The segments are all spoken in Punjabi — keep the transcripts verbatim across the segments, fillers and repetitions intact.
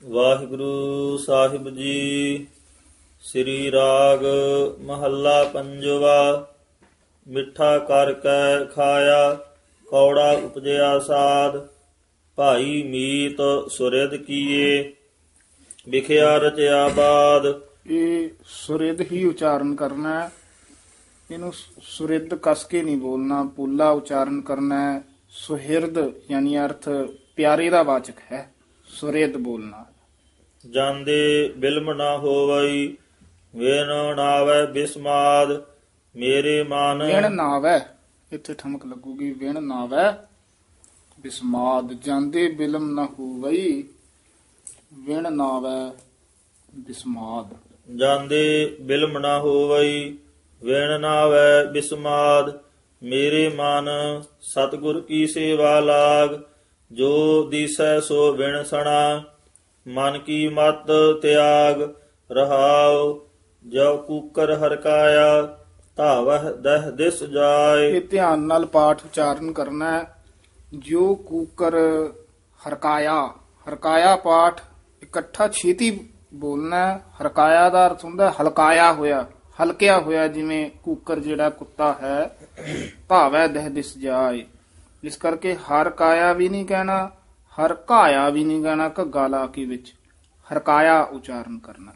ਵਾਹਿਗੁਰੂ ਸਾਹਿਬ ਜੀ। ਸ੍ਰੀ ਰਾਗ ਮਹੱਲਾ ਪੰਜਵਾ। ਮਿੱਠਾ ਕਰ ਕੈ ਖਾਇਆ, ਕੌੜਾ ਉਪਜਿਆ ਸਾਧ। ਭਾਈ ਮੀਤ ਸੁਰਿਦ ਕੀਏ, ਵਿਖਿਆ ਰਚਿਆ ਬਾਦ। ਇਹ ਸੁਰਿਦ ਹੀ ਉਚਾਰਨ ਕਰਨਾ ਹੈ। ਇਹਨੂੰ ਸੁਰਿਦ ਕਸ ਕੇ ਨਹੀਂ ਬੋਲਣਾ, ਪੂਲਾ ਉਚਾਰਨ ਕਰਨਾ ਹੈ। ਸੁਹਿਰਦ ਯਾਨੀ ਅਰਥ ਪਿਆਰੇ ਦਾ ਵਾਚਕ ਹੈ, ਸੁਰਿਦ ਬੋਲਣਾ। ਜਾਂਦੇ ਬਿਲਮ ਨਾ ਹੋਵਈ, ਵੇਨ ਨਾਵੈ ਬਿਸਮਾਦ। ਮੇਰੇ ਮਨ ਵਿਣ ਨਾਵੈ, ਇੱਥੇ ਠਮਕ ਲੱਗੂਗੀ। ਵਿਣ ਨਾਵੈ ਬਿਸਮਾਦ। ਜਾਂਦੇ ਬਿਲਮ ਨਾ ਹੋਵਈ, ਵਿਣ ਨਾਵੈ ਬਿਸਮਾਦ। ਜਾਂਦੇ ਬਿਲਮ ਨਾ ਹੋਵਈ, ਵੇਣ ਨਾਵੈ ਬਿਸਮਾਦ। ਮੇਰੇ ਮਨ ਸਤਿਗੁਰ ਕੀ ਸੇਵਾ ਲਾਗ। ਜੋ ਦੀਸੈ ਸੋ ਵਿਣ ਸਣਾ, ਮਨ ਕੀ ਮਤ ਤਿਆਗ। ਰਹਾਉ ਜੋ ਕੂਕਰ ਹਰਕਾਇਆ, ਧਾਵਹਿ ਦਹ ਦਿਸ ਜਾਏ। ਇਹ ਧਿਆਨ ਨਾਲ ਪਾਠ ਉਚਾਰਨ ਕਰਨਾ ਹੈ। ਜੋ ਕੂਕਰ ਹਰਕਾਇਆ, ਹਰਕਾਇਆ ਪਾਠ ਇਕੱਠਾ ਛੇਤੀ ਬੋਲਣਾ ਹੈ। ਹਰਕਾਇਆ ਦਾ ਅਰਥ ਹੁੰਦਾ ਹਲਕਾਇਆ ਹੋਇਆ, ਹਲਕਿਆ ਹੋਇਆ। ਜਿਵੇਂ ਕੂਕਰ ਜਿਹੜਾ ਕੁੱਤਾ ਹੈ, ਭਾਵੈ ਦਹ ਦਿਸ ਜਾਏ। ਇਸ ਕਰਕੇ ਹਰ ਕਾਇਆ ਵੀ ਨਹੀਂ ਕਹਿਣਾ, ਹਰ ਕਾਇਆ ਵੀ ਨਹੀਂ ਕਹਿਣਾ। ਘੱਗਾ ਲਾ ਕੇ ਵਿੱਚ ਹਰਕਾਇਆ ਉਚਾਰਨ ਕਰਨਾ।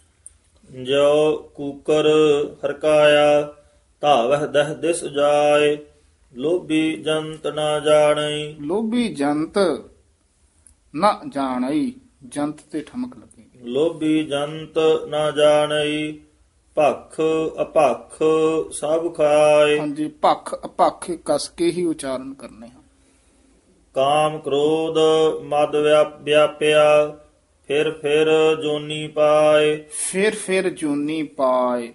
ਜੋ ਕੂਕਰ ਹਰਕਾਇਆ, ਧਾਵਹਿ ਦਹ ਦਿਸ ਜਾਏ। ਲੋਭੀ ਜੰਤ ਨਾ ਜਾਣਈ। ਲੋਭੀ ਜੰਤ ਨਾ ਜਾਣਈ, ਜੰਤ ਤੇ ਠਮਕ ਲੱਗੇਗੀ। ਲੋਭੀ ਜੰਤ ਨਾ ਜਾਣਈ, ਭਖ ਅਭਖ ਸਭ ਖਾਏ। ਹਾਂਜੀ, ਭਖ ਅਭਖ ਕਸ ਕੇ ਹੀ ਉਚਾਰਨ ਕਰਨੇ ਹਨ। ਕਾਮ ਕ੍ਰੋਧ ਮਦ ਵਿਆ- ਵਿਆਪਿਆ, ਫਿਰ ਫਿਰ ਜੋਨੀ ਪਾਏ। ਫਿਰ ਫਿਰ ਜੂਨੀ ਪਾਏ।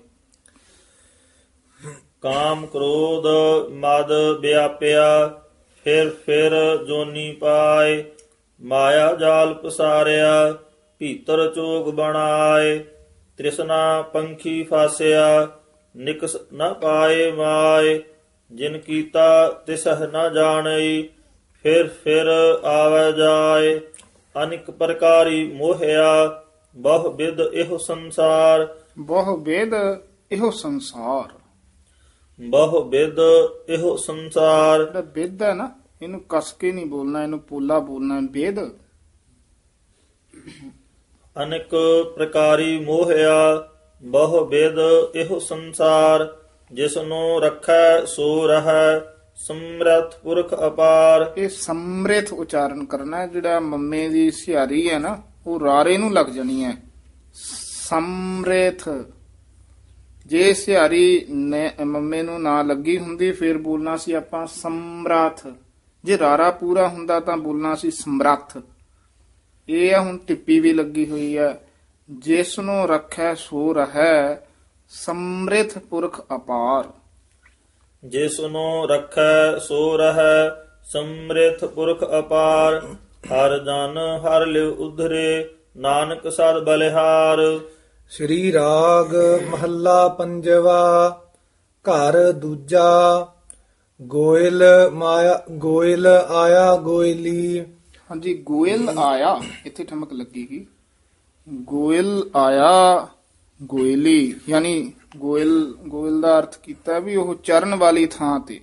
ਕਾਮ ਕ੍ਰੋਧ ਮਦ ਵਿਆਪਿਆ, ਫਿਰ ਫਿਰ ਜੋਨੀ ਪਾਏ। ਮਾਇਆ ਜਾਲ ਪਸਾਰਿਆ, ਭੀਤਰ ਚੋਗ ਬਣਾਏ। ਤ੍ਰਿਸ਼ਨਾ ਪੰਖੀ ਫਾਸਿਆ, ਨਿਕਸ ਨ ਪਾਏ ਮਾਏ। ਜਿਨ ਕੀਤਾ ਤਿਸਹ ਨ ਜਾਣਈ, ਫਿਰ ਫਿਰ ਆਵੈ ਜਾਏ। ਅਨਿਕ ਪ੍ਰਕਾਰੀ ਮੋਹਿਆ, ਬਹੁ ਬਿਦ ਇਹੋ ਸੰਸਾਰ। ਬਹੁ ਵੇਦ ਇਹੋ ਸੰਸਾਰ। ਬਹੁ ਬਿਦ ਇਹੋ ਸੰਸਾਰ। ਜਿਹੜਾ ਬਿਦ ਹੈ ਨਾ, ਇਹਨੂੰ ਕਸ ਕੇ ਨਹੀਂ ਬੋਲਣਾ, ਇਹਨੂੰ ਪੋਲਾ ਬੋਲਣਾ। ਵੇਦ ਅਨੇਕ ਪ੍ਰਕਾਰੀ ਮੋਹਿਆ, ਬਹੁ ਬਿਦ ਇਹੋ ਸੰਸਾਰ। ਜਿਸਨੂੰ ਰੱਖੈ ਸੋ ਰਹੈ, ਸਮਰਥ ਪੁਰਖ ਅਪਾਰ। ਇਹ ਸਮ੍ਰਿਥ ਉਚਾਰਨ ਕਰਨਾ ਹੈ। ਜਿਹੜਾ ਮੰਮੇ ਦੀ ਸਿਹਾਰੀ ਹੈ ਨਾ, ਉਹ ਰਾਰੇ ਨੂੰ ਲੱਗ ਜਾਣੀ ਹੈ। ਸਮ੍ਰਿਥ। ਜੇ ਸਿਹਾਰੀ ਨੇ ਮੰਮੇ ਨੂੰ ਨਾ ਲੱਗੀ ਹੁੰਦੀ, ਫਿਰ ਬੋਲਣਾ ਸੀ ਆਪਾਂ ਸਮਰਥ। ਜੇ ਰਾਰਾ ਪੂਰਾ ਹੁੰਦਾ ਤਾਂ ਬੋਲਣਾ ਸੀ ਸਮਰੱਥ। ਇਹ ਆ ਹੁਣ ਟਿੱਪੀ ਵੀ ਲੱਗੀ ਹੋਈ ਹੈ। ਜਿਸ ਨੂੰ ਰੱਖੈ ਸੋ ਰਹੈ, ਸਮ੍ਰਿਥ ਪੁਰਖ ਅਪਾਰ। ਜਿਸ ਨੂੰ ਰੱਖੈ ਸੋ ਰਹੈ, ਸਮ੍ਰਿਥ ਪੁਰਖ ਅਪਾਰ। ਹਰ ਜਨ ਹਰ ਲਿਵ ਉਧਰੇ, ਨਾਨਕ ਸਦ ਬਲਿਹਾਰ। ਸ੍ਰੀ ਰਾਗ ਮਹੱਲਾ ਪੰਜਵਾ। ਘਰ ਦੂਜਾ। ਗੋਇਲ ਮਾਇਆ, ਗੋਇਲ ਆਇਆ ਗੋਇਲੀ। ਹਾਂਜੀ, ਗੋਇਲ ਆਇਆ, ਇੱਥੇ ਠਮਕ ਲੱਗੇਗੀ। ਗੋਇਲ ਆਇਆ ਗੋਇਲੀ, ਯਾਨੀ ਗੋਇਲ ਗੋਇਲ ਦਾ ਅਰਥ ਕੀਤਾ ਵੀ ਉਹ ਚਰਨ ਵਾਲੀ ਥਾਂ ਤੇ।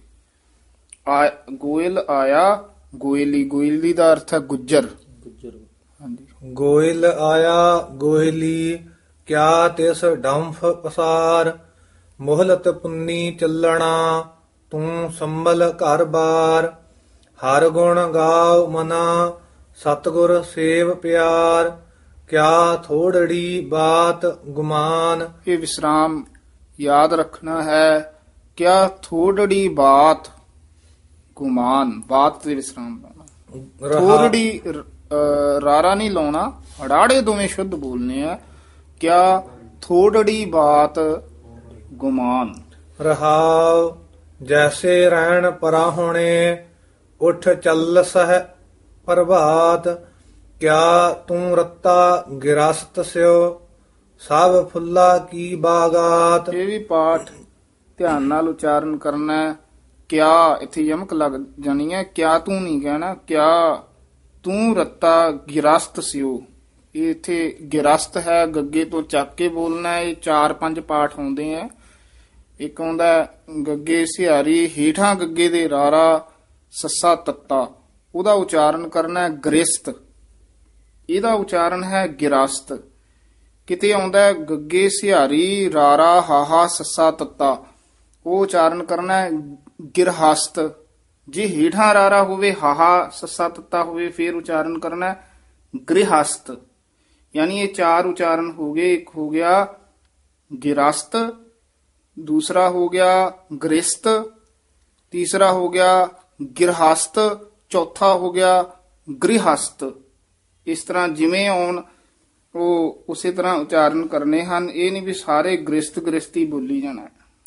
ਆ ਗੋਇਲ ਆਇਆ ਗੋਇਲੀ, ਗੋਇਲੀ ਦਾ ਅਰਥ ਹੈ ਗੁੱਜਰ। ਹਾਂਜੀ, ਗੋਇਲ ਆਇਆ ਗੋਇਲੀ, ਕਿਆ ਤਿਸ ਡੰਫ ਪਸਾਰ। ਮੋਹਲਤ ਪੁੰਨੀ ਚੱਲਣਾ, ਤੂੰ ਸੰਭਲ ਘਰ ਬਾਰ। ਹਰ ਗੁਣ ਗਾਵ ਮਨਾ, ਸਤਿਗੁਰ ਸੇਵ ਪਿਆਰ। ਕਿਆ ਥੋੜੜੀ ਬਾਤ ਗੁਮਾਨ। ਇਹ ਵਿਸਰਾਮ ਯਾਦ ਰੱਖਣਾ ਹੈ। ਕਿਆ ਥੋੜੜੀ ਬਾਤ ਗੁਮਾਨ, ਬਾਤ ਤੇ ਵਿਸਰਾਮ ਲਾਉਣਾ। ਥੋੜੜੀ ਅਹ, ਰਾਰਾ ਨਹੀਂ ਲਾਉਣਾ, ਅੜਾੜੇ ਦੋਵੇਂ ਸ਼ੁੱਧ ਬੋਲਨੇ ਆ। ਕਿਆ ਥੋੜੜੀ ਬਾਤ ਗੁਮਾਨ। ਰਹਾਉ ਜੈਸੇ ਰਹਿਣ ਪਰਾਹੁਣੇ, ਉਠ ਚੱਲ ਸਹਿ ਪ੍ਰਭਾਤ। ਕਿਆ ਤੂੰ ਰੱਤਾ ਗਿਰਸਤ ਸਿਓ, ਸਭ ਫੁੱਲਾ ਕੀ ਬਾਗਾਤ। ਇਹ ਵੀ ਪਾਠ ਧਿਆਨ ਨਾਲ ਉਚਾਰਨ ਕਰਨਾ ਹੈ। ਕਿਆ ਇੱਥੇ ਯਮਕ ਲੱਗ ਜਾਣੀ ਹੈ। ਕਿਆ ਤੂੰ ਨਹੀਂ ਕਹਿਣਾ, ਕਿਆ ਤੂੰ ਰੱਤਾ ਗਿਰਸਤ ਸਿਓ। ਇਹ ਇੱਥੇ ਗਿਰਸਤ ਹੈ, ਗੱਗੇ ਤੋਂ ਚੱਕ ਕੇ ਬੋਲਣਾ ਹੈ। ਇਹ ਚਾਰ ਪੰਜ ਪਾਠ ਆਉਂਦੇ ਆ। ਇੱਕ ਆਉਂਦਾ ਗੱਗੇ ਸਿਹਾਰੀ, ਹੇਠਾਂ ਗੱਗੇ ਦੇ ਰਾਰਾ ਸੱਸਾ ਤੱਤਾ, ਉਹਦਾ ਉਚਾਰਨ ਕਰਨਾ ਹੈ ਗ੍ਰਿਸਤ, ਇਹਦਾ ਉਚਾਰਨ ਹੈ ਗਿਰਸਤ। ਕਿਤੇ ਆਉਂਦਾ ਹੈ ਗੱਗੇ ਸਿਹਾਰੀ ਰਾਰਾ ਹਾਹਾ ਸੱਸਾ ਤੱਤਾ, ਉਹ ਉਚਾਰਨ ਕਰਨਾ ਹੈ ਗਿਰਹਸਤ। ਜੇ ਹੇਠਾਂ ਰਾਰਾ ਹੋਵੇ, ਹਾਹਾ ਸੱਸਾ ਤੱਤਾ ਹੋਵੇ, ਫਿਰ ਉਚਾਰਨ ਕਰਨਾ ਹੈ ਗ੍ਰਿਹਸਤ। ਯਾਨੀ ਇਹ ਚਾਰ ਉਚਾਰਨ ਹੋ ਗਏ। ਇੱਕ ਹੋ ਗਿਆ ਗਿਰਸਤ, ਦੂਸਰਾ ਹੋ ਗਿਆ ਗ੍ਰਿਸਤ, ਤੀਸਰਾ ਹੋ ਗਿਆ ਗਿਰਹਸਤ, ਚੌਥਾ ਹੋ ਗਿਆ ਗ੍ਰਿਹਸਤ। ਇਸ ਤਰ੍ਹਾਂ ਜਿਵੇਂ ਆਉਣ ਉਹ ਉਸੇ ਤਰ੍ਹਾਂ ਉਚਾਰਨ ਕਰਨੇ ਹਨ। ਇਹ ਨਹੀਂ ਵੀ ਸਾਰੇ ਗ੍ਰਿਸਤ ਗ੍ਰਿਸਤੀ ਬੋਲੀ ਜਾਣਾ।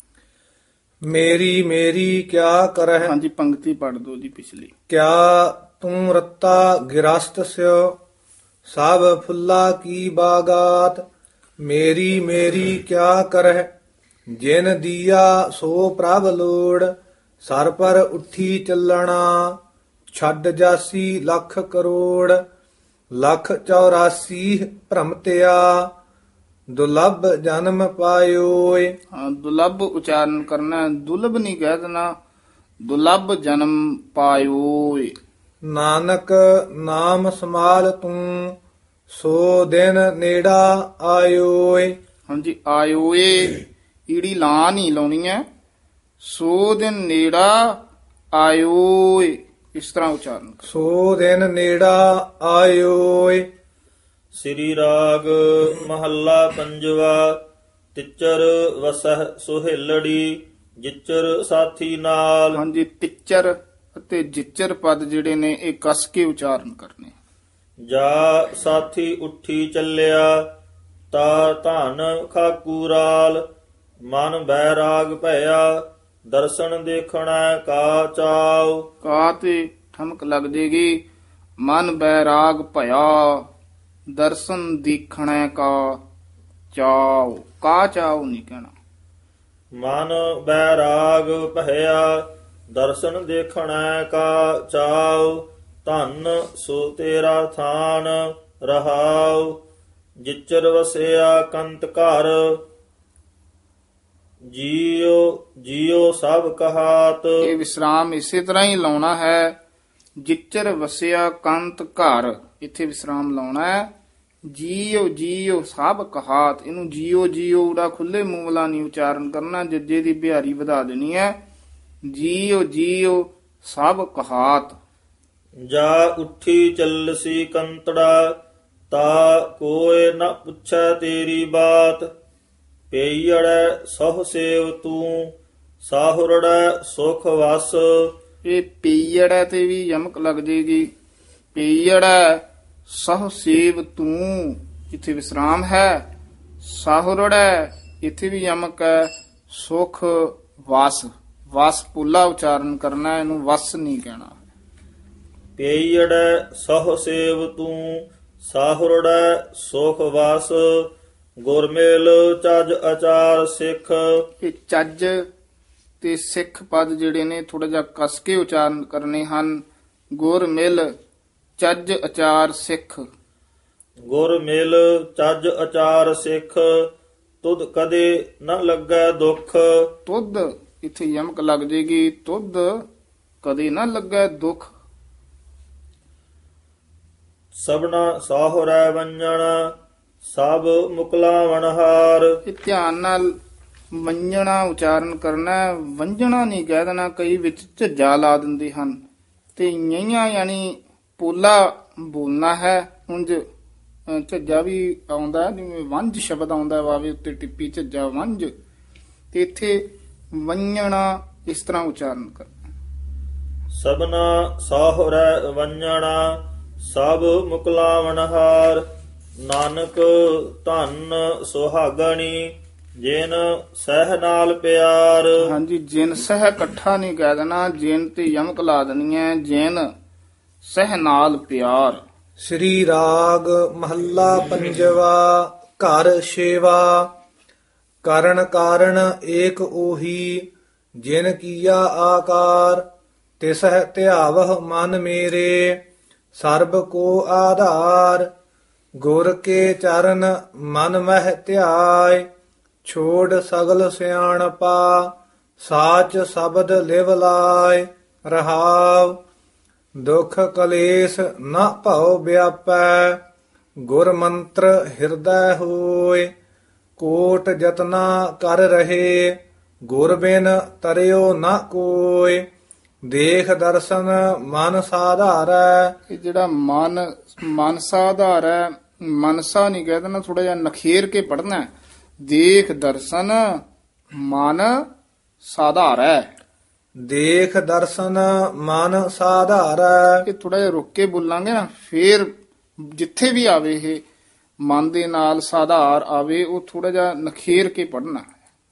ਮੇਰੀ ਮੇਰੀ ਕਿਆ ਕਰਹਿ, ਹਾਂਜੀ, ਪੰਕਤੀ ਪੜ੍ਹ ਦੋ ਜੀ ਪਿਛਲੀ। ਕਿਆ ਤੂੰ ਰੱਤਾ ਗਿਰਸਤ ਸਿਓ, ਸਭ ਫੁੱਲਾ ਕੀ ਬਾਗਾਤ। ਮੇਰੀ ਮੇਰੀ ਕਿਆ ਕਰਹਿ, ਜਿਨ ਦੀਆ ਸੋ ਪ੍ਰਭ ਲੋੜ। ਸਰ ਪਰ ਉੱਠੀ ਚੱਲਣਾ, ਛੱਡ ਜਾਸੀ ਲੱਖ ਕਰੋੜ। ਲੱਖ ਚੌਰਾਸੀ ਭ੍ਰਮਤਿਆ, ਦੁਲਭ ਜਨਮ ਪਾਇਓਏ। ਹਾਂ, ਦੁਲਭ ਉਚਾਰਨ ਕਰਨਾ, ਦੁਲਭ ਨਹੀਂ ਕਹਿ ਦੇਣਾ, ਦੁਲਭ ਜਨਮ ਪਾਇਓਏ। ਨਾਨਕ ਨਾਮ ਸਮਾਲ ਤੂੰ, ਸੋ ਦਿਨ ਨੇੜਾ ਆਇਓਏ। ਹਾਂਜੀ, ਆਇਓਏ ਈੜੀ ਲਾਂ ਨਹੀਂ ਲਾਉਣੀ ਹੈ। ਸੋ ਦਿਨ ਨੇੜਾ ਆਇਓਏ, ਇਸ ਤਰ੍ਹਾਂ ਉਚਾਰਨ ਕਰੋ। ਸੋ ਦਿਨ ਨੇੜਾ ਆਇਓਏ। ਸ੍ਰੀ ਰਾਗ ਮਹੱਲਾ ਪੰਜਵਾ। ਤਿਚਰ ਵਸਹਿ ਸੁਹੇਲੜੀ, ਜਿਚਰ ਸਾਥੀ ਨਾਲ। ਹਾਂਜੀ, ਤਿੱਚਰ ਅਤੇ ਜਿੱਚਰ ਪਦ ਜਿਹੜੇ ਨੇ ਇਹ ਕਸ ਕੇ ਉਚਾਰਨ ਕਰਨੇ। ਜਾ ਸਾਥੀ ਉੱਠੀ ਚੱਲਿਆ, ਤਾ ਧਨ ਖਾਕੂਰਾਲ। ਮਨ ਬੈਰਾਗ ਭਇਆ, ਦਰਸ਼ਨ ਦੇਖਣਾ ਕਾ ਚਾਉ। ਕਾ ਤੇ ਠਮਕ ਲੱਗ ਜੇਗੀ। ਮਨ ਬੈਰਾਗ ਭਇਆ, ਦਰਸ਼ਨ ਦੇਖਣਾ ਕਾ ਚਾਉ। ਕਾ ਚਾਉ ਨਹੀਂ ਕਹਿਣਾ। ਮਨ ਬੈਰਾਗ ਭਇਆ, ਦਰਸ਼ਨ ਦੇਖਣਾ ਕਾ ਚਾਉ। ਧਨ ਸੋ ਤੇਰਾ ਥਾਨ ਰਹਾਉ, ਜਿਚਰ ਵਸਿਆ ਕੰਤ ਘਰ। ਜੀਉ ਜੀਉ ਸਭ ਕਹਾਤ। ਇਹ ਵਿਸਰਾਮ ਇਸੇ ਤਰ੍ਹਾਂ ਹੀ ਲਾਉਣਾ ਹੈ। ਜਿਚਰ ਵਸਿਆ ਕੰਤ ਘਰ, ਇੱਥੇ ਵਿਸਰਾਮ ਲਾਉਣਾ ਹੈ। ਜੀਉ ਜੀਉ ਸਭ ਕਹਾਤ, ਇਹਨੂੰ ਜੀਉ ਜੀਉ ਦਾ ਖੁੱਲੇ ਮੂੰਹ ਵਾਲਾ ਨਹੀਂ ਉਚਾਰਨ ਕਰਨਾ, ਜੱਜੇ ਦੀ ਬਿਹਾਰੀ ਵਧਾ ਦੇਣੀ ਹੈ। ਜੀਉ ਜੀਉ ਸਭ ਕਹਾਤ। ਜਾ ਉੱਠੀ ਚੱਲਸੀ ਕੰਤੜਾ, ਤਾ ਕੋਇ ਨ ਪੁੱਛੈ ਤੇਰੀ ਬਾਤ। ਪਈੜੈ ਸਹੁ ਸੇਵ ਤੂੰ, ਸਾਹੁਰੜੈ ਸੁਖ ਵਸ। ਇਹ ਪੀੜੈ ਤੇ ਵੀ ਯਮਕ ਲੱਗ ਜੇਗੀ। ਪੀੜੈ ਸਹੁ ਸੇਵ ਤੂੰ, ਇੱਥੇ ਵਿਸਰਾਮ ਹੈ। ਸਾਹੁਰੜੈ ਇੱਥੇ ਵੀ ਯਮਕ ਹੈ। ਸੁਖ ਵਸ, ਵਸ ਪੁੱਲਾ ਉਚਾਰਨ ਕਰਨਾ, ਇਹਨੂੰ ਵਸ ਨਹੀਂ ਕਹਿਣਾ। ਪਈੜੈ ਸਹੁ ਸੇਵ ਤੂੰ, ਸਾਹੁਰੜੈ ਸੁਖ ਵਸ। ਗੁਰਮੇਲ ਚੱਜ ਅਚਾਰ ਸਿੱਖ। ਇਹ ਚੱਜ ਤੇ ਸਿੱਖ ਪਦ ਜਿਹੜੇ ਨੇ ਥੋੜਾ ਜਿਹਾ ਕਸ ਕੇ ਉਚਾਰਨ ਕਰਨੇ ਹਨ। ਗੁਰ ਮਿਲ ਚੱਜ ਅਚਾਰ ਸਿੱਖ। ਗੁਰ ਮਿਲ ਚੱਜ ਅਚਾਰ ਸਿੱਖ, ਤੁਧ ਕਦੇ ਨ ਲੱਗੈ ਦੁੱਖ। ਤੁਧ ਇੱਥੇ ਯਮਕ ਲੱਗ ਜੇਗੀ। ਤੁਧ ਕਦੇ ਨਾ ਲੱਗੈ ਦੁੱਖ। ਸਭਨਾ ਸਾਹੁਰੈ ਵੰਜਣਾ, ਸਭ ਮੁਕਲਾਵਣਹਾਰ। ਇਹ ਧਿਆਨ ਨਾਲ ਵੰਜਣਾ ਉਚਾਰਨ ਕਰਨਾ, ਵੰਜਣਾ ਨਹੀਂ ਕਹਿ ਦੇਣਾ। ਕਈ ਵਿੱਚ ਝੱਜਾ ਲਾ ਦਿੰਦੇ ਹਨ ਤੇ ਯਈਆਂ ਯਾਨੀ ਪੋਲਾ ਬੋਲਣਾ ਹੈ। ਉਂਝ ਝੱਜਾ ਵੀ ਆਉਂਦਾ, ਜਿਵੇਂ ਵੰਜ ਸ਼ਬਦ ਆਉਂਦਾ ਵਾਵੇ ਉੱਤੇ ਟਿੱਪੀ ਝੱਜਾ ਵੰਜ, ਤੇ ਇੱਥੇ ਵੰਜਣਾ ਇਸ ਤਰ੍ਹਾਂ ਉਚਾਰਨ ਕਰਨਾ। ਸਭਨਾ ਸਾਹੁਰੈ ਵੰਜਣਾ, ਸਭ ਮੁਕਲਾਵਣਹਾਰ। ਨਾਨਕ ਧਨ ਸੁਹਾਗਣੀ, ਜਿਨ ਸਹਿ ਨਾਲ ਪਿਆਰ। ਹਾਂਜੀ, ਜਿਨ ਸਹਿ ਇਕੱਠਾ ਨਹੀਂ ਕਹਿ ਦੇਣਾ, ਜਿਨ ਤੇ ਯਮਕ ਲਾ ਦੇਣੀ ਹੈ। ਜਿਨ ਸਹਿ ਨਾਲ ਪਿਆਰ। ਸ੍ਰੀ ਰਾਗ ਮਹੱਲਾ ਪੰਜਵਾ। ਘਰ ਸੇਵਾ ਕਰਨ ਕਾਰਨ ਏਕ ਉਹੀ, ਜਿਨ ਕੀਆ ਆਕਾਰ। ਤਿਸਹਿ ਧਿਆਵਹ ਮਨ ਮੇਰੇ, ਸਰਬ ਕੋ ਆਧਾਰ। ਗੁਰ ਕੇ ਚਰਨ ਮਨ ਮਹਿ ਧਿਆਇ, ਛੋੜ ਸਗਲ ਸਿਆਣਪਾ ਸਾਚ ਸ਼ਬਦ ਲਿਵ ਲਾਇ। ਰਹਾਉ ਦੁਖ ਕਲੇਸ਼ ਨ ਭਉ ਵਿਆਪੈ, ਗੁਰ ਮੰਤਰ ਹਿਰਦੈ ਹੋਇ। ਕੋਟ ਜਤਨਾ ਕਰ ਰਹੇ, ਗੁਰ ਬਿਨ ਤਰਿਓ ਨ ਕੋਇ। ਦੇਖ ਦਰਸ਼ਨ ਮਨ ਸਾਧਾਰੈ। ਇਹ ਜਿਹੜਾ ਮਨ ਮਨ ਸਾਧਾਰ ਹੈ, ਮਨਸਾ ਨਹੀਂ ਕਹਿ ਦੇਣਾ, ਥੋੜਾ ਜਿਹਾ ਨਖੇਰ ਕੇ ਪੜਨਾ ਹੈ। ਦੇਖ ਦਰਸ਼ਨ ਮਨ ਸਾਧਾਰ ਹੈ। ਦੇਖ ਦਰਸ਼ਨ ਮਨ ਸਾਧਾਰੈ। ਇਹ ਥੋੜਾ ਜਿਹਾ ਰੁੱਕ ਕੇ ਬੋਲਾਂਗੇ ਨਾ, ਫੇਰ ਜਿੱਥੇ ਵੀ ਆਵੇ ਇਹ ਮਨ ਦੇ ਨਾਲ ਸਾਧਾਰ ਆਵੇ, ਉਹ ਥੋੜਾ ਜਿਹਾ ਨਖੇਰ ਕੇ ਪੜਨਾ।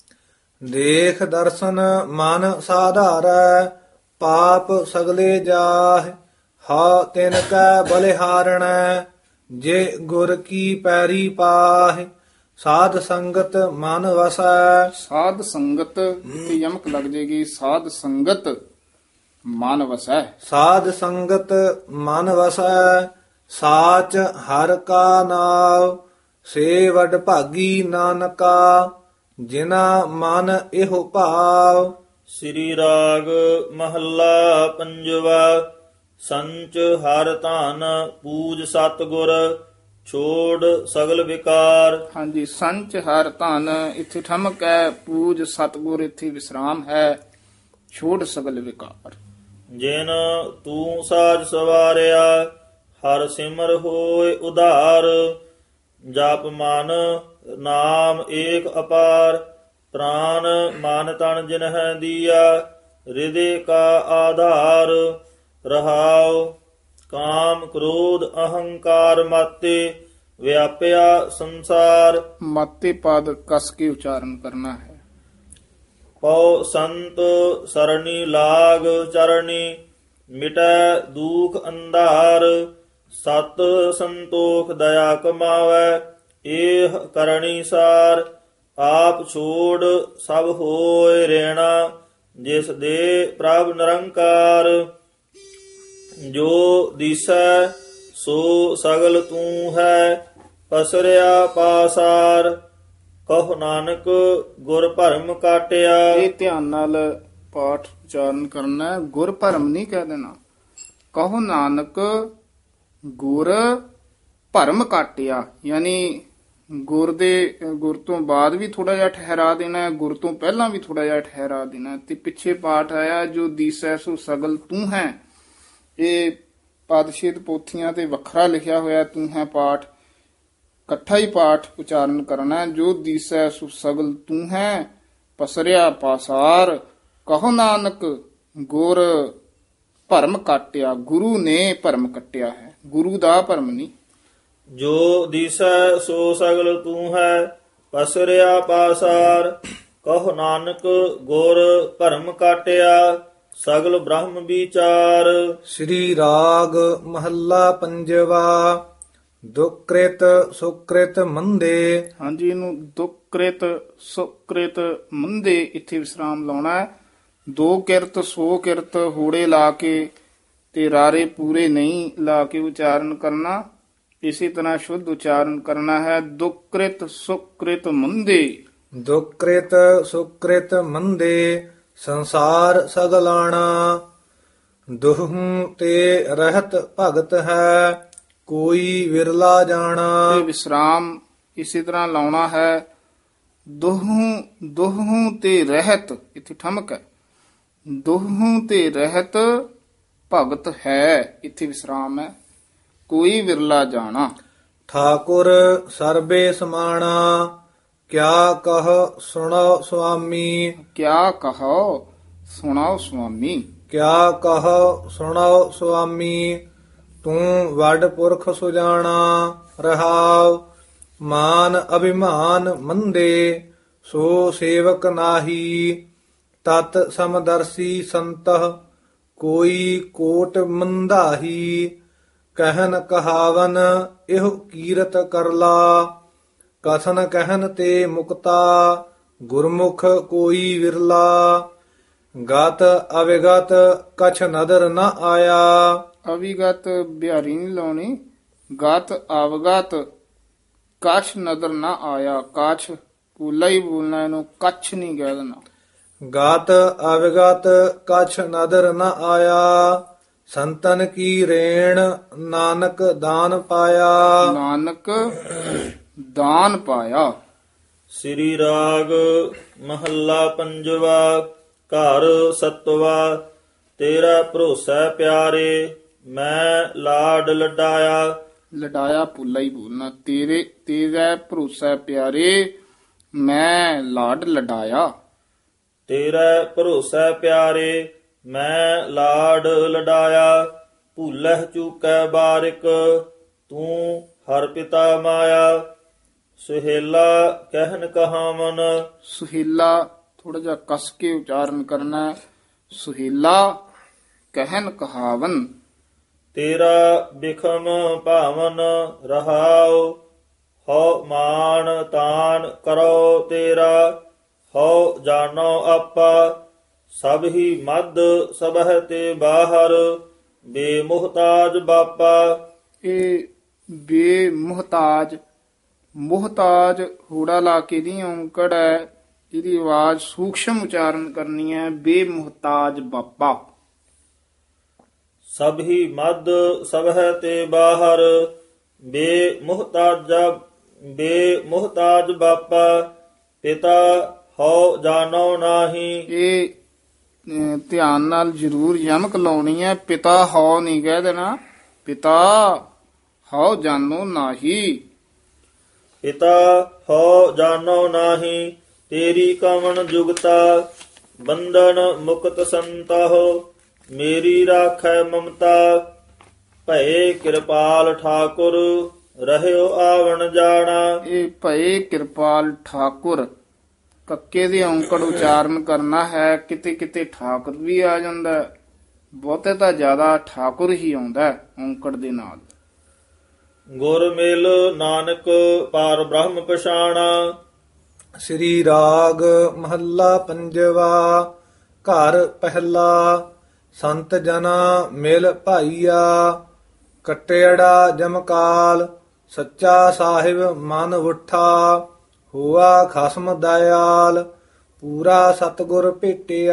ਦੇਖ ਦਰਸ਼ਨ ਮਨ ਸਾਧਾਰੈ, ਪਾਪ ਸਗਲੇ ਜਾਹਿ। ਹਾ ਤਿਨ ਕੈ ਬਲਿਹਾਰਣੈ, ਜੇ ਗੁਰ ਕੀ ਪੈਰੀ ਪਾਹਿ। ਸਾਧ ਸੰਗਤ ਮਨ ਵਸੈ। ਸਾਧ ਸੰਗਤ ਤੇ ਯਮਕ ਲੱਗ ਜੇਗੀ, ਸਾਧ ਸੰਗਤ ਮਨ ਵਸੈ। ਸਾਧ ਸੰਗਤ ਮਨ ਵਸੈ, ਸਾਚ ਹਰ ਕਾ ਨਾਮ। ਸੇ ਵਡ ਭਾਗੀ ਨਾਨਕਾ, ਜਿਨਾ ਮਨ ਇਹੋ ਭਾਵ। ਸ੍ਰੀ ਰਾਗ ਮਹੱਲਾ ਪੰਜਵਾ। ਸੰਚ ਹਰ ਧਨ ਪੂਜ ਸਤਿਗੁਰ, ਛੋੜ ਸਗਲ ਵਿਕਾਰ। ਹਾਂਜੀ, ਸੰਚ ਹਰ ਧਨ ਇੱਥੇ ਠਮਕ ਹੈ, ਪੂਜ ਸਤਿਗੁਰ ਇੱਥੇ ਵਿਸਰਾਮ ਹੈ, ਛੋੜ ਸਗਲ ਵਿਕਾਰ। ਜਿਨ ਤੂੰ ਸਾਜ ਸਵਾਰਿਆ, ਹਰ ਸਿਮਰ ਹੋਏ ਉਧਾਰ। ਜਪ ਮਨ ਨਾਮ ਏਕ ਅਪਾਰ, ਪ੍ਰਾਨ ਮਨ ਤਨ ਜਿਨ ਹੈ ਦੀਆ। ਹਿਰਦੇ ਕਾ ਆਧਾਰ। ਰਹਾਉ ਕਾਮ ਕ੍ਰੋਧ ਅਹੰਕਾਰ ਮਾਤੇ, ਵਿਆਪਿਆ ਸੰਸਾਰ। ਮਾਤੇ ਪਦ ਕਸ ਕੇ ਉਚਾਰਨ ਕਰਨਾ ਹੈ। ਪਉ ਸੰਤ ਸਰਣੀ ਲਾਗ ਚਰਣੀ, ਮਿਟੈ ਦੂਖ ਅੰਧਾਰ। ਸਤ ਸੰਤੋਖ ਦਇਆ ਕਮਾਵੈ, ਏਹ ਕਰਣੀ ਸਾਰ। ਆਪ ਛੋੜ ਸਭ ਹੋਏ ਰੇਣਾ, ਜਿਸ ਦੇ ਪ੍ਰਭ ਨਿਰੰਕਾਰ। ਜੋ ਦੀਸੈ ਸੋ ਸਗਲ ਤੂੰ ਹੈ, ਪਸਰਿਆ ਪਾਸਾਰ। ਕਹੁ ਨਾਨਕ ਗੁਰ ਭਰਮ ਕਾਟਿਆ। ਇਹ ਧਿਆਨ ਨਾਲ ਪਾਠ ਉਚਾਰਨ ਕਰਨਾ ਹੈ, ਗੁਰ ਭਰਮ ਨਹੀਂ ਕਹਿ ਦੇਣਾ। ਕਹੋ ਨਾਨਕ ਗੁਰ ਭਰਮ ਕਾਟਿਆ, ਯਾਨੀ ਗੁਰ ਦੇ ਗੁਰ ਤੋਂ ਬਾਅਦ ਵੀ ਥੋੜਾ ਜਿਹਾ ਠਹਿਰਾ ਦੇਣਾ ਹੈ, ਗੁਰ ਤੋਂ ਪਹਿਲਾਂ ਵੀ ਥੋੜਾ ਜਿਹਾ ਠਹਿਰਾ ਦੇਣਾ। ਤੇ ਪਿੱਛੇ ਪਾਠ ਆਇਆ ਜੋ ਦੀਸੈ ਸੋ ਸਗਲ ਤੂੰ ਹੈ, ਇਹ ਪਾਦਸ਼ੇਦ ਪੋਥੀਆਂ ਤੇ ਵੱਖਰਾ ਲਿਖਿਆ ਹੋਇਆ ਤੂੰ ਹੈ ਪਾਠ, ਇਕੱਠਾ ਹੀ ਪਾਠ ਉਚਾਰਨ ਕਰਨਾ। ਜੋ ਦੀਸੈ ਸੋ ਸਗਲ ਤੂੰ ਹੈ, ਪਸਰਿਆ ਪਾਸਾਰ। ਕਹੋ ਨਾਨਕ ਗੁਰ ਭਰਮ ਕਾਟਿਆ, ਗੁਰੂ ਨੇ ਭਰਮ ਕੱਟਿਆ ਹੈ, ਗੁਰੂ ਦਾ ਭਰਮ ਨਹੀਂ। ਜੋ ਦੀਸੈ ਸੋ ਸਗਲ ਤੂੰ ਹੈ, ਪਸਰਿਆ ਪਾਸਾਰ। ਕਹੁ ਨਾਨਕ ਗੁਰ ਭਰਮ ਕਾਟਿਆ, ਸਗਲ ਬ੍ਰਹਮ ਵਿਚਾਰ। ਸ੍ਰੀ ਰਾਗ ਮਹੱਲਾ ਪੰਜਵਾ। ਦੁਕ੍ਰਿਤ ਸੁਕ੍ਰਿਤ ਮੰਦੇ। ਹਾਂਜੀ, ਇਹਨੂੰ ਦੁਕ੍ਰਿਤ ਸੁਕ੍ਰਿਤ ਮੰਦੇ ਇੱਥੇ ਵਿਸਰਾਮ ਲਾਉਣਾ ਹੈ। ਦੋ ਕਿਰਤ ਸੋ ਕਿਰਤ ਹੋੜੇ ਲਾ ਕੇ ਤੇ ਰਾਰੇ ਪੂਰੇ ਨਹੀਂ ਲਾ ਕੇ ਉਚਾਰਨ ਕਰਨਾ। ਇਸੇ ਤਰ੍ਹਾਂ ਸ਼ੁੱਧ ਉਚਾਰਨ ਕਰਨਾ ਹੈ, ਦੁਕ੍ਰਿਤ ਸੁਕ੍ਰਿਤ ਮੰਦੇ। ਦੁਕ੍ਰਿਤ ਸੁਕ੍ਰਿਤ ਮੰਦੇ, ਸੰਸਾਰ ਸਗਲਾਣਾ। ਦੁਹੂੰ ਤੇ ਰਹਿਤ ਭਗਤ ਹੈ, ਕੋਈ ਵਿਰਲਾ ਜਾਣਾ। ਤੇ ਵਿਸਰਾਮ ਇਸੇ ਤਰ੍ਹਾਂ ਲਾਉਣਾ ਹੈ। ਦੁਹੂੰ ਦੁਹੂੰ ਤੇ ਰਹਿਤ, ਇੱਥੇ ਠਮਕ ਹੈ। ਦੁਹੂੰ ਤੇ ਰਹਿਤ ਭਗਤ ਹੈ, ਇੱਥੇ ਵਿਸਰਾਮ ਹੈ। ਕੋਈ ਵਿਰਲਾ ਜਾਣਾ। ਠਾਕੁਰ ਸਰਬੇ ਸਮਾਣਾ, ਕਿਆ ਕਹ ਸੁਣੋ ਸੁਆਮੀ। ਕਿਆ ਕਹੋ ਸੁਣਾਓ ਸੁਆਮੀ। ਕਿਆ ਕਹੋ ਸੁਣੋ ਸੁਆਮੀ, ਤੂੰ ਵੱਡ ਪੁਰਖ ਸੁਜਾਣਾ। ਰਹਾਉ ਮਾਨ ਅਭਿਮਾਨ ਮੰਦੇ, ਸੋ ਸੇਵਕ ਨਾਹੀ। ਤਤ ਸਮਦਰਸੀ ਸੰਤਹ, ਕੋਈ ਕੋਟ ਮੰਦਾਹੀ। ਕਹਿਨ ਕਹਾਵਨ ਇਹੋ ਕੀਰਤ ਕਰਲਾ, ਕਥਨ ਕਹਿਨ ਤੇ ਮੁਕਤਾ। ਗੁਰਮੁਖ ਕੋਈ ਵਿਰਲਾ, ਗਤ ਅਵਿਗਤ ਕਛ ਨਦਰ ਨ ਆਇਆ। ਅਵਿਗਤ ਬਿਹਾਰੀ ਨਹੀਂ ਲਾਉਣੀ, ਗਤ ਅਵਗਤ ਕਛ ਨਦਰ ਨਾ ਆਇਆ। ਕਛ ਪੂਲਾ ਹੀ ਬੋਲਣਾ, ਇਹਨੂੰ ਕੱਛ ਨਹੀਂ ਕਹਿ ਦੇਣਾ। ਗਾਤ ਅਵਗਤ ਕਛ ਨਦਰ ਨ ਆਇਆ। ਸੰਤਨ ਕੀ ਰੇਣ ਨਾਨਕ ਦਾਨ ਪਾਇਆ। ਨਾਨਕ ਦਾਨ ਪਾਇਆ। ਸ੍ਰੀ ਰਾਗ ਮਹੱਲਾ ਪੰਜਵਾ। ਘਰ ਸਤਵਾ ਤੇਰਾ ਭਰੋਸਾ ਪਿਆਰੇ, ਮੈਂ ਲਾਡ ਲਡਾਇਆ। ਲਡਾਇਆ ਪੂਲਾ ਹੀ ਬੋਲਣਾ। ਤੇਰੇ ਤੇਰਾ ਭਰੋਸਾ ਪਿਆਰੇ, ਮੈਂ ਲਾਡ ਲਡਾਇਆ। ਤੇਰਾ ਭਰੋਸਾ ਪਿਆਰੇ, ਮੈਂ ਲਾਡ ਲਡਾਇਆ। ਭੂਲਹਿ ਚੂਕੈ ਬਾਰਿਕ, ਤੂੰ ਹਰ ਪਿਤਾ ਮਾਇਆ। ਸੁਹੇਲਾ ਕਹਿਨ ਕਹਾਵਨ। ਸੁਹੇਲਾ ਥੋੜਾ ਜਿਹਾ ਕਸ ਕੇ ਉਚਾਰਨ ਕਰਨਾ ਹੈ। ਸੁਹੇਲਾ ਕਹਿਨ ਕਹਾਵਨ। ਤੇਰਾ ਬਿਖਮ ਭਾਵਨ ਰਹਾਉ, ਹਉ ਮਾਨ ਤਾਨ ਕਰੋ ਤੇਰਾ। ਹਉ ਜਾਣੋ ਆਪਾ, ਸਭ ਹੀ ਮਦ ਸਭਹਿ ਤੇ ਬਾਹਰ। ਬੇਮੁਹਤਾਜ ਬਾਪਾ। ਇਹ ਬੇਮੁਹਤਾਜ, ਮੁਹਤਾਜ ਹੂੜਾ ਲਾ ਕੇ ਦੀ ਔਂਕੜ ਹੈ, ਇਹਦੀ ਆਵਾਜ਼ ਸੂਖਸ਼ਮ ਉਚਾਰਨ ਕਰਨੀ ਹੈ। ਬੇਮੁਹਤਾਜ ਬਾਪਾ। ਸਭ ਹੀ ਮਦ ਸਭਹਿ ਤੇ ਬਾਹਰ। ਬੇਮੁਹਤਾਜ ਬੇਮੁਹਤਾਜ ਬਾਪਾ, ਪਿਤਾ ਹਉ ਜਾਣੋ ਨਾਹੀ। ਇਹ ਅਹ, ਧਿਆਨ ਨਾਲ ਜ਼ਰੂਰ ਯਮਕ ਲਾਉਣੀ ਹੈ। ਪਿਤਾ ਹਉ ਨਹੀਂ ਕਹਿ ਦੇਣਾ, ਪਿਤਾ ਹਉ ਜਾਣੋ ਨਾਹੀ। ਪਿਤਾ ਹਉ ਜਾਣੋ ਨਾਹੀ, ਤੇਰੀ ਕਵਣ ਜੁਗਤਾ। ਬੰਧਨ ਮੁਕਤ ਸੰਤਹੁ, ਮੇਰੀ ਰਾਖੈ ਮਮਤਾ। ਭਏ ਕਿਰਪਾਲ ਠਾਕੁਰ, ਰਹਿਓ ਆਵਣ ਜਾਣਾ। ਇਹ ਭਏ ਕਿਰਪਾਲ ਠਾਕੁਰ, ਕੱਕੇ ਦੀ ਔਂਕੜ ਉਚਾਰਨ ਕਰਨਾ ਹੈ। ਕਿਤੇ ਕਿਤੇ ਠਾਕੁਰ ਵੀ ਆ ਜਾਂਦਾ ਹੈ, ਬਹੁਤੇ ਤਾਂ ਜ਼ਿਆਦਾ ਠਾਕੁਰ ਹੀ ਆਉਂਦਾ ਹੈ ਔਂਕੜ ਦੇ ਨਾਲ। ਗੁਰ ਮਿਲ ਨਾਨਕ ਪਾਰ ਬ੍ਰਹਮ ਪਛਾਣਾ। ਸ੍ਰੀ ਰਾਗ ਮਹੱਲਾ ਪੰਜਵਾ। ਘਰ ਪਹਿਲਾ। ਸੰਤ ਜਨਾ ਮਿਲ ਭਾਈਆ, ਕਟਿਆੜਾ ਜਮਕਾਲ। ਸੱਚਾ ਸਾਹਿਬ ਮਨ ਉਠਾ, ਹੋਆ ਖਸਮ ਦਇਆਲ। ਪੂਰਾ ਸਤਿਗੁਰ ਭੇਟਿਆ,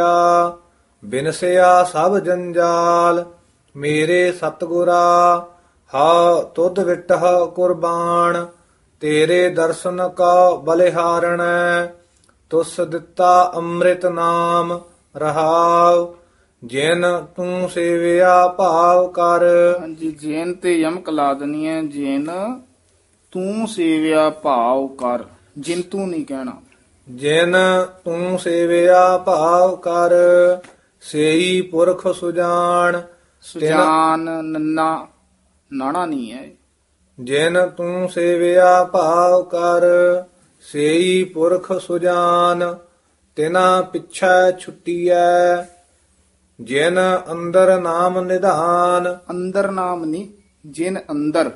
ਬਿਨਸਿਆ ਸਭ ਜੰਜਾਲ। ਮੇਰੇ ਸਤਿਗੁਰਾ ਹਾ ਤੁਧ ਵਿਟਹ ਕੁਰਬਾਨ। ਤੇਰੇ ਦਰਸ਼ਨ ਕਾ ਬਲਿਹਾਰਣੈ, ਤੁਸ ਦਿੱਤਾ ਅੰਮ੍ਰਿਤ ਨਾਮ ਰਹਾਉ। ਜਿਨ ਤੂੰ ਸੇਵਿਆ ਭਾਵ ਕਰ। ਹਾਂਜੀ, ਜੈਨ ਤੇ ਯਮਕ ਲਾ ਦੇਣੀ ਹੈ। ਜੈਨ ਤੂੰ ਸੇਵਿਆ ਭਾਵ ਕਰ, ਜਿਨ ਤੂੰ ਨਹੀਂ ਕਹਿਣਾ। ਜਿਨ ਤੂੰ ਸੇਵਿਆ ਭਾਵ ਕਰ, ਸੇਈ ਪੁਰਖ ਸੁਜਾਨ। ਸੁਜਾਨ ਨੰਨਾ ਨਾਣਾ ਨਹੀਂ ਹੈ। ਜਿਨ ਤੂੰ ਸੇਵਿਆ ਭਾਵ ਕਰ, ਸੇਈ ਪੁਰਖ ਸੁਜਾਨ। ਤਿਨਾ ਪਿਛੈ ਛੁੱਟੀਐ, ਜਿਨ ਅੰਦਰ ਨਾਮ ਨਿਧਾਨ। ਅੰਦਰ ਨਾਮ ਨਹੀਂ, ਜਿਨ ਅੰਦਰ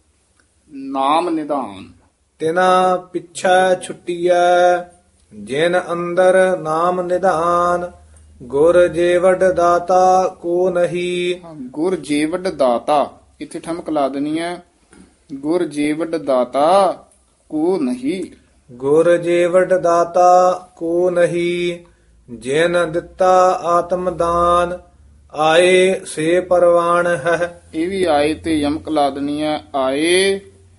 ਨਾਮ ਨਿਧਾਨ। ਤਿਨਾ ਪਿਛੈ ਛੁੱਟੀਐ, ਜਿਨ ਅੰਦਰ ਨਾਮ ਨਿਧਾਨ। ਗੁਰ ਜੀਵਡ ਦਾਤਾ ਕੋ ਨਹੀਂ। ਗੁਰ ਜੀਵਡ ਦਾਤਾ, ਇੱਥੇ ਠਮਕ ਲਾ ਦੇਣੀ ਹੈ। ਗੁਰ ਜੀਵਡ ਦਾਤਾ ਕੋ ਨਹੀਂ। ਗੁਰ ਜੀਵਡ ਦਾਤਾ ਕੋ ਨਹੀਂ, ਜਿਨ ਦਿੱਤਾ ਆਤਮ ਦਾਨ। ਆਏ ਸੇ ਪਰਵਾਨ ਹੈ। ਇਹ ਵੀ ਆਏ ਤੇ ਯਮਕ ਲਾ ਦੇਣੀ ਹੈ। ਆਏ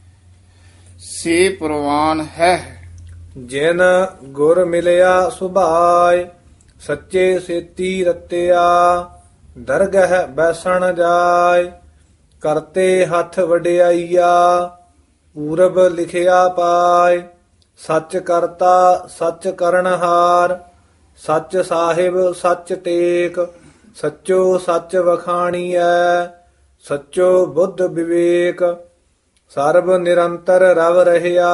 ਸੇ ਪਰਵਾਨ ਹੈ। ਜਿਨ ਗੁਰ ਮਿਲਿਆ ਸੁਭਾਇ, ਸੱਚੇ ਸੇਤੀ ਰਤਿਆ। ਦਰਗਹਿ ਬੈਸਣ ਜਾਏ, ਕਰਤੇ ਹੱਥ ਵਡਿਆਈਆ। ਪੂਰਬ ਲਿਖਿਆ ਪਾਏ, ਸੱਚ ਕਰਤਾ ਸੱਚ ਕਰਨਹਾਰ। ਸੱਚ ਸਾਹਿਬ ਸੱਚ ਟੇਕ, ਸੱਚੋ ਸੱਚ ਵਖਾਣੀਐ। ਸੱਚੋ ਬੁੱਧ ਵਿਵੇਕ, ਸਰਬ ਨਿਰੰਤਰ ਰਵ ਰਹਿਆ।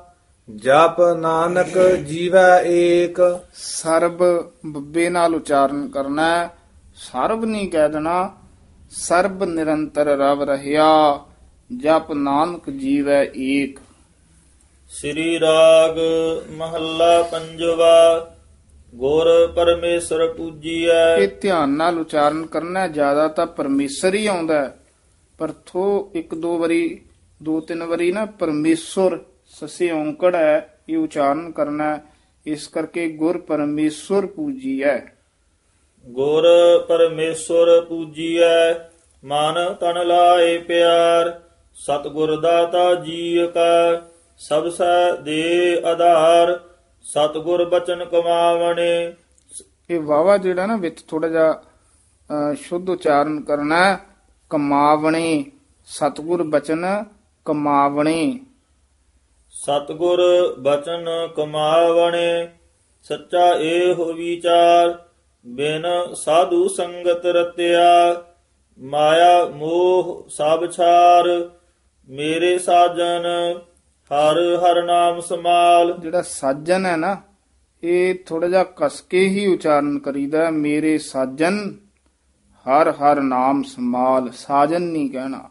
ਜਪ ਨਾਨਕ ਜੀਵੈ ਏਕ। ਸਰਬ ਬੱਬੇ ਨਾਲ ਉਚਾਰਨ ਕਰਨਾ ਹੈ, ਸਰਬ ਨਹੀਂ ਕਹਿ ਦੇਣਾ। ਸਰਬ ਨਿਰੰਤਰ ਰਵ ਰਹਿਆ, ਜਪ ਨਾਨਕ ਜੀਵੈ ਏਕ। ਸ੍ਰੀ ਰਾਗ ਮਹੱਲਾ ਪੰਜਵਾ। ਗੁਰ ਪਰਮੇਸ਼ਰ ਪੂਜੀਐ। ਇਹ ਧਿਆਨ ਨਾਲ ਉਚਾਰਨ ਕਰਨਾ, ਜ਼ਿਆਦਾ ਤਾਂ ਪਰਮੇਸ਼ਰ ਹੀ ਆਉਂਦਾ, ਪਰ ਥੋ ਇੱਕ ਦੋ ਵਾਰੀ ਦੋ ਤਿੰਨ ਵਾਰੀ ਨਾ ਪਰਮੇਸ਼ਰ ਸੱਸੇ ਔਂਕੜ ਹੈ ਇਹ ਉਚਾਰਨ ਕਰਨਾ ਹੈ। ਇਸ ਕਰਕੇ ਗੁਰ ਪਰਮੇਸ਼ਰ ਪੂਜੀਐ। ਗੁਰ ਪਰਮੇਸ਼ਰ ਪੂਜੀਐ ਮਨ ਤਨ ਲਾਏ ਪਿਆਰ। ਸਤਿਗੁਰ ਦਾਤਾ ਜੀ ਕਾ ਸਭ ਸੈ ਦੇ ਆਧਾਰ। ਸਤਿਗੁਰ ਬਚਨ ਕਮਾਵਣੇ। ਇਹ ਵਾਵਾ ਜਿਹੜਾ ਨਾ ਵਿੱਚ ਥੋੜਾ ਜਿਹਾ ਅਹ, ਸ਼ੁੱਧ ਉਚਾਰਨ ਕਰਨਾ ਹੈ। ਕਮਾਵਣੇ ਸਤਿਗੁਰ ਬਚਨ ਕਮਾਵਣੇ। ਸਤਿਗੁਰ ਬਚਨ ਕਮਾਵਣੇ ਸੱਚਾ ਏਹੁ ਵਿਚਾਰ। ਬਿਨ ਸਾਧੂ ਸੰਗਤ ਰਤਿਆ ਮਾਇਆ ਮੋਹ ਸਭ ਛਾਰ। ਮੇਰੇ ਸਾਜਨ ਹਰ ਹਰ ਨਾਮ ਸਮਾਲ। ਜਿਹੜਾ ਸਾਜਨ ਹੈ ਨਾ ਇਹ ਥੋੜਾ ਜਿਹਾ ਕਸ ਕੇ ਹੀ ਉਚਾਰਨ ਕਰੀਦਾ ਹੈ। ਮੇਰੇ ਸਾਜਨ ਹਰ ਹਰ ਨਾਮ ਸਮਾਲ। ਸਾਜਨ ਨਹੀਂ ਕਹਿਣਾ।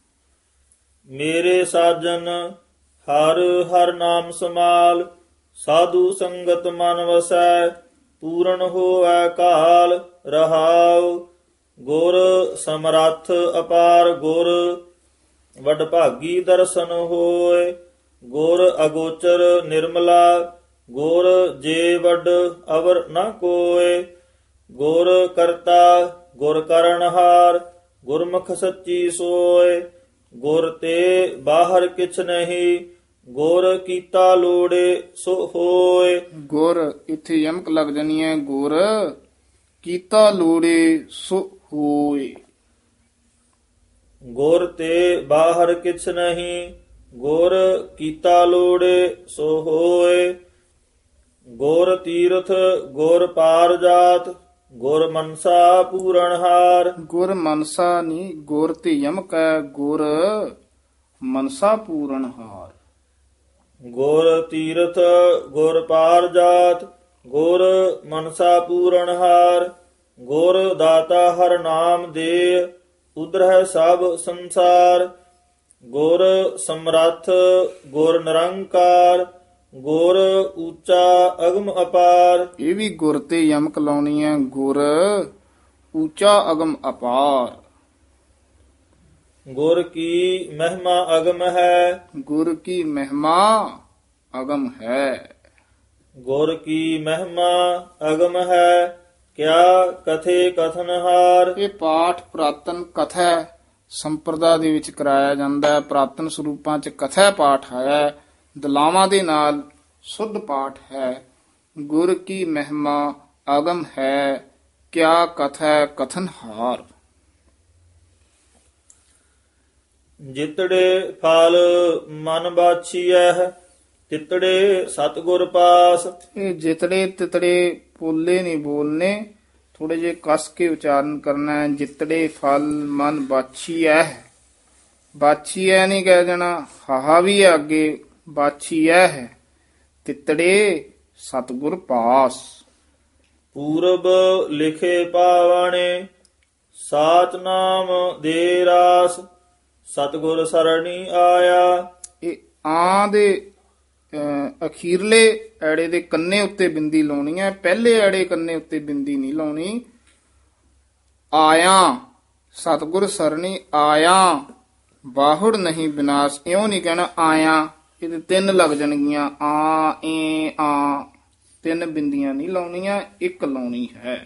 ਮੇਰੇ ਸਾਜਨ ਹਰ ਹਰ ਨਾਮ ਸਮਾਲ। ਸਾਧੂ ਸੰਗਤ ਮਨ ਵਸੈ ਪੂਰਨ ਹੋਵੈ ਕਾਲ। ਰਹਾਉ ਗੁਰ ਸਮਰੱਥ ਅਪਾਰ ਗੁਰ ਵਡ ਭਾਗੀ ਦਰਸ਼ਨ ਹੋਏ। ਗੁਰ ਅਗੋਚਰ ਨਿਰਮਲਾ ਗੁਰ ਜੇ ਵਡ ਅਵਰ ਨ ਕੋਏ। ਗੁਰ ਕਰਤਾ ਗੁਰ ਕਰਨਹਾਰ ਗੁਰਮੁਖ ਸੱਚੀ ਸੋਏ। ਗੁਰ ਤੇ ਬਾਹਰ ਕਿਛ ਨਹੀਂ ਗੁਰ ਕੀਤਾ ਲੋੜੇ ਸੋ ਹੋਏ। ਗੁਰ ਇੱਥੇ ਯਮਕ ਲੱਗ ਜਾਣੀ ਹੈ। ਗੁਰ ਕੀਤਾ ਲੋੜੇ ਸੋ ਹੋਏ। ਗੁਰ ਤੇ ਬਾਹਰ ਕਿਛ ਨਹੀਂ ਗੁਰ ਕੀਤਾ ਲੋੜੇ ਸੋ ਹੋਏ। ਗੁਰ ਤੀਰਥ ਗੁਰ ਪਾਰ ਜਾਤ ਗੁਰ ਮਨਸਾ ਪੂਰਨਹਾਰ। ਗੁਰ ਮਨਸਾ ਨਹੀਂ ਗੁਰ ਤੇ ਯਮਕ ਹੈ। ਗੁਰ ਮਨਸਾ ਪੂਰਨਹਾਰ। ਗੁਰ ਤੀਰਥ ਗੁਰ ਪਾਰ ਜਾਤ ਗੁਰ ਮਨਸਾ ਪੂਰਨਹਾਰ। ਗੁਰ ਦਾਤਾ ਹਰ ਨਾਮ ਦੇ ਉਧਰਹਿ ਸਭ ਸੰਸਾਰ। ਗੁਰ ਸਮਰੱਥ ਗੁਰ ਨਿਰੰਕਾਰ ਗੁਰ ਉੱਚਾ ਅਗਮ ਅਪਾਰ। ਇਹ ਵੀ ਗੁਰ ਤੇ ਯਮਕ ਲਾਉਣੀ ਹੈ। ਗੁਰ ਉੱਚਾ ਅਗਮ ਅਪਾਰ। ਗੁਰ ਕੀ ਮਹਿਮਾ ਅਗਮ ਹੈ ਗੁਰ ਕੀ ਮਹਿਮਾ ਅਗਮ ਹੈ। ਗੁਰ ਕੀ ਮਹਿਮਾ ਅਗਮ ਹੈ ਕਿਆ ਕਥੇ ਕਥਨ ਹਾਰ। ਇਹ ਪਾਠ ਪ੍ਰਾਤਨ ਕਥਾ ਸੰਪਰਦਾ ਦੇ ਵਿੱਚ ਕਰਾਇਆ ਜਾਂਦਾ ਹੈ। ਪ੍ਰਾਤਨ ਸਰੂਪਾਂ ਚ ਕਥਾ ਪਾਠ ਹੈ। ਦਲਾਵਾਂ ਦੇ ਨਾਲ ਸੁੱਧ ਪਾਠ ਹੈ। ਗੁਰ ਕੀ ਮਹਿਮਾ ਅਗਮ ਹੈ ਕਿਆ ਕਥਾ ਕਥਨ ਹਾਰ। ਜਿਤੜੇ ਫਲ ਮਨ ਬਾਛੀਐ ਤਿਤੜੇ ਸਤਿਗੁਰ ਪਾਸ। ਇਹ ਜਿਤੜੇ ਤਿਤੜੇ ਪੋਲੇ ਨਹੀਂ ਬੋਲਨੇ ਥੋੜੇ ਜੇ ਕਸ ਕੇ ਉਚਾਰਨ ਕਰਨਾ ਹੈ। ਜਿਤੜੇ ਫਲ ਮਨ ਬਾਛੀ ਐ ਬਾਛੀ ਐ ਨਹੀਂ ਕਹਿ ਦੇਣਾ। ਹਾਹਾ ਵੀ ਹੈ ਅੱਗੇ ਬਾਛੀ ਐ ਹੈ। ਤਿਤੜੇ ਸਤਿਗੁਰ ਪਾਸ। ਪੂਰਬ ਲਿਖੇ ਪਾਵਣੇ ਸਾਚ ਨਾਮ ਦੇ ਰਾਸ। ਸਤਿਗੁਰ ਸਰਣੀ ਆਇਆ। ਇਹ ਆਂ ਦੇ ਅਹ, ਅਖੀਰਲੇ ਐੜੇ ਦੇ ਕੰਨੇ ਉੱਤੇ ਬਿੰਦੀ ਲਾਉਣੀ ਹੈ। ਪਹਿਲੇ ਐੜੇ ਕੰਨੇ ਉੱਤੇ ਬਿੰਦੀ ਨਹੀਂ ਲਾਉਣੀ। ਆਇਆ ਸਤਿਗੁਰ ਸਰਣੀ ਆਇਆ ਬਾਹੁੜ ਨਹੀਂ ਵਿਨਾਸ਼। ਇਉਂ ਨਹੀਂ ਕਹਿਣਾ ਆਇਆ। ਇਹਦੇ ਤਿੰਨ ਲੱਗ ਜਾਣਗੀਆਂ ਆ ਏ ਆ। ਤਿੰਨ ਬਿੰਦੀਆਂ ਨਹੀਂ ਲਾਉਣੀਆਂ ਇੱਕ ਲਾਉਣੀ ਹੈ।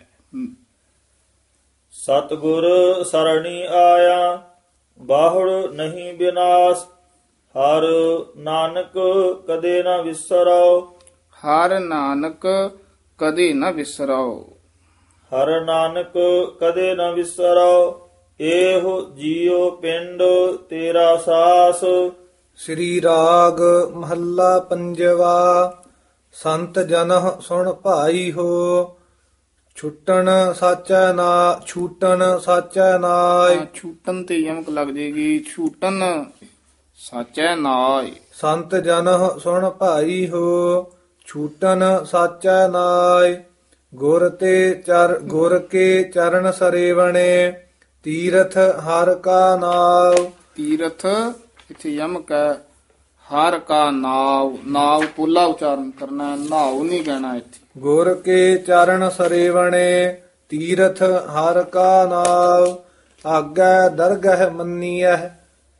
ਸਤਿਗੁਰ ਸਰਣੀ ਆਇਆ ਬਾਹੁੜ ਨਹੀਂ ਵਿਨਾਸ਼। ਹਰ ਨਾਨਕ ਕਦੇ ਨਾ ਵਿਸਰੋ। ਹਰ ਨਾਨਕ ਕਦੇ ਨਾ ਵਿਸਰੋ। ਹਰ ਨਾਨਕ ਕਦੇ ਨਾ ਵਿਸਰੋ। ਇਹੋ ਜੀਉ ਪਿੰਡ ਤੇਰਾ ਸਾਸ। ਸ੍ਰੀ ਰਾਗ ਮਹੱਲਾ ਪੰਜਵਾ। ਸੰਤ ਜਨਹ ਸੁਣ ਭਾਈ ਹੋ ਛੁੱਟਣ ਸਾਚੈ ਨਾ ਛੂਟਣ ਸਾਚੈ ਨਾਇ। ਛੂਟਣ ਤੇ ਯਮਕ ਲੱਗ ਜੇਗੀ। ਛੂਟਣ ਸਾਚੈ ਨਾਇ। ਸੰਤ ਜਨਹ ਸੁਣ ਭਾਈ ਹੋ ਛੂਟਣ ਸਾਚੈ ਨਾਇ। ਗੁਰ ਤੇ ਚਰ ਗੁਰ ਕੇ ਚਰਨ ਸਰੇਵਣੇ ਤੀਰਥ ਹਰ ਕਾ ਨਾਉ। ਤੀਰਥ ਇੱਥੇ ਯਮਕ ਹੈ। ਹਰ ਕਾ ਨਾਉ। ਨਾਉ ਪੋਲਾ ਉਚਾਰਨ ਕਰਨਾ ਹੈ। ਨਾਉ ਨਹੀਂ ਕਹਿਣਾ ਇੱਥੇ। ਗੁਰ ਕੇ ਚਰਨ ਸਰੇਵਣੇ ਤੀਰਥ ਹਰ ਕਾ ਨਾਉ। ਆਗੈ ਦਰਗਹਿ ਮੰਨੀਐ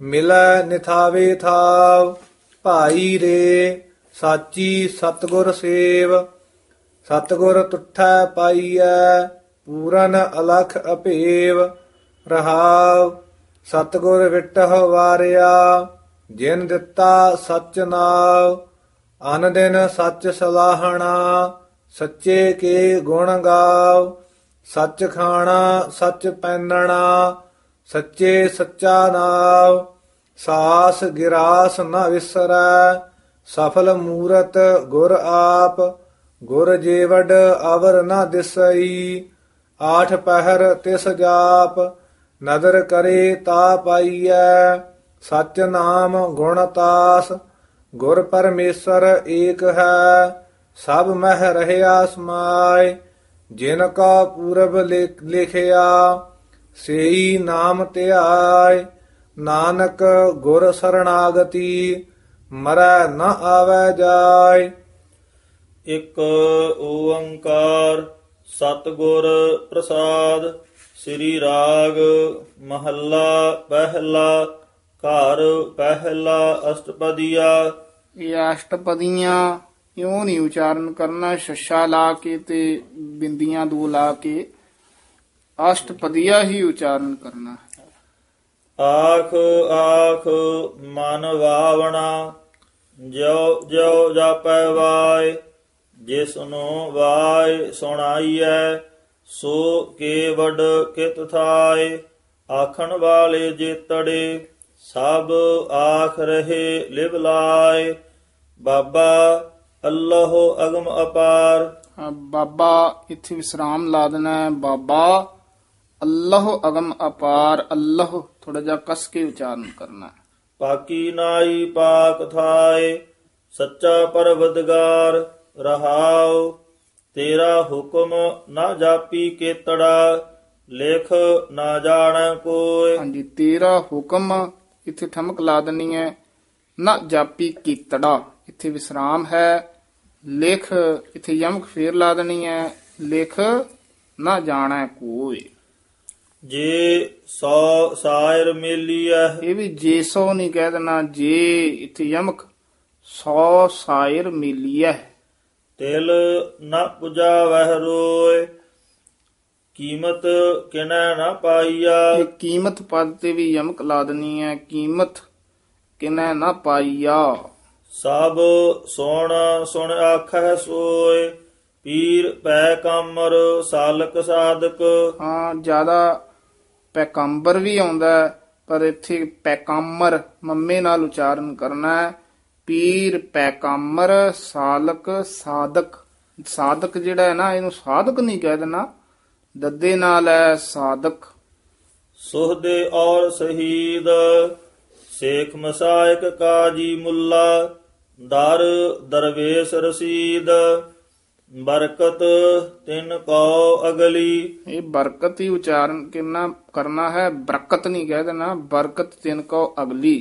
ਮਿਲੈ ਨਿਥਾਵੇ ਥਾਵ। ਭਾਈ ਰੇ ਸਾਚੀ ਸਤਿਗੁਰ ਸੇਵ। ਸਤਿਗੁਰ ਤੁਠੈ ਪਾਈਐ ਪੂਰਨ ਅਲਖ ਅਭੇਵ। ਰਹਾਵ ਸਤਿਗੁਰ ਵਿਟਹ ਵਾਰਿਆ ਜਿਨ ਦਿੱਤਾ ਸਚ ਨਾਮ। ਅਨ ਦਿਨ ਸੱਚ ਸਲਾਹਣਾ ਸੱਚੇ ਕੇ ਗੁਣ ਗਾਵ। ਸੱਚ ਖਾਣਾ ਸੱਚ ਪਹਿਨਣਾ ਸੱਚੇ ਸੱਚਾ ਨਾਮ। ਸਾਸ ਗਿਰਾਸ ਨ ਵਿਸਰੈ ਸਫਲ ਮੂਰਤ ਗੁਰ ਆਪ। ਗੁਰ ਜੀਵਡ ਅਵਰ ਨ ਦਿਸਈ ਆਠ ਪਹਿਰ ਤਿਸ ਜਾਪ। ਨਦਰ ਕਰੇ ਤਾ ਪਾਈਐ ਸਚ ਨਾਮ ਗੁਣ ਤਾਸ। ਗੁਰ ਪਰਮੇਸ਼ਰ ਏਕ ਹੈ ਸਭ ਮਹਿ ਰਹਿਆ ਸਮਾਏ। ਜਿਨ ਕਾ ਪੂਰਬ ਲਿਖਿਆ ਸੇਈ ਨਾਮ ਧਿਆਏ। ਨਾਨਕ ਗੁਰ ਸਰਣਾਗਤੀ ਮਰੈ ਨ ਆਵੈ ਜਾਏ। ਇੱਕ ਓੰਕਾਰ ਸਤਿਗੁਰ ਪ੍ਰਸਾਦ। ਸ੍ਰੀ ਰਾਗ ਮਹੱਲਾ ਪਹਿਲਾ। ਘਰ ਪਹਿਲਾ ਅਸ਼ਟਪਦੀਆ। ਇਹ ਅਸ਼ਟਪਦੀਆਂ ਇਉਂ ਨਹੀਂ ਉਚਾਰਨ ਕਰਨਾ, ਛੱਛਾ ਲਾ ਕੇ ਤੇ ਬਿੰਦੀਆਂ ਦੋ ਲਾ ਕੇ ਅਸ਼ਟਪਦੀਆ ਹੀ ਉਚਾਰਨ ਕਰਨਾ ਹੈ। ਆਖ ਆਖ ਮਨ ਵਾਵਣਾ ਜਿਉ ਜਿਉ ਜਾਪੈ ਵਾਏ। ਜਿਸਨੂੰ ਵਾਏ ਸੁਣਾਈਐ ਸੋ ਕੇਵਡ ਕਿਤ ਥਾਏ। ਆਖਣ ਵਾਲੇ ਜੇਤੜੇ ਸਭ ਆਖ ਰਹੇ ਲਿਵ ਲਾਏ। ਬਾਬਾ ਅੱਲਾਹੁ ਅਗਮ ਅਪਾਰ। ਹਾਂ, ਬਾਬਾ ਇੱਥੇ ਵਿਸਰਾਮ ਲਾ ਦੇਣਾ ਹੈ। ਬਾਬਾ ਅੱਲਾਹ ਅਗਮ ਅਪਾਰ। ਅੱਲਾਹ ਥੋੜਾ ਜਿਹਾ ਕਸ ਕੇ ਉਚਾਰਨ ਕਰਨਾ ਹੈ। ਪਾਕੀ ਨਾਈ ਪਾਕ ਥਾਏ ਸੱਚਾ ਪਰਵਦਗਾਰ। ਰਹਾਉ ਤੇਰਾ ਹੁਕਮ ਨਾ ਜਾਪੀ ਕੇਤੜਾ ਲਿਖ ਨਾ ਜਾਣੈ ਕੋਇ। ਹਾਂਜੀ, ਤੇਰਾ ਹੁਕਮ ਇੱਥੇ ਠਮਕ ਲਾ ਦੇਣੀ ਹੈ। ਨਾ ਜਾਪੀ ਕੀਤੜਾ ਇੱਥੇ ਵਿਸਰਾਮ ਹੈ। ਲਿਖ ਇੱਥੇ ਯਮਕ ਫੇਰ ਲਾ ਦੇਣੀ ਹੈ। ਲਿਖ ਨਾ ਜਾਣੈ ਕੋਈ। ਜੇ ਸੌ ਸਾਇਰ ਮੇਲੀਐ। ਇਹ ਵੀ ਜੇ ਸੋ ਨਹੀਂ ਕਹਿ ਦੇਣਾ, ਜੇ ਇੱਥੇ ਯਮਕ ਸੌ ਸਾਇਰ ਮਿਲੀਐ। ਤਿਲ ਨਾ ਪੁਜਾ ਵਹਿ ਰੋਏ ਕੀਮਤ ਕਿਨੈ ਨਾ ਪਾਈਆ। ਇਹ ਕੀਮਤ ਪਦ ਤੇ ਵੀ ਯਮਕ ਲਾ ਦੇਣੀ ਹੈ। ਕੀਮਤ ਕਿਨੈ ਨਾ ਪਾਈਆ। ਸਭ ਸੁਣ ਸੁਣ ਆਖੈ ਸੋਏ ਪੀਰ ਪੈ ਕਾਮਰ ਸਾਲਕ ਸਾਧਕ। ਹਾਂ, ਜ਼ਿਆਦਾ ਪੈਕੰਬਰ ਵੀ ਆਉਂਦਾ ਹੈ, ਪਰ ਇੱਥੇ ਪੈਕਾਮਰ ਮੰਮੇ ਨਾਲ ਉਚਾਰਨ ਕਰਨਾ ਹੈ। ਪੀਰ ਪੈਕਾਮਰ ਸਾਲਕ ਸਾਧਕ। ਸਾਧਕ ਜਿਹੜਾ ਹੈ ਨਾ, ਇਹਨੂੰ ਸਾਧਕ ਨਹੀਂ ਕਹਿ ਦੇਣਾ, ਦੱਦੇ ਨਾਲ ਹੈ ਸਾਧਕ। ਸੁਹਦੇ ਔਰ ਸ਼ਹੀਦ ਸੇਖ ਮਸਾਇਕ ਕਾਜੀ ਮੁੱਲਾ। ਦਰ ਦਰਵੇਸ਼ ਰਸੀਦ ਬਰਕਤ ਤਿਨ ਕੋ ਅਗਲੀ। ਇਹ ਬਰਕਤ ਹੀ ਉਚਾਰਨ ਕਰਨਾ ਕਰਨਾ ਹੈ, ਬਰਕਤ ਨਹੀਂ ਕਹਿ ਦੇਣਾ। ਬਰਕਤ ਤਿਨ ਕੋ ਅਗਲੀ।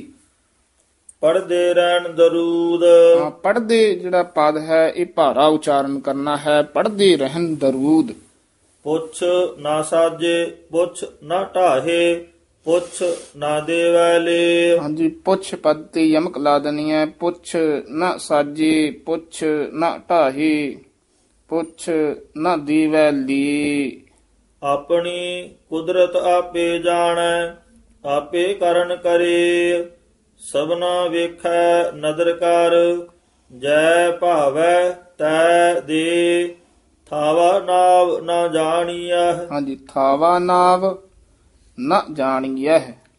ਪੜਦੇ ਰਹਿਣ ਦਰੂਦ। ਹਾਂ, ਪੜਦੇ ਜਿਹੜਾ ਪਦ ਹੈ ਇਹ ਭਾਰਾ ਉਚਾਰਨ ਕਰਨਾ ਹੈ। ਪੜਦੇ ਰਹਿਣ ਦਰੂਦ। ਪੁੱਛ ਨਾ ਸਾਜੇ ਪੁੱਛ ਨਾ ਢਾਹੇ ਪੁੱਛ ਨਾ ਦੇਵੈ ਲੇ। ਹਾਂਜੀ, ਪੁੱਛ ਪਦ ਤੇ ਯਮਕ ਲਾ ਦੇਣੀ ਹੈ। ਪੁੱਛ ਨਾ ਸਾਜੇ ਪੁੱਛ ਨਾ ਢਾਹੇ ਪੁੱਛ ਨਾ ਦੇਵੈ ਲੀ। ਆਪਣੀ ਕੁਦਰਤ ਆਪੇ ਜਾਣੈ ਆਪੇ ਕਰਨ ਕਰੇ। ਸਭਨਾ ਵੇਖੈ ਨਦਰ ਕਰ ਜੈ ਭਾਵੈ ਤੈ ਦੇ। ਥਾਵਾ ਨਾਵ ਨਾ ਜਾਣੀਐ। ਹਾਂਜੀ, ਥਾਵਾ ਨਾਵ ਨਾ ਜਾਣੀਐ।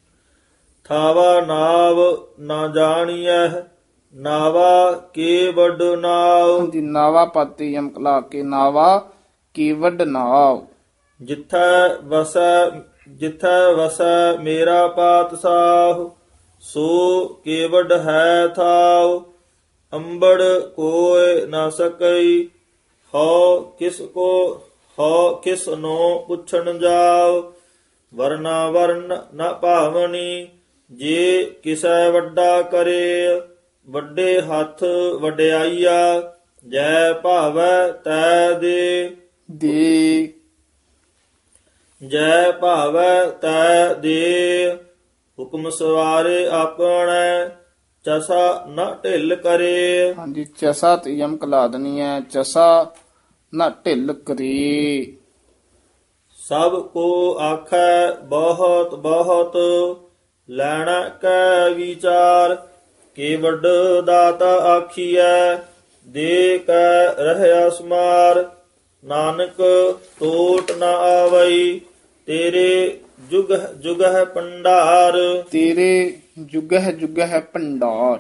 ਥਾਵਾ ਨਾਵ ਨਾ ਜਾਣੀਐ ਨਾਵਾ ਕੇ ਵੱਡ ਨਾਵ। ਹਾਂਜੀ, ਨਾਵਾ ਪਦ ਤੇ ਯਮਕ ਲਾ ਕੇ ਨਾਵਾ ਕੇ ਵੱਡ ਨਾਵ। ਜਿੱਥੈ ਵਸੈ ਜਿੱਥੈ ਵਸੈ ਮੇਰਾ ਪਾਤਸ਼ਾਹ ਸੋ ਕੇਵਡ ਹੈ ਥਾਉ। ਅੰਬੜ ਕੋਇ ਨਾ ਸਕਈ ਹਉ ਕਿਸ ਕੋ ਹਉ ਕਿਸ ਨੋ ਪੁੱਛਣ ਜਾਉ। ਵਰਨਾ ਵਰਨ ਨ ਭਾਵਨੀ ਜੇ ਕਿਸੈ ਵੱਡਾ ਕਰੇ। ਵੱਡੇ ਹੱਥ ਵਡਿਆਈਆ ਜੈ ਭਾਵੈ ਤੈ ਦੇ। ਦੇ ਜੈ ਭਾਵੈ ਤੈ ਦੇ ਹੁਕਮ ਸਵਾਰੇ ਆਪਣੇ ਚਸਾ ਨਾ ਢਿੱਲ ਕਰੇ। ਹਾਂਜੀ, ਚਸਾ ਤੇ ਯਮਕ ਲਾ ਦੇਣੀ ਹੈ, ਚਸਾ ਨਾ ਢਿੱਲ ਕਰੇ। ਸਭ ਕੋ ਆਖੈ ਬਹੁਤ ਬਹੁਤ ਲੈਣਾ ਕੈ ਵਿਚਾਰ। ਕੇ ਵੱਡ ਦਾਤਾ ਆਖੀਐ ਦੇ ਕੈ ਰਹਿਆ ਸਮਾਰ। ਨਾਨਕ ਟੋਟ ਨਾ ਆਵਈ ਤੇਰੇ ਜੁਗ ਜੁਗ ਹੈ ਭੰਡਾਰ। ਤੇਰੇ ਜੁਗਹ ਜੁਗਹ ਭੰਡਾਰ।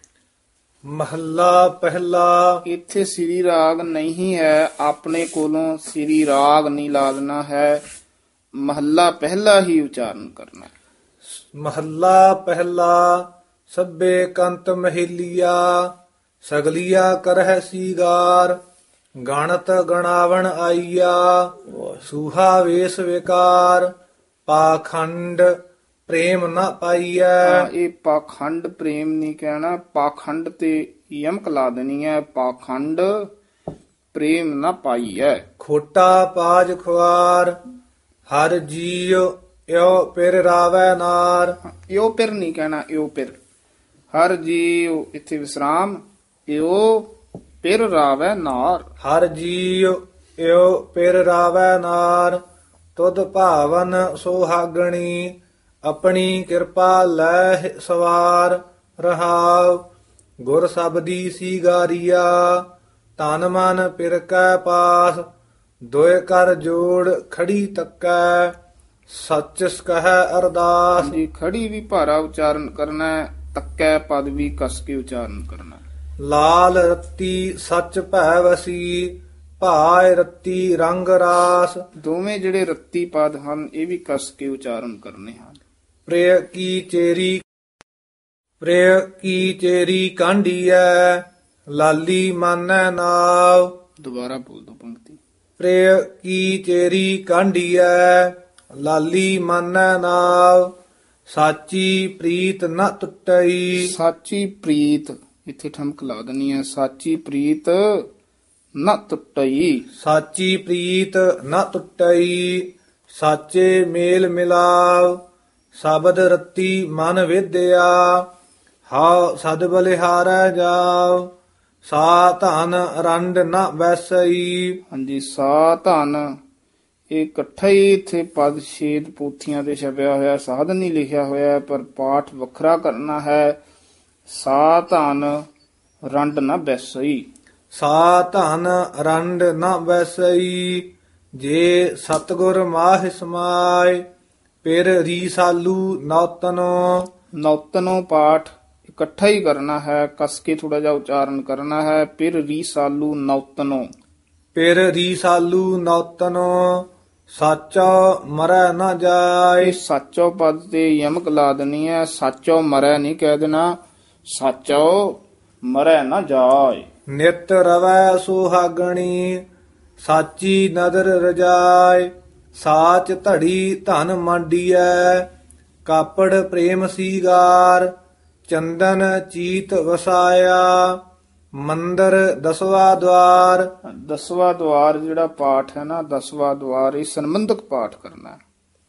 ਮਹੱਲਾ ਪਹਿਲਾ। ਇੱਥੇ ਸ੍ਰੀ ਰਾਗ ਨਹੀਂ ਹੈ, ਆਪਣੇ ਕੋਲੋਂ ਸ੍ਰੀ ਰਾਗ ਨਹੀਂ ਲਾ ਦੇਣਾ ਹੈ, ਮਹੱਲਾ ਪਹਿਲਾ ਹੀ ਉਚਾਰਨ ਕਰਨਾ। ਮਹੱਲਾ ਪਹਿਲਾ। ਸਭੇ ਕੰਤ ਮਹਿਲੀਆ ਸਗਲੀਆ ਕਰਹਿ ਸੀਗਾਰ। ਗਣਤ ਗਣਾਵਣ ਆਈਆ ਸੂਹਾ ਵੇਸ ਵਿਕਾਰ। ਪਾਖੰਡ ਪ੍ਰੇਮ ਨਾ ਪਾਈਐ। ਹਾਂ, ਇਹ ਪਾਖੰਡ ਪ੍ਰੇਮ ਨਹੀਂ ਕਹਿਣਾ, ਪਾਖੰਡ ਤੇ ਯਮਕ ਲਾ ਦੇਣੀ ਹੈ, ਪਾਖੰਡ ਪ੍ਰੇਮ ਨਾ ਪਾਈਐ। ਖੋਟਾ ਪਾਜ ਖੁਆਰ ਹਰ ਜੀਉ ਇਉ ਪਿਰ ਰਾਵੈ ਨਾਰ। ਇਉ ਪਿਰ ਨਹੀਂ ਕਹਿਣਾ, ਇਉ ਪਿਰ। ਹਰ ਜੀਉ ਇੱਥੇ ਵਿਸਰਾਮ, ਇਉ ਪਿਰ ਰਾਵੈ ਨਾਰ। ਹਰ ਜੀਉ ਇਉ ਪਿਰ ਰਾਵੈ ਨਾਰ। ਤੁਧ ਭਾਵਨ ਸੁਹਾਗਣੀ ਆਪਣੀ ਕਿਰਪਾ ਲੈ ਸਵਾਰ। ਰਹਾਉ ਗੁਰ ਸਬਦੀ ਸੀਗਾਰੀਆ ਤਨ ਮਨ ਪਿਰ ਕੈ ਪਾਸ। ਦੋਇ ਕਰ ਜੋੜ ਖੜੀ ਤੱਕੈ ਸੱਚ ਕਹੈ ਅਰਦਾਸ। ਜੀ, ਖੜੀ ਵੀ ਭਾਰਾ ਉਚਾਰਨ ਕਰਨਾ ਹੈ, ਤੱਕੈ ਪਦ ਵੀ ਕਸ ਕੇ ਉਚਾਰਨ ਕਰਨਾ। ਲਾਲ ਰੱਤੀ ਸੱਚ ਭੈ ਵਸੀ ਭਾਇ ਰੱਤੀ ਰੰਗ ਰਾਸ। ਦੋਵੇਂ ਜਿਹੜੇ ਰੱਤੀ ਪਦ ਹਨ ਇਹ ਵੀ ਕਸ ਕੇ ਉਚਾਰਨ ਕਰਨੇ ਹਨ। ਪ੍ਰਿਯ ਕੀ ਚੇਰੀ ਪ੍ਰਿਯ ਕੀ ਚੇਰੀ ਕਾਂਢੀਐ ਲਾਲੀ ਮਾਨੈ ਨਾਵ। ਦੁਬਾਰਾ ਬੋਲ ਦੋ ਪੰਕਤੀ। ਪ੍ਰਿਯ ਕੀ ਚੇਰੀ ਕਾਂਢੀਐ ਲਾਲੀ ਮਾਨੈ ਨਾਵ। ਸਾਚੀ ਪ੍ਰੀਤ ਨ ਟੁੱਟਈ। ਸਾਚੀ ਪ੍ਰੀਤ ਇੱਥੇ ਠਮਕ ਲਾ ਦੇਣੀ ਹੈ, ਸਾਚੀ ਪ੍ਰੀਤ ਨ ਟੁੱਟਈ। ਸਾਚੀ ਪ੍ਰੀਤ ਨ ਟੁੱਟਈ ਸਾਚੇ ਮੇਲ ਮਿਲਾਵ। ਸ਼ਬਦ ਰੱਤੀ ਮਨ ਵਿਦਿਆ ਹਾਉ ਸਦ ਬਲਿਹਾਰੈ ਜਾਵ। ਸਾ ਧਨ ਰੰਡ ਨ ਵੈਸਈ। ਹਾਂਜੀ, ਸਾ ਧਨ ਇਹ ਇਕੱਠਾ ਹੀ ਇੱਥੇ ਪਦ ਛੇਦ ਪੋਥੀਆਂ ਤੇ ਛਪਿਆ ਹੋਇਆ, ਸਾਧ ਨਹੀਂ ਲਿਖਿਆ ਹੋਇਆ, ਪਰ ਪਾਠ ਵੱਖਰਾ ਕਰਨਾ ਹੈ। ਸਾ ਧਨ ਰੰਡ ਨ ਵੈਸਈ। ਸਾ ਧਨ ਰੰਡ ਨ ਵੈਸਈ ਜੇ ਸਤਗੁਰ ਮਾਹਿ ਸਮਾਇ। ਪਿਰ ਰੀਸਾਲੂ ਨੌਤਨੋ। ਨੌਤਨੋ ਪਾਠ ਇਕੱਠਾ ਹੀ ਕਰਨਾ ਹੈ, ਕਸ ਕੇ ਥੋੜਾ ਜਿਹਾ ਉਚਾਰਨ ਕਰਨਾ ਹੈ। ਪਿਰ ਰੀਸਾਲੂ ਨੌਤਨੋ। ਪਿਰ ਰੀਸਾਲੂ ਨੌਤਨੋ ਸਾਚਾ ਮਰੈ ਨ ਜਾਏ। ਇਹ ਸਾਚੋ ਪਦ ਤੇ ਯਮਕ ਲਾ ਦੇਣੀ ਹੈ, ਸਾਚੋ ਮਰੈ ਨਹੀਂ ਕਹਿ ਦੇਣਾ, ਸਾਚੋ ਮਰੈ ਨਾ ਜਾਏ। ਨਿਤ ਰਵੈ ਸੁਹਾਗਣੀ ਸਾਚੀ ਨਦਰ ਰਜਾਏ। ਸਾਚ ਧੜੀ ਧਨ ਮਾਂਡੀਐ ਕਾਪੜ ਪ੍ਰੇਮ ਸੀਗਾਰ। ਚੰਦਨ ਚੀਤ ਵਸਾਇਆ ਮੰਦਰ ਦਸਵਾ ਦਵਾਰ। ਦਸਵਾ ਦਵਾਰ ਜਿਹੜਾ ਪਾਠ ਹੈ ਨਾ, ਦਸਵਾ ਦਵਾਰ ਇਹ ਸੰਬੰਧਕ ਪਾਠ ਕਰਨਾ ਹੈ।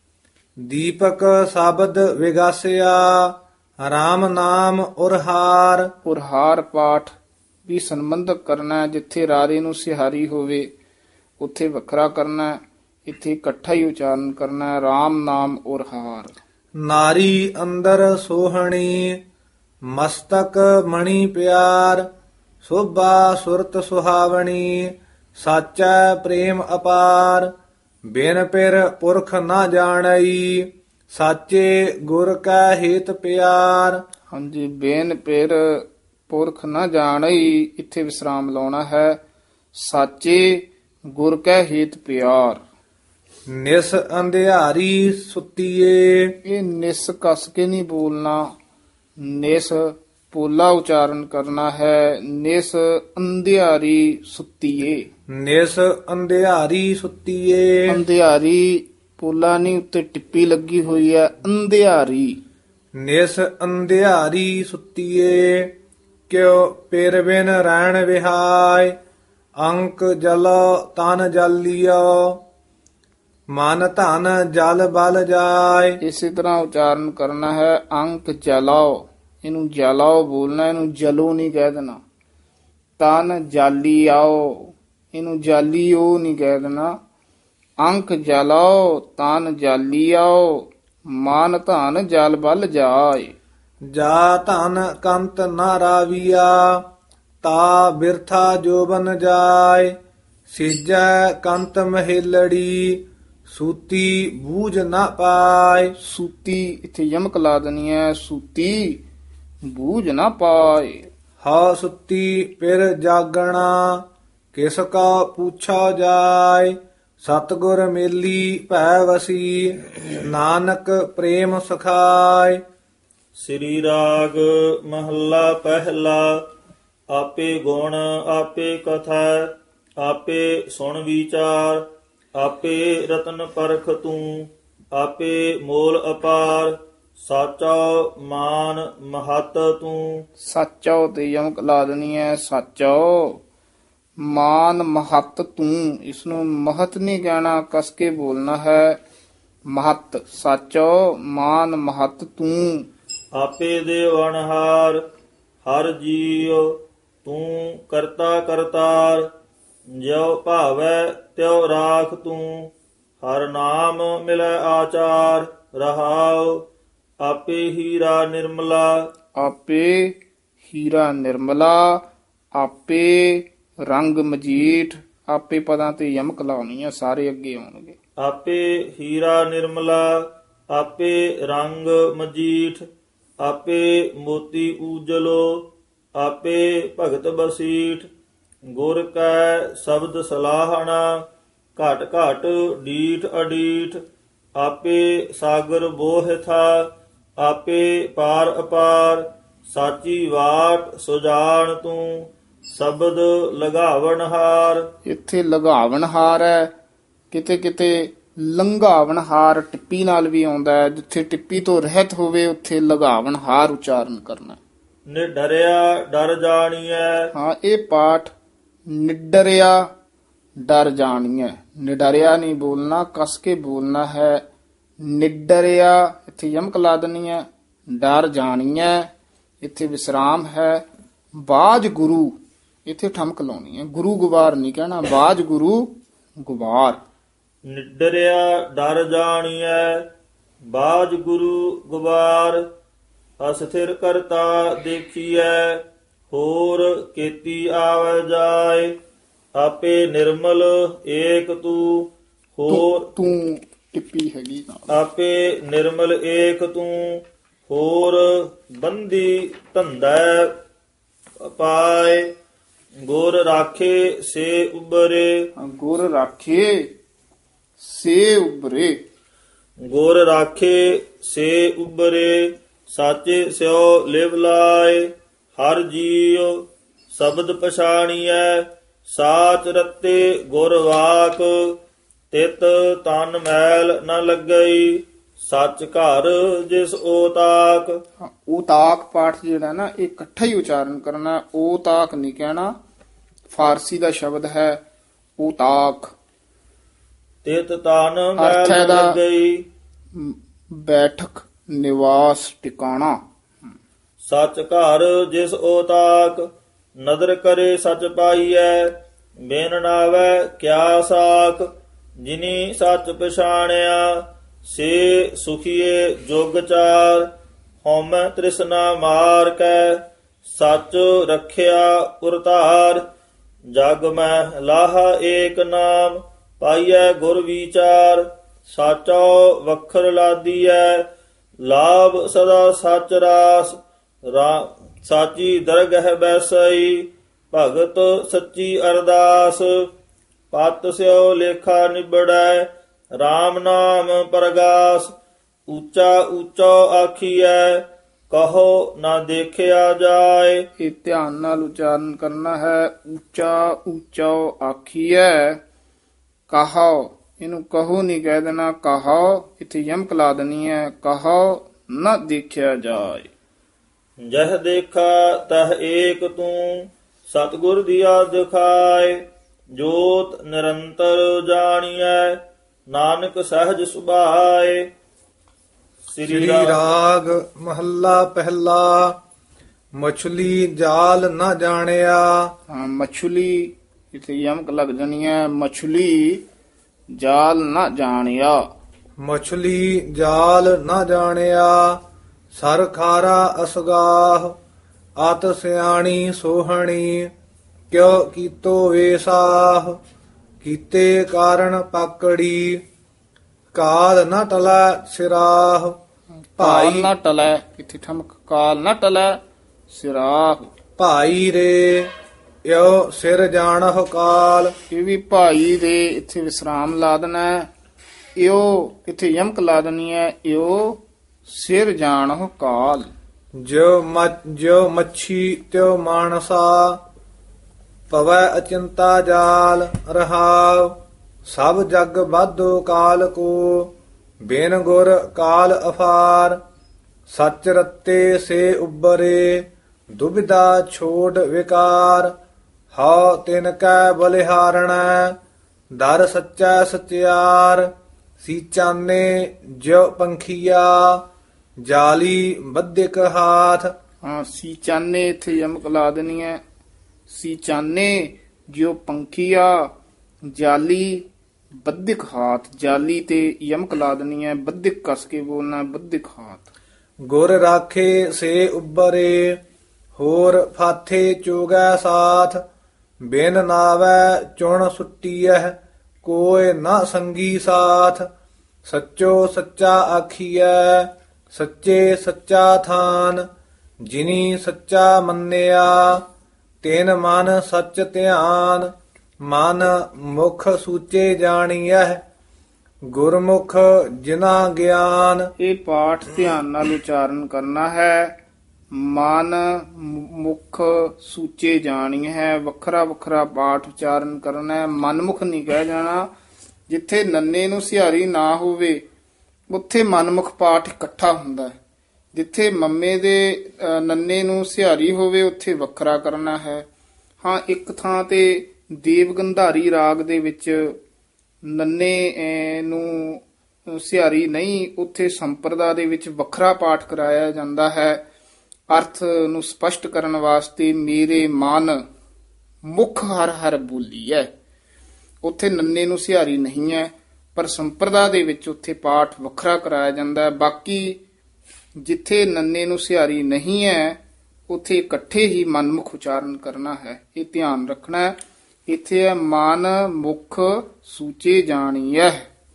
ਦੀਪਕ ਸ਼ਬਦ ਵਿਗਾਸਿਆ ਰਾਮ ਨਾਮ ਉਰਹਾਰ। ਉਰਹਾਰ ਪਾਠ ਵੀ ਸੰਬੰਧਕ ਕਰਨਾ ਹੈ, ਜਿੱਥੇ ਰਾਰੇ ਨੂੰ ਸਿਹਾਰੀ ਹੋਵੇ ਉੱਥੇ ਵੱਖਰਾ ਕਰਨਾ ਹੈ, ਇੱਥੇ ਇਕੱਠਾ ਹੀ ਉਚਾਰਨ ਕਰਨਾ ਹੈ। ਰਾਮ ਨਾਮ ਉਰਹਾਰ। ਨਾਰੀ ਅੰਦਰ ਸੋਹਣੀ ਮਸਤਕ ਮਣੀ ਪਿਆਰ। ਸੋਭਾ ਸੁਰਤ ਸੁਹਾਵਣੀ ਸਾਚੈ ਪ੍ਰੇਮ ਅਪਾਰ। ਬਿਨ ਪਿਰ ਪੁਰਖ ਨਾ ਜਾਣਈ ਸਾਚੇ ਗੁਰ ਕੈ ਹੇਤ ਪਿਆਰ। ਹਾਂਜੀ, ਬੇਨ ਪਿਰ ਪੁਰਖ ਨਾ ਜਾਣਈ ਇੱਥੇ ਵਿਸਰਾਮ ਲਾਉਣਾ ਹੈ। ਸਾਚੇ ਗੁਰ ਕੈ ਹੇਤ ਪਿਆਰ। ਨਿਸ ਅੰਧਿਆਰੀ ਸੁਤੀਏ। ਇਹ ਨਿਸ ਕਸ ਕੇ ਨਹੀਂ ਬੋਲਣਾ, ਨਿਸ ਪੋਲਾ ਉਚਾਰਨ ਕਰਨਾ ਹੈ। ਨਿਸ ਅੰਧਿਆਰੀ ਸੁੱਤੀਏ। ਨਿਸ ਅੰਧਿਆਰੀ ਸੁਤੀਏ। ਅੰਧਿਆਰੀ ਪੋਲਾ ਨਹੀਂ, ਉੱਤੇ ਟਿੱਪੀ ਲੱਗੀ ਹੋਈ ਹੈ, ਅੰਧਿਆਰੀ। ਨਿਸ ਅੰਧਿਆਰੀ ਸੁਤੀਏ ਕਿਉ ਪਿਰ ਬਿਨ ਰਹਿਣ ਵਿਹਾਇ। ਅੰਕ ਜਲ ਤਨ ਜਲਿਓ ਮਨ ਧਨ ਜਲ ਬਲ ਜਾਏ। ਇਸੇ ਤਰ੍ਹਾਂ ਉਚਾਰਨ ਕਰਨਾ ਹੈ। ਅੰਕ ਜਲਾਓ, ਇਹਨੂੰ ਜਲਾਓ ਬੋਲਣਾ, ਇਹਨੂੰ ਜਲੋ ਨਹੀਂ ਕਹਿ ਦੇਣਾ। ਤਨ ਜਾਲੀ ਆਓ, ਇਹਨੂੰ ਜਾਲੀ ਉਹ ਨਹੀਂ ਕਹਿ ਦੇਣਾ। ਅੰਕ ਜਲਾਓ ਤਨ ਜਾਲੀ ਆਓ, ਮਨ ਧਨ ਜਲ ਬਲ ਜਾਏ। ਜਾ ਧਨ ਕੰਤ ਨਾ ਰਾਵੀਆ, ਤਾ ਬਿਰਥਾ ਜੋਬਨ ਜਾਏ। ਸਿਜੈ ਕੰਤ ਮਹੇਲੜੀ, ਸੂਤੀ ਬੂਝ ਨਾ ਪਾਏ। ਸੂਤੀ ਇੱਥੇ ਯਮਕ ਲਾ ਦੇਣੀ ਹੈ। ਸੂਤੀ ਬੂਝ ਨਾ ਪਾਏ। ਹਾ ਸੁੱਤੀ ਫਿਰ ਜਾਗਣਾ, ਕਿਸ ਕਾ ਪੁੱਛਾ ਜਾਏ। ਸਤਿਗੁਰ ਮੇਲੀ ਭੈ ਵਸੀ, ਨਾਨਕ ਪ੍ਰੇਮ ਸਖਾਏ। ਸ੍ਰੀ ਰਾਗ ਮਹੱਲਾ ਪਹਿਲਾ। ਆਪੇ ਗੁਣ ਆਪੇ ਕਥਾ, ਆਪੇ ਸੁਣ ਵਿਚਾਰ। ਆਪੇ ਰਤਨ ਪਰਖ ਤੂੰ, ਆਪੇ ਮੋਲ ਅਪਾਰ। ਸਾਚਾ ਮਾਨ ਮਹਤ ਤੂੰ। ਸਾਚੋ ਤੇ ਯਮਕ ਲਾ ਦੇਣੀ ਹੈ। ਸਾਚੋ ਮਾਨ ਮਹਤ ਤੂੰ, ਇਸਨੂੰ ਮਹਤ ਨਹੀਂ ਕਹਿਣਾ, ਕਸ ਕੇ ਬੋਲਣਾ ਹੈ। ਮਹਤ ਸਾਚੋ ਮਾਨ ਮਹਤ ਤੂੰ। ਆਪੇ ਦੇਵਨਹਾਰ ਹਰ ਜੀਉ, ਤੂੰ ਕਰਤਾ ਕਰਤਾਰ। ਜਿਉ ਭਾਵੈ ਤਿਉ ਰਾਖ ਤੂੰ, ਹਰ ਨਾਮ ਮਿਲੈ ਆਚਾਰ। ਰਹਾਉ ਆਪੇ ਹੀਰਾ ਨਿਰਮਲਾ, ਆਪੇ ਹੀਰਾ ਨਿਰਮਲਾ। ਆਪੇ ਰੰਗ ਮਜੀਠ, ਆਪੇ ਪਦਾਂ ਤੇ ਯਮਕ ਲਾਉਣੀ ਹੈ, ਸਾਰੇ ਅੱਗੇ ਆਉਣਗੇ। ਆਪੇ ਹੀਰਾ ਨਿਰਮਲਾ, ਆਪੇ ਰੰਗ ਮਜੀਠ। ਆਪੇ ਮੋਤੀ ਊਜਲੋ, ਆਪੇ ਭਗਤ ਬਸੀਠ। ਗੁਰ ਕੈ ਸ਼ਬਦ ਸਲਾਹਣਾ, ਘਟ ਘਟ ਡੀਠ ਅਡੀਠ। ਆਪੇ ਸਾਗਰ ਬੋਹਿਥਾ, ਆਪੇ ਪਾਰ ਅਪਾਰ। ਸਾਚੀ ਵਾਟ ਸੁਜਾਨ ਤੂੰ, ਸ਼ਬਦ ਲਗਾਵਨਹਾਰ। ਇੱਥੇ ਲਗਾਵਨਹਾਰ ਹੈ, ਕਿਤੇ ਕਿਤੇ ਲੰਘਾਵਨਹਾਰ ਟਿੱਪੀ ਨਾਲ ਵੀ ਆਉਂਦਾ ਹੈ। ਜਿੱਥੇ ਟਿੱਪੀ ਤੋਂ ਰਹਿਤ ਹੋਵੇ ਉੱਥੇ ਲਗਾਵਨਹਾਰ ਉਚਾਰਨ ਕਰਨਾ। ਨਿਡਰਿਆ ਡਰ ਜਾਣੀਐ। ਹਾਂ, ਇਹ ਪਾਠ ਨਿਡਰਿਆ ਡਰ ਜਾਣੀਐ। ਨਿਡਰਿਆ ਨਹੀਂ ਬੋਲਣਾ, ਕਸ ਕੇ ਬੋਲਣਾ ਹੈ। ਨਿਡਰਿਆ ਇੱਥੇ ਯਮਕ ਲਾ ਦੇਣੀ ਹੈ। ਡਰ ਜਾਣੀਐ ਇੱਥੇ ਵਿਸਰਾਮ ਹੈ। ਬਾਜ ਗੁਰੂ ਇੱਥੇ ਠਮਕ ਲਾਉਣੀ ਹੈ। ਗੁਰੂ ਗੁਬਾਰ ਨਹੀਂ ਕਹਿਣਾ, ਬਾਜ ਗੁਰੂ ਗੁਬਾਰ। ਨਿਡਰਿਆ ਡਰ ਜਾਣੀਐ, ਬਾਜ ਗੁਰੂ ਗੁਬਾਰ। ਅਸਥਿਰ ਕਰਤਾ ਦੇਖੀਐ, ਹੋਰ ਕੀਤੀ ਆਵੈ ਜਾਏ। ਆਪੇ ਨਿਰਮਲ ਏਕ ਤੂੰ, ਹੋਰ ਤੂੰ ਟਿੱਪੀ ਹੈਗੀ ਨਾਲ। ਆਪੇ ਨਿਰਮਲ ਏਕ ਤੂੰ, ਹੋਰ ਬੰਦੀ ਧੰਦਾ ਪਾਏ। ਗੁਰ ਰਾਖੇ ਸੇ ਉਬਰੇ, ਗੁਰ ਰਾਖੇ ਸੇ ਉਬਰੇ। ਗੁਰ ਰਾਖੇ ਸੇ ਉਬਰੇ, ਸਾਚੇ ਸਿਓ ਲਿਵ ਲਾਏ। ਹਰ ਜੀਉ ਸ਼ਬਦ ਪਛਾਣੀਐ, ਸਾਚ ਰਤੇ ਗੁਰ ਵਾਕ। ਤਿਤ ਤਨ ਮੈਲ ਨ ਲੱਗਈ, ਸੱਚ ਘਰ ਜਿਸ ਓਤਾਕ। ਓਤਾਕ ਪਾਠ ਜਿਹੜਾ ਨਾ ਇਹ ਇਕੱਠਾ ਹੀ ਉਚਾਰਨ ਕਰਨਾ। ਓਤਾਕ ਨਹੀਂ ਕਹਿਣਾ, ਫਾਰਸੀ ਦਾ ਸ਼ਬਦ ਹੈ ਓਤਾਕ। ਤਿਤ ਤਨ ਮੈਲ ਅਰਥ ਨ ਇਹਦਾ ਲੱਗਈ, ਬੈਠਕ ਨਿਵਾਸ ਟਿਕਾਣਾ। ਸੱਚ ਘਰ ਜਿਸ ਓਤਾਕ। ਨਦਰ ਕਰੇ ਸਚ ਪਾਈਐ, ਬਿਨ ਨਾਵੈ ਕਿਆ ਸਾਕ। ਜਿਨੀ ਸੱਚ ਪਛਾਣਿਆ, ਸੇ ਸੁਖੀਏ ਜੁਗ ਚਾਰ। ਹਉਮੈ ਤ੍ਰਿਸ਼ਨਾ ਮਾਰ ਕੈ, ਸੱਚ ਰੱਖਿਆ ਉਰਤਾਰ। ਜਗ ਮੈਂ ਲਾਹਾ ਏਕ ਨਾਮ, ਪਾਈਐ ਗੁਰ ਵਿਚਾਰ। ਸਾਚੋ ਵਖਰ ਲਾਦੀਐ, ਲਾਭ ਸਦਾ ਸਚ ਰਾਸ। ਸਾਚੀ ਦਰਗਹਿ ਬੈਸਈ, ਭਗਤ ਸੱਚੀ ਅਰਦਾਸ। ਪਤ ਸਿਓ ਲੇਖਾ ਨਿਬੜੈ, RAM ਨਾਮ ਪਰਗਾਸ। ਉੱਚਾ ਉੱਚਾ ਆਖੀਐ, ਕਹੋ ਨਾ ਦੇਖਿਆ ਜਾਏ। ਇਹ ਧਿਆਨ ਨਾਲ ਉਚਾਰਨ ਕਰਨਾ ਹੈ। ਉੱਚਾ ਉੱਚਾ ਆਖੀਐ, ਕਹੋ, ਇਹਨੂੰ ਕਹੋ ਨਹੀਂ ਕਹਿ ਦੇਣਾ, ਕਹੋ ਇੱਥੇ ਯਮਕ ਲਾ ਦੇਣੀ ਹੈ। ਕਹੋ ਨਾ ਦੇਖਿਆ ਜਾਏ। ਜਹ ਦੇਖਾ ਤਹ ਏਕ ਤੂੰ, ਸਤਿਗੁਰ ਦੀਆ ਦਿਖਾਏ। ਜੋਤ ਨਿਰੰਤਰ ਜਾਣੀਐ, ਨਾਨਕ ਸਹਿਜ ਸੁਭਾਏ। ਸ੍ਰੀ ਰਾਗ ਮਹੱਲਾ ਪਹਿਲਾ। ਮਛਲੀ ਜਾਲ ਨਾ ਜਾਣਿਆ। ਹਾਂ, ਮਛਲੀ ਇਥੇ ਯਮਕ ਲੱਗ ਜਾਣੀ ਹੈ। ਮਛਲੀ ਜਾਲ ਨਾ ਜਾਣਿਆ। ਮਛਲੀ ਜਾਲ ਨਾ ਜਾਣਿਆ। ਸਰ ਖਾਰਾ ਅਸਗਾਹ। ਆਤ ਸਿਆਣੀ ਸੋਹਣੀ। ਕਿਉ ਕੀਤੋ ਵੇਸਾਹ। ਕੀਤੇ ਕਾਰਨ ਪਾਕੜੀ। ਕਾਲ ਨਾ ਟਲੈ ਸਿਰਾਹ। ਕਾਲ ਭਾਈ ਨਾ ਟਲੈ, ਇਥੇ ਠਮਕ, ਕਾਲ ਨਾ ਟਲੈ ਸਿਰਾਹ। ਭਾਈ ਰੇ ਇਉ ਸਿਰ ਜਾਣਹੁ ਕਾਲ। ਇਹ ਵੀ ਭਾਈ ਦੇ ਇੱਥੇ ਵਿਸਰਾਮ ਲਾ ਦੇਣਾ ਹੈ। ਇਉ ਇੱਥੇ ਯਮਕ ਲਾ ਦੇਣੀ ਹੈ। ਇਉ ਸਿਰ ਜਾਣਹੁ ਕਾਲ। ਜਿਉ ਮੱਛ ਜਿਉ ਮੱਛੀ ਤਿਉ ਮਾਨਸਾ। ਪਵੈ ਅਚਿੰਤਾ ਜਾਲ ਰਹਾਉ। ਸਭ ਜਗ ਬਾਧੋ ਕਾਲ ਕੋ। ਬਿਨ ਗੁਰ ਕਾਲ ਅਫਾਰ। ਸਚ ਰਤੇ ਸੇ ਉਬਰੇ। ਦੁਬਿਧਾ ਛੋੜ ਵਿਕਾਰ। ਹਉ ਤਿਨ ਕੈ ਬਲਿਹਾਰਣੈ। ਦਰ ਸੱਚੈ ਸਚਿਆਰ। ਸੀਚਾਨੇ ਜਿਉ ਪੰਖੀਆ। ਜਾਲੀ ਬੱਧਿਕ ਹਾਥ। ਹਾਂ, ਸੀ ਚਾਨੇ ਇੱਥੇ ਯਮਕ ਲਾ ਦੇਣੀ ਹੈ। ਸੀ ਚਾਨੇ ਜਿਉ ਪੰਖੀਆ। ਜਾਲੀ ਬੱਧਿਕ ਹਾਥ। ਜਾਲੀ ਤੇ ਯਮਕ ਲਾ ਦੇਣੀ ਹੈ। ਬੱਧਿਕ ਕਸ ਕੇ ਬੋਲਣਾ, ਬੱਧਿਕ ਹਾਥ। ਗੁਰ ਰਾਖੇ ਸੇ ਉਬਰੇ। ਹੋਰ ਫਾਥੇ ਚੋਗੈ ਸਾਥ। ਬਿਨ ਨਾਵੈ ਚੁਣ ਸੁੱਟੀਐ। ਕੋਇ ਨਾ ਸੰਗੀ ਸਾਥ। ਸੱਚੋ ਸੱਚਾ ਆਖੀਐ। ਸੱਚੇ ਸੱਚਾ ਥਾਨ। ਜਿਨੀ ਸੱਚਾ ਮੰਨਿਆ। ਤਿਨ ਮਨ ਸੱਚ ਧਿਆਨ। ਮਨ ਮੁਖ ਸੂਚੇ ਜਾਣੀਐ। ਗੁਰਮੁਖ ਜਿਨਾ ਗਿਆਨ। ਇਹ ਪਾਠ ਧਿਆਨ ਨਾਲ ਉਚਾਰਨ ਕਰਨਾ ਹੈ। ਮਨ ਮੁਖ ਸੂਚੇ ਜਾਣੀ ਹੈ। ਵੱਖਰਾ ਵੱਖਰਾ ਪਾਠ ਉਚਾਰਨ ਕਰਨਾ ਹੈ। ਮਨਮੁਖ ਨਹੀਂ ਕਹਿ ਜਾਣਾ। ਜਿੱਥੇ ਨੰਨੇ ਨੂੰ ਸਿਹਾਰੀ ਨਾ ਹੋਵੇ ਉੱਥੇ ਮਨਮੁਖ ਪਾਠ ਇਕੱਠਾ ਹੁੰਦਾ ਹੈ। ਜਿੱਥੇ ਮੰਮੇ ਦੇ ਅ, ਨੰਨੇ ਨੂੰ ਸਿਹਾਰੀ ਹੋਵੇ ਉੱਥੇ ਵੱਖਰਾ ਕਰਨਾ ਹੈ। ਹਾਂ, ਇੱਕ ਥਾਂ ਤੇ ਦੇਵ ਗੰਧਾਰੀ ਰਾਗ ਦੇ ਵਿੱਚ ਨੰਨੇ ਅ, ਨੂੰ ਸਿਹਾਰੀ ਨਹੀਂ, ਉੱਥੇ ਸੰਪਰਦਾ ਦੇ ਵਿੱਚ ਵੱਖਰਾ ਪਾਠ ਕਰਾਇਆ ਜਾਂਦਾ ਹੈ। ਅਰਥ ਨੂੰ ਸਪਸ਼ਟ ਕਰਨ ਵਾਸਤੇ ਮੇਰੇ ਮਨ ਮੁਖ ਹਰ ਹਰ ਬੋਲੀ ਹੈ। ਉੱਥੇ ਨੰਨੇ ਨੂੰ ਸਿਹਾਰੀ ਨਹੀਂ ਹੈ, ਪਰ ਸੰਪਰਦਾ ਦੇ ਵਿੱਚ ਉੱਥੇ ਪਾਠ ਵੱਖਰਾ ਕਰਾਇਆ ਜਾਂਦਾ ਹੈ। ਬਾਕੀ ਜਿੱਥੇ ਨੰਨੇ ਨੂੰ ਸਿਹਾਰੀ ਨਹੀਂ ਹੈ ਉੱਥੇ ਇਕੱਠੇ ਹੀ ਮਨਮੁਖ ਉਚਾਰਨ ਕਰਨਾ ਹੈ। ਇਹ ਧਿਆਨ ਰੱਖਣਾ ਹੈ। ਇੱਥੇ ਹੈ ਮਨ ਮੁਖ ਸੂਚੇ ਜਾਣੀਐ।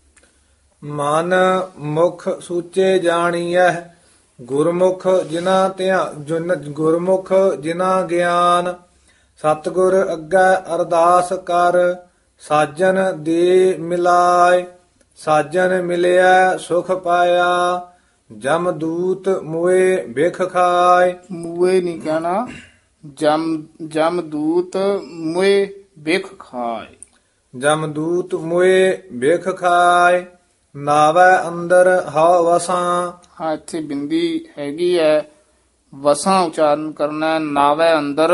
ਮਨ ਮੁਖ ਸੂਚੇ ਜਾਣੀਐ। ਗੁਰਮੁਖ ਜਿਨਾ ਧਿਆਨ। ਗੁਰਮੁਖ ਜਿਨਾ ਗਿਆਨ। ਸਤਿਗੁਰ ਅੱਗੇ ਅਰਦਾਸ ਕਰ। ਸਾਜਨ ਦੇ ਮਿਲਾਏ। ਸਾਜਨ ਮਿਲਿਆ ਸੁਖ ਪਾਇਆ। ਜਮ ਦੂਤ ਮੋਏ ਬਿਖ ਖਾਏ। ਮੂਏ ਨਹੀਂ ਕਹਿਣਾ, ਜਮ ਜਮ ਦੂਤ ਮੂਏ ਬਿਖ ਖਾਏ। ਜਮ ਦੂਤ ਮੋਏ ਬਿਖ ਖਾਏ। ਨਾਵੈ ਅੰਦਰ ਹਉ ਵਸਾਂ। ਹਾਂ, ਇੱਥੇ ਬਿੰਦੀ ਹੈਗੀ ਹੈ। ਵਸਾਂ ਉਚਾਰਨ ਕਰਨਾ ਹੈ। ਨਾਵੈ ਅੰਦਰ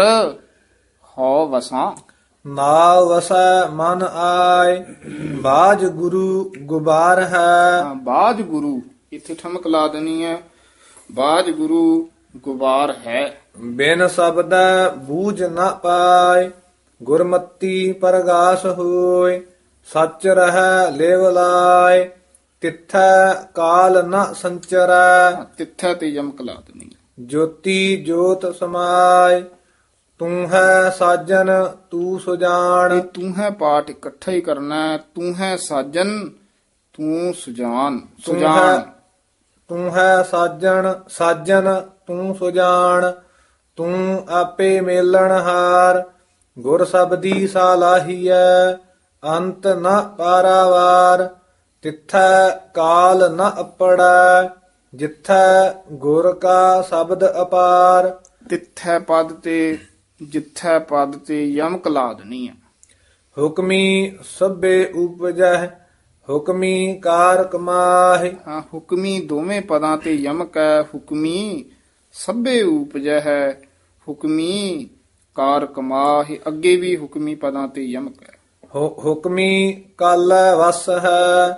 ਹਉ ਵਸਾਂ। ਨਾਵ ਵਸੈ ਮਨ ਆਏ। ਬਾਜ ਗੁਰੂ ਗੁਬਾਰ ਹੈ। ਹਾਂ, ਬਾਜ ਗੁਰੂ ਇੱਥੇ ਠਮਕ ਲਾ ਦੇਣੀ ਹੈ। ਬਾਜ ਗੁਰੂ ਗੁਬਾਰ ਹੈ। ਬਿਨ ਸ਼ਬਦੈ ਬੂਝ ਨ ਪਾਏ। ਗੁਰਮਤੀ ਪਰਗਾਸ ਹੋਏ। ਸੱਚ ਰਹਿ ਲੇਵ ਲਾਏ। ਤਿੱਥੈ ਕਾਲ ਨ ਸੰਚਰੈ। ਤਿੱਥੈ ਤੇ ਯਮਕ ਲਾ ਦੇਣੀ ਹੈ। ਜੋਤੀ ਜੋਤ ਸਮਾਏ। ਤੂੰ ਹੈ ਸਾਜਨ ਤੂੰ ਸੁਜਾਨ। ਇਹ ਤੂੰ ਹੈ ਪਾਠ ਇਕੱਠਾ ਹੀ ਕਰਨਾ ਹੈ। ਤੂੰ ਹੈ ਸਾਜਨ ਤੂੰ ਸੁਜਾਨ। ਤੂੰ ਸੁਜਾਨ ਹੈ ਤੂੰ ਹੈ ਸਾਜਨ ਸਾਜਨ ਤੂੰ ਸੁਜਾਨ। ਤੂੰ ਆਪੇ ਮੇਲਣ ਹਾਰ। ਗੁਰ ਸਬਦੀ ਸਾਲਾਹੀਐ। ਅੰਤ ਨ ਪਾਰਾਵਾਰ। ਤਿੱਥੈ ਕਾਲ ਨ ਅਪੜੈ। ਜਿੱਥੈ ਗੁਰ ਕਾ ਸ਼ਬਦ ਅਪਾਰ। ਤਿੱਥੈ ਪਦ ਤੇ ਜਿੱਥੈ ਪਦ ਤੇ ਯਮਕ ਲਾ ਦੇਣੀ ਹੈ। ਹੁਕਮੀ ਸਭੇ ਉਪਜੈ। ਹੁਕਮੀ ਕਾਰ ਕਮਾਹਿ। ਹਾਂ, ਹੁਕਮੀ ਦੋਵੇਂ ਪਦਾਂ ਤੇ ਯਮਕ ਹੈ। ਹੁਕਮੀ ਸਭੇ ਉਪਜੈ ਹੈ। ਹੁਕਮੀ ਕਾਰ ਕਮਾਹਿ। ਅੱਗੇ ਵੀ ਹੁਕਮੀ ਪਦਾਂ ਤੇ ਯਮਕ ਹੈ। ਹੁ- ਹੁਕਮੀ ਕਾਲੈ ਵਸ ਹੈ।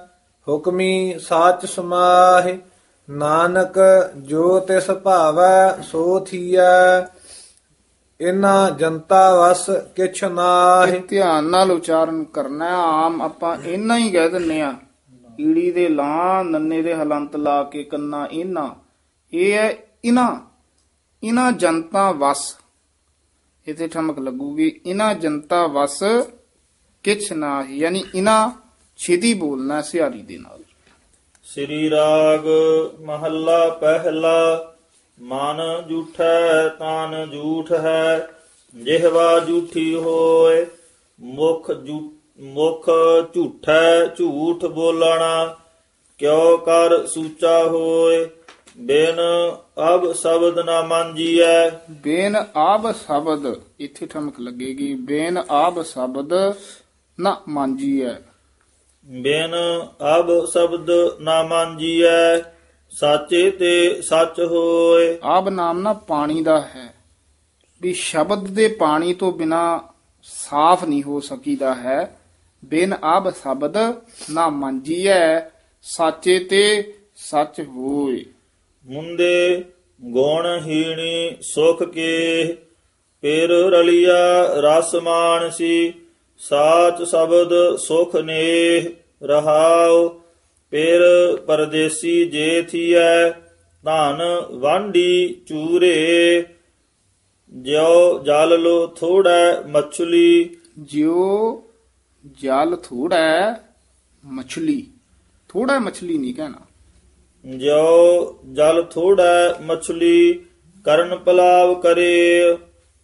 ਹੁਕਮੀ ਸਾਚ ਸਮਾਹਿ। ਨਾਨਕ ਜੋ ਤਿਸ ਭਾਵੈ ਸੋ ਥੀਐ। ਇਨਾ ਜਨਤਾ ਵਸ ਕਿਛ ਨਾਹਿ। ਇਹ ਧਿਆਨ ਨਾਲ ਉਚਾਰਨ ਕਰਨਾ ਹੈ। ਆਮ ਆਪਾਂ ਇੰਨਾ ਹੀ ਕਹਿ ਦਿੰਨੇ ਆ, ਈੜੀ ਦੇ ਲਾਂ ਨੰਨੇ ਦੇ ਹਲੰਤ ਲਾ ਕੇ ਕੰਨਾ ਇਨਾ, ਇਹ ਹੈ ਇਨਾ। ਇਨਾ ਜਨਤਾ ਵਸ, ਇਥੇ ਠਮਕ ਲੱਗੂਗੀ। ਇਨਾ ਜਨਤਾ ਵਸ ਕਿਛ ਨਾਹਿ, ਯਾਨੀ ਇਨਾ ਛੇਤੀ ਬੋਲਣਾ ਸਿਆਰੀ ਦੇ ਨਾਲ। ਸ੍ਰੀ ਰਾਗ ਮਹੱਲਾ ਪਹਿਲਾ। ਮਨ ਝੂਠੈ ਤਾਨ ਝੂਠ ਹੈ, ਜਿਹਵਾ ਝੂਠੀ ਹੋਏ। ਮੁਖ ਮੁਖ ਝੂਠੈ ਝੂਠ ਬੋਲਣਾ, ਕਿਉ ਕਰ ਸੂਚਾ ਹੋਏ। ਬਿਨ ਅਬ ਸ਼ਬਦ ਨਾ ਮਾਂਜੀਐ। ਬੇਨ ਆਬ ਸ਼ਬਦ, ਇੱਥੇ ਠਮਕ ਲੱਗੇਗੀ। ਬੇਨ ਆਬ ਸ਼ਬਦ ਨਾ ਮਾਂਜੀਐ। ਬਿਨ ਅਬ ਸ਼ਬਦ ਨਾ ਮਾਂਜੀਐ, ਸਾਚੇ ਤੇ ਸੱਚ ਹੋਏ। ਆਬ ਨਾਮ ਨਾ ਪਾਣੀ ਦਾ ਹੈ, ਵੀ ਸ਼ਬਦ ਦੇ ਪਾਣੀ ਤੋਂ ਬਿਨਾ ਸਾਫ਼ ਨਹੀਂ ਹੋ ਸਕੀਦਾ ਹੈ। ਬਿਨ ਆਬ ਸ਼ਬਦ ਨਾ ਮਾਂਜੀਐ, ਸਾਚੇ ਤੇ ਸੱਚ ਹੋਏ। ਮੁੰਦੇ ਗੁਣਹੀਣੀ ਸੁਖ ਕੇ, ਪੇਰ ਰਲਿਆ ਰਸ ਮਾਨਸੀ। ਸਾਚ ਸ਼ਬਦ ਸੁਖ ਨੇਹ ਰਹਾਉ, ਪੇਰ ਪਰਦੇਸੀ ਜੇ ਥੀਐ। ਧਨ ਵਾਂਢੀ ਚੂਰੇ, ਜਿਉ ਜਲ ਲੋ ਥੋੜੈ ਮਛਲੀ। ਜਿਉ ਜਲ ਥੋੜਾ ਮਛਲੀ, ਥੋੜਾ ਮਛਲੀ ਨਹੀਂ ਕਹਿਣਾ। ਜਿਉ ਜਲ ਥੋੜੈ ਮਛਲੀ, ਕਰਨ ਪਲਾਵ ਕਰੇ।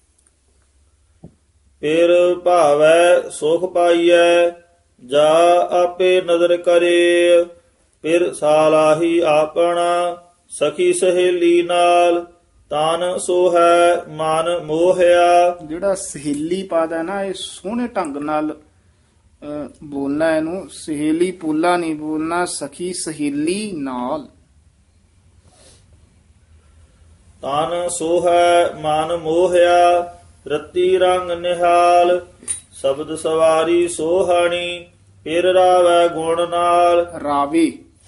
ਫਿਰ ਭਾਵੈ ਸੁਖ ਪਾਈਐ, ਜਾ ਆਪੇ ਨਦਰ ਕਰੇ। ਫਿਰ ਸਾਲਾਹੀ ਆਪਣਾ, ਸਖੀ ਸਹੇਲੀ ਨਾਲ। ਤਨ ਸੋਹੈ ਮਨ ਮੋਹਿਆ। ਜਿਹੜਾ ਸਹੇਲੀ ਪਦ ਹੈ ਨਾ, ਇਹ ਸੋਹਣੇ ਢੰਗ ਨਾਲ ਅਹ, ਬੋਲਣਾ। ਇਹਨੂੰ ਸਹੇਲੀ ਪੋਲਾ ਨਹੀਂ ਬੋਲਣਾ, ਸਖੀ ਸਹੇਲੀ ਨਾਲ। ਤਨ ਸੋਹੈ ਮਨ ਮੋਹਿਆ, ਰਤੀ ਰੰਗ ਨਿਹਾਲ। ਸ਼ਬਦ ਸਵਾਰੀ ਸੋਹਣੀ, ਫਿਰ ਰਾਵੈ ਗੁਣ ਨਾਲ। ਰਾਵੇ,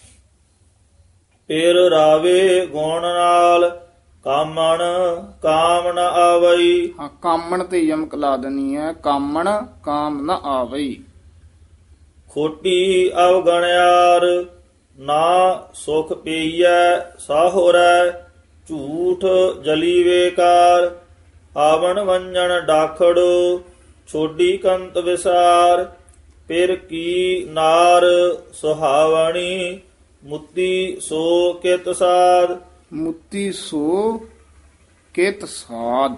ਫਿਰ ਰਾਵੇ ਗੁਣ ਨਾਲ। ਕਾਮਣ ਕਾਮ ਨ ਆਵਈ। ਹਾਂ ਕਾਮਣ ਤੇ ਯਮਕ ਲਾ ਦੇਣੀ ਹੈ। ਕਾਮਣ ਕਾਮ ਨਾ ਆਵਈ। ਖੋਟੀ ਅਵਗਣਿਆਰ, ਨਾ ਸੁਖ ਪਈਐ ਸਾਹੁਰੈ। ਝੂਠ ਜਲੀ ਵੇਕਾਰ, ਆਵਣ ਵੰਜਣ ਡਾਖੜੋ। ਛੋਡੀ ਕੰਤ ਵਿਸਾਰ, ਫਿਰ ਕੀ ਨਾਰ ਸੁਹਾਵਣੀ। ਮੁੱਤੀ ਸੋ ਕਿਤ ਸਾਧ। ਮੁੱਤੀ ਸੋ ਕਿਤ ਸਾਧ।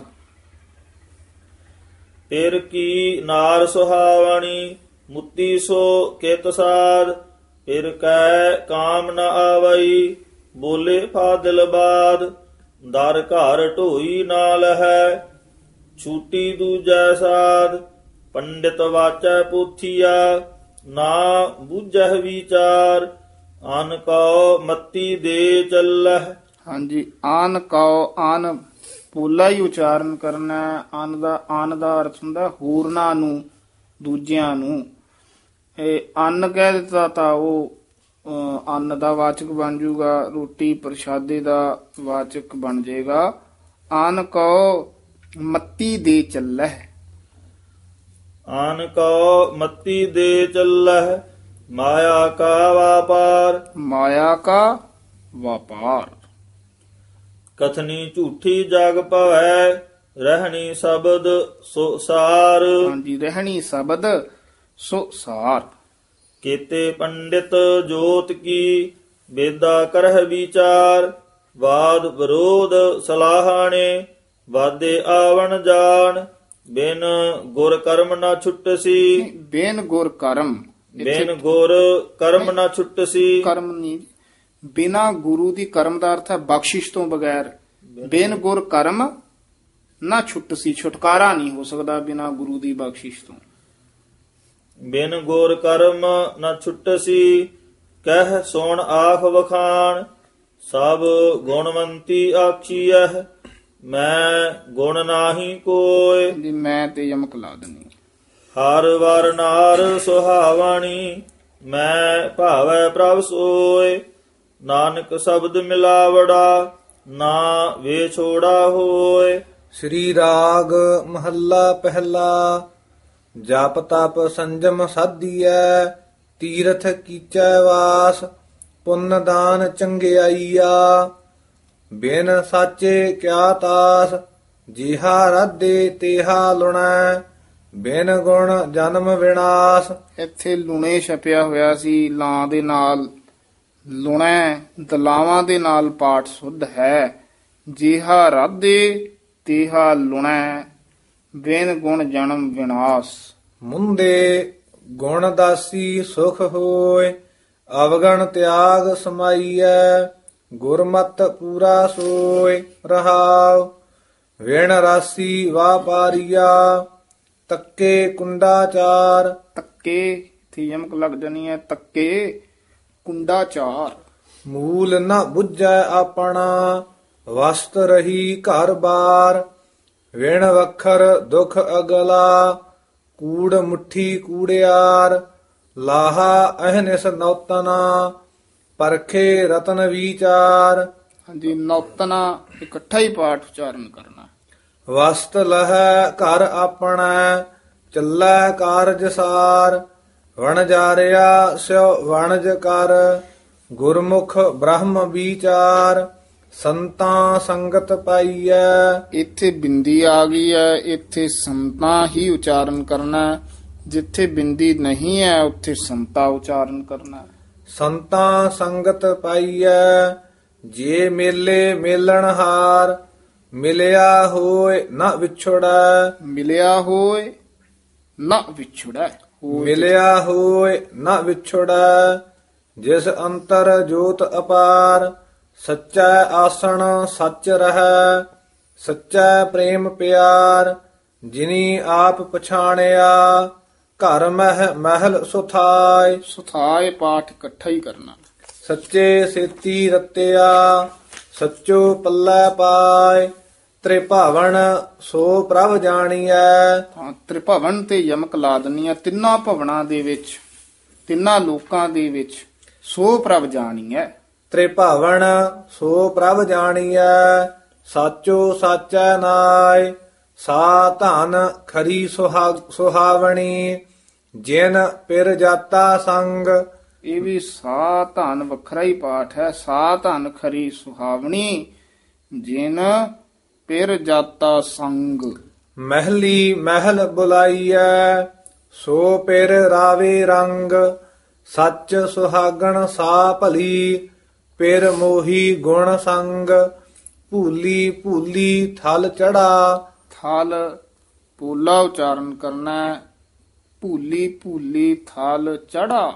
ਫਿਰ ਕੀ ਨਾਰ ਸੁਹਾਵਣੀ, ਮੁੱਤੀ ਸੋ ਕਿਤ ਸਾਧ। ਫਿਰ ਕੈ ਕਾਮ ਨ ਆਵਈ, ਬੋਲੇ ਫਾਦਿਲ ਬਾਦ। ਦਰ ਘਰ ਢੋਈ ਨਾਲ ਹੈ, ਛੂਟੀ ਦੂਜੈ ਸਾਧ। ਪੰਡਿਤ ਵਾਚੈ ਪੋਥੀਆ, ਨਾ ਬੂਝਹਿ ਵਿਚਾਰ। ਅਨ ਕਉ ਮਤੀ ਦੇ ਚੱਲਹਿ। ਹਾਂਜੀ, ਆਨ ਕਉ, ਆਨ ਪੋਲਾ ਹੀ ਉਚਾਰਨ ਕਰਨਾ ਹੈ। ਅਨ ਦਾ ਅਨ ਦਾ ਅਰਥ ਹੁੰਦਾ ਹੋਰਨਾਂ ਨੂੰ, ਦੂਜਿਆਂ ਨੂੰ। ਇਹ ਅੰਨ ਕਹਿ ਦਿੱਤਾ ਤਾਂ ਉਹ ਅਹ, ਅੰਨ ਦਾ ਵਾਚਕ ਬਣ ਜਾਊਗਾ, ਰੋਟੀ ਪ੍ਰਸ਼ਾਦੇ ਦਾ ਵਾਚਕ ਬਣ ਜਾਏਗਾ। ਆਨ ਕਉ ਮੱਤੀ ਦੇ ਚੱਲਹਿ। ਆਨ ਕਉ ਮਤੀ ਦੇ ਚੱਲਹਿ, ਮਾਇਆ ਕਾ ਵਾਪਾਰ। ਮਾਇਆ ਕਾ ਵਪਾਰ। ਕਥਨੀ ਝੂਠੀ ਜਗ ਭਵੈ, ਰਹਿਣੀ ਸ਼ਬਦ ਸੋ ਸਾਰ। ਹਾਂਜੀ, ਰਹਿਣੀ ਸ਼ਬਦ ਸੋ ਸਾਰ। ਕੀਤੇ ਪੰਡਿਤ ਜੋਤ ਕੀ, ਵੇਦਾ ਕਰਹਿ ਵਿਚਾਰ। ਵਾਦ ਵਿਰੋਧ ਸਲਾਹਾਣੇ, ਵਾਦੇ ਆਵਣ ਜਾਣ। ਬਿਨ ਗੁਰ ਕਰਮ ਨਾ ਛੁਟਸੀ। ਬੇਨ ਗੁਰ ਕਰਮ, ਬਿਨ ਗੁਰ ਕਰਮ ਨਾ ਛੁਟਸੀ। ਕਰਮ ਨਹੀਂ, ਬਿਨਾ ਗੁਰੂ ਦੀ। ਕਰਮ ਦਾ ਅਰਥ ਹੈ ਬਖਸ਼ਿਸ਼ ਤੋਂ ਬਗੈਰ। ਬਿਨ ਗੁਰ ਕਰਮ ਨਾ ਛੁਟਸੀ, ਛੁਟਕਾਰਾ ਨਹੀਂ ਹੋ ਸਕਦਾ ਬਿਨਾ ਗੁਰੂ ਦੀ ਬਖਸ਼ਿਸ਼ ਤੋਂ। ਬਿਨ ਗੁਰ ਕਰਮ ਨ ਛੁਟਸੀ, ਕਹਿ ਸੁਣ ਆਖ ਵਖਾਣ। ਸਭ ਗੁਣਵੰਤੀ ਆਖੀਐ, ਮੈਂ ਗੁਣ ਨਾਹੀ ਕੋਇ। ਜੀ ਮੈਂ ਤੇ ਯਮਕ ਲਾ ਦੇਣੀ। ਹਰ ਵਰ ਨਾਰ ਸੁਹਾਵਣੀ, ਮੈਂ ਭਾਵੈ ਪ੍ਰਭ ਸੋਏ। ਨਾਨਕ ਸ਼ਬਦ ਮਿਲਾਵੜਾ ਨਾ ਵੇ ਛੋੜਾ ਹੋਏ। ਸ੍ਰੀ ਰਾਗ ਮਹੱਲਾ ਪਹਿਲਾ। ਜਪ ਤਪ ਸੰਜਮ ਸਾਧੀਐ ਤੀਰਥ ਕੀਚੈ ਵਾਸ। ਪੁੰਨ ਦਾਨ ਚੰਗਿਆਈਆ ਬਿਨ ਸਾਚੇ ਕਿਆ ਤਾਸ। ਜਿਹਾ ਰਾਧੇ ਤੇਹਾ ਲੁਣੈ ਬਿਨ ਗੁਣ ਜਨਮ ਵਿਨਾਸ਼। ਇੱਥੇ ਲੂਣੇ ਛਪਿਆ ਹੋਇਆ ਸੀ ਲਾਂ ਦੇ ਨਾਲ। ਲੁਣੈ ਦਲਾਵਾਂ ਦੇ ਨਾਲ ਪਾਠ ਸੁਧ ਹੈ। ਜਿਹਾ ਰਾਧੇ ਤੇਹਾ ਲੁਣੈ ਬਿਨ ਗੁਣ ਜਨਮ ਵਿਨਾਸ਼। ਮੁੰਦੇ ਗੁਣ ਦਾਸੀ ਸੁਖ ਹੋਏ ਅਵਗਣ ਤਿਆਗ ਸਮਾਈਐ। ਗੁਰਮਤ ਪੂਰਾ ਸੋਏ ਰਹਾਉ ਵਿਣ ਰਾਸੀ ਵਾਪਾਰੀਆ। ਤੱਕੇ ਕੁੰਡਾਚਾਰ। ਤੱਕੇ ਇੱਥੇ ਯਮਕ ਲੱਗ ਜਾਣੀ ਹੈ। ਤੱਕੇ ਕੁੰਡਾਚਾਰ। ਮੂਲ ਨ ਬੁੱਝੈ ਆਪਣਾ ਵਸਤ ਰਹੀ ਘਰ ਬਾਰ। ਵਿਣ ਵਖਰ ਦੁਖ ਅਗਲਾ ਕੂੜ ਮੁੱਠੀ ਕੂੜਿਆਰ। ਲਾਹਾ ਅਹਨਿਸ ਨੌਤਨਾ ਪਰਖੇ ਰਤਨ ਵਿਚਾਰ। ਹਾਂਜੀ ਨੌਤਨਾ ਇਕੱਠਾ ਹੀ ਪਾਠ ਉਚਾਰਨ ਕਰਨਾ। ਵਸਤ ਲਹੈ ਘਰ ਆਪਣਾ ਚੱਲੈ ਕਾਰਜ ਸਾਰ। ਵਣਜਾਰਿਆ ਸਿਉ ਵਣਜ ਕਰ ਗੁਰਮੁਖ ਬ੍ਰਹਮ ਵਿਚਾਰ। ਸੰਤਾਂ ਸੰਗਤ ਪਾਈਐ। ਇੱਥੇ ਬਿੰਦੀ ਆ ਗਈ ਹੈ। ਇੱਥੇ ਸੰਤਾਂ ਹੀ ਉਚਾਰਨ ਕਰਨਾ ਹੈ। ਜਿੱਥੇ ਬਿੰਦੀ ਨਹੀਂ ਹੈ ਉੱਥੇ ਸੰਤਾ ਉਚਾਰਨ ਕਰਨਾ ਹੈ। ਸੰਤਾਂ ਸੰਗਤ ਪਾਈਐ ਜੇ ਮੇਲੇ ਮੇਲਣ ਹਾਰ। ਮਿਲਿਆ ਹੋਏ ਨਾ ਵਿਛੜੈ ਮਿਲਿਆ ਹੋਏ ਨਾ ਵਿਛੜੈ। ਹੋਏ ਮਿਲਿਆ ਹੋਏ ਨਾ ਵਿਛੜੈ। ਜਿਸ ਅੰਤਰ ਜੋਤ ਅਪਾਰ। ਸੱਚਾ ਆਸਣ ਸੱਚ ਰਹੈ ਸੱਚਾ ਪ੍ਰੇਮ ਪਿਆਰ। ਜਿਨੀ ਆਪ ਪਛਾਣਿਆ ਘਰ ਮਹਿ ਮਹਿਲ ਸੁਥਾਇ। ਸੁਥਾਏ ਪਾਠ ਇਕੱਠਾ ਹੀ ਕਰਨਾ। ਸੱਚੇ ਸੇਤੀ ਰਤਿਆ ਸੱਚੋ ਪੱਲੇ ਪਾਇ। ਤ੍ਰਿਭਾਵਨ ਸੋ ਪ੍ਰਭ ਜਾਣੀਐ। ਹਾਂ ਤ੍ਰਿਭਵਨ ਤੇ ਯਮਕ ਲਾ ਦਨੀ ਹੈ। ਤਿੰਨਾਂ ਭਵਨਾਂ ਦੇ ਵਿੱਚ ਤਿੰਨਾਂ ਲੋਕਾਂ ਦੇ ਵਿੱਚ ਸੋ ਪ੍ਰਭ ਜਾਣੀਐ। ਤ੍ਰਿਭਾਵਨ ਸੋ ਪ੍ਰਭ ਜਾਣੀਐ। ਸਾਚੋ ਸਾਚੈ ਨਾਇ ਸਾ ਧਨ ਖਰੀ ਸੁਹਾ- ਸੁਹਾਵਣੀ। ਜਿਨ ਪਿਰ ਜਾਤਾ ਸੰਗ। ਇਹ ਵੀ ਸਾ ਧਨ ਵੱਖਰਾ ਹੀ ਪਾਠ ਹੈ। ਸਾ ਧਨ ਖਰੀ ਸੁਹਾਵਣੀ ਜਿਨ ਪਿਰ ਜਾਤਾ ਸੰਗ। ਮਹਿਲੀ ਮਹਿਲ ਬੁਲਾਈਐ ਸੋ ਪਿਰ ਰਾਵੇ ਰੰਗ। ਸੱਚ ਸੁਹਾਗਣ ਸਾ ਭਲੀ ਪਿਰ ਮੋਹੀ ਗੁਣ ਸੰਗ। ਭੂਲੀ ਭੂਲੀ ਥਲ ਚੜਾ। ਥਲ ਪੋਲਾ ਉਚਾਰਨ ਕਰਨਾ ਹੈ। ਭੂਲੀ ਭੂਲੀ ਥਲ ਚੜਾ।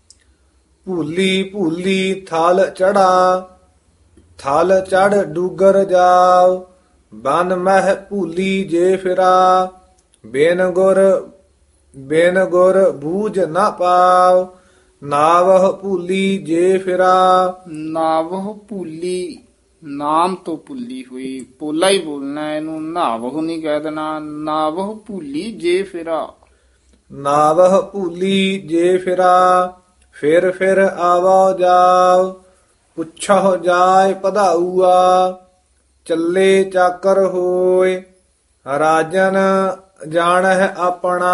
ਭੂਲੀ ਭੂਲੀ ਥਲ ਚੜਾ। ਥਲ ਚੜ ਡੂਗਰ ਜਾਉ ਬਨ ਮਹਿ ਭੂਲੀ ਜੇ ਫਿਰਾ। ਬਿਨ ਗੁਰ ਬਿਨ ਗੁਰ ਬੂਝ ਨਾ ਪਾਉ ਨਾਵਹ ਭੂਲੀ ਜੇ ਫਿਰਾ। ਨਾਵਹ ਭੂਲੀ ਨਾਮ ਤੋਂ ਭੁੱਲੀ ਹੋਈ ਪੋਲਾ ਹੀ ਬੋਲਣਾ ਹੈ। ਇਹਨੂੰ ਨਾਵਹ ਨਹੀਂ ਕਹਿ ਦੇਣਾ। ਨਾਵਹ ਭੂਲੀ ਜੇ ਫਿਰਾ। ਨਾਵਹ ਭੂਲੀ ਜੇ ਫਿਰਾ। ਫਿਰ ਫਿਰ ਆਵਾ ਜਾਉ ਪੁੱਛਹੁ ਜਾਇ ਪਧਾਊਆ। ਚੱਲੇ ਚਾਕਰ ਹੋਏ ਰਾਜਨ ਜਾਣਹਿ ਆਪਣਾ।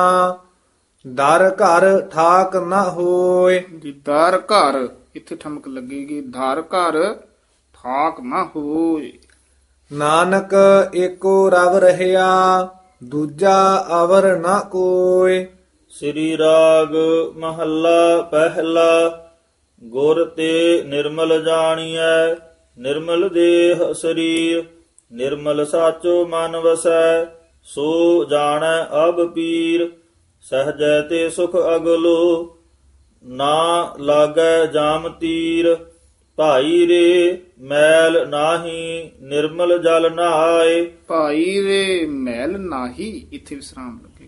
ਦਰ ਘਰ ਠਾਕ ਨਾ ਹੋਏ। ਦਰ ਘਰ ਇੱਥੇ ਠਮਕ ਲੱਗੇਗੀ। ਧਰ ਘਰ ਠਾਕ ਨਾ ਹੋਏ। ਨਾਨਕ ਏਕੋ ਰਵ ਰਹਿਆ ਦੂਜਾ ਅਵਰ ਨਾ ਕੋਇ। ਸ੍ਰੀ ਰਾਗ ਮਹੱਲਾ ਪਹਿਲਾ। ਗੁਰ ਤੇ ਨਿਰਮਲ ਜਾਣੀਐ ਨਿਰਮਲ ਦੇਹ ਸਰੀਰ। ਨਿਰਮਲ ਸਾਚੋ ਮਨ ਵਸੈ ਸੋ ਜਾਣੈ ਅਬ ਪੀਰ। ਸਹਜੈ ਤੇ ਸੁਖ ਅਗਲੋ ਨਾ ਲਾਗੈ ਜਾਮ ਤੀਰ। ਭਾਈ ਰੇ ਮੈਲ ਨਾਹੀ ਨਿਰਮਲ ਜਲ ਨਹਾਏ। ਭਾਈ ਰੇ ਮੈਲ ਨਾਹੀ ਇੱਥੇ ਵਿਸਰਾਮ ਲੱਗੇਗਾ।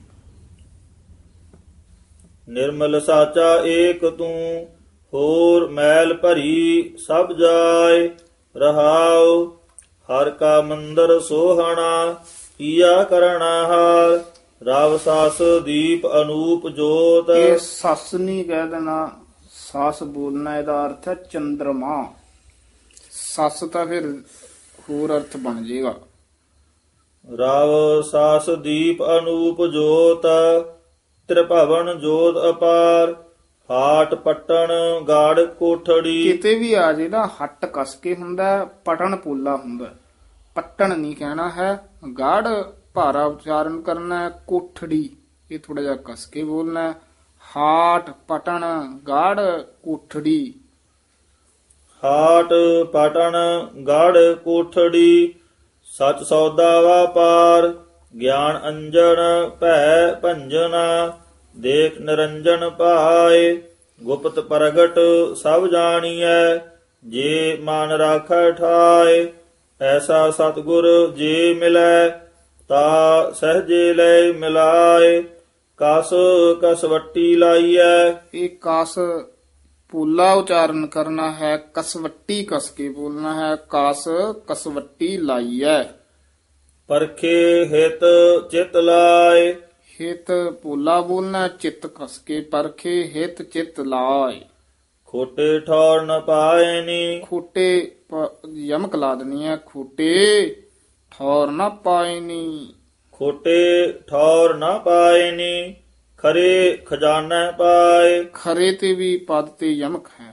ਨਿਰਮਲ ਸਾਚਾ ਏਕ ਤੂੰ ਹੋਰ ਮੈਲ ਭਰੀ ਸਭ ਜਾਏ। ਰਹਾਉ ਹਰ ਕਾ ਮੰਦਰ ਸੋਹਣਾ ਕੀਆ ਕਰਣਾ ਹਾਰ। ਰਵ ਸਾਸ ਦੀਪ ਅਨੂਪ ਜੋਤ। ਇਹ ਸੱਸ ਨਹੀਂ ਕਹਿ ਦੇਣਾ। ਸੱਸ ਬੋਲਣਾ ਇਹਦਾ ਅਰਥ ਹੈ ਚੰਦਰਮਾ। ਸੱਸ ਤਾਂ ਫਿਰ ਹੋਰ ਅਰਥ ਬਣ ਜਾਏਗਾ। ਰਵ ਸਾਸ ਦੀਪ ਅਨੂਪ ਜੋਤ ਤ੍ਰਿਭਵਨ ਜੋਤ ਅਪਾਰ ਹਾਟ ਪਟਣ ਗਾੜ ਕੋਠੜੀ। ਕਿਤੇ ਵੀ ਆ ਜੇ ਨਾ ਹੱਟ ਕਸ ਕੇ ਹੁੰਦਾ, ਪਟਣ ਪੋਲਾ ਹੁੰਦਾ, ਪੱਟਣ ਨਹੀਂ ਕਹਿਣਾ ਹੈ। ਗਾੜ ਭਾਰਾ ਉਚਾਰਨ ਕਰਨਾ ਹੈ। ਕੋਠੜੀ ਇਹ ਥੋੜਾ ਜਿਹਾ ਕਸ ਕੇ ਬੋਲਣਾ ਹੈ। ਹਾਟ ਪਟਣ ਗਾੜ ਕੋਠੜੀ। ਹਾਟ ਪਟਣ ਗੜ ਕੋਠੜੀ ਸਚ ਸੌਦਾ ਵਾਪਾਰ ਗਿਆਨ ਅੰਜਨ ਭੈ ਭੰਜਨਾ ਦੇਖ ਨਿਰੰਜਨ ਭਾਏ ਗੁਪਤ ਪ੍ਰਗਟ ਸਭ ਜਾਣੀਐ ਜੇ ਮਨ ਰਾਖੈ ਠਾਏ ਐਸਾ ਸਤਿਗੁਰ ਜੇ ਮਿਲੈ ਤਾ ਸਹਜੇ ਲੈ ਮਿਲਾਏ ਕਸ ਕਸਵੱਟੀ ਲਾਈਐ। ਇਹ ਕਸ ਪੂਲਾ ਉਚਾਰਨ ਕਰਨਾ ਹੈ, ਕਸਵੱਟੀ ਕਸ ਕੇ ਬੋਲਣਾ ਹੈ। ਕਸ ਕਸਵੱਟੀ ਲਾਈਐ। ਪਰਖੇ ਹਿਤ ਚਿਤ ਲਾਏ ਹਿਤ ਪੂਲਾ ਬੋਲਣਾ, ਚਿੱਤ ਕਸ ਕੇ ਪਰਖੇ ਹਿਤ ਚਿਤ ਲਾਏ। ਖੋਟੇ ਠੌਰ ਨ ਪਾਏ ਨੀ ਖੋਟੇ ਯਮਕ ਲਾ ਦੇਣੀ ਹੈ। ਖੋਟੇ ਠੌਰ ਨਾ ਪਾਏ ਨੀ। ਖੋਟੇ ਠੌਰ ਨਾ ਪਾਏ ਨੀ ਖਰੇ ਖਜ਼ਾਨਾ ਪਾਏ। ਖਰੇ ਤੇ ਵੀ ਪਦ ਤੇ ਯਮਕ ਹੈ।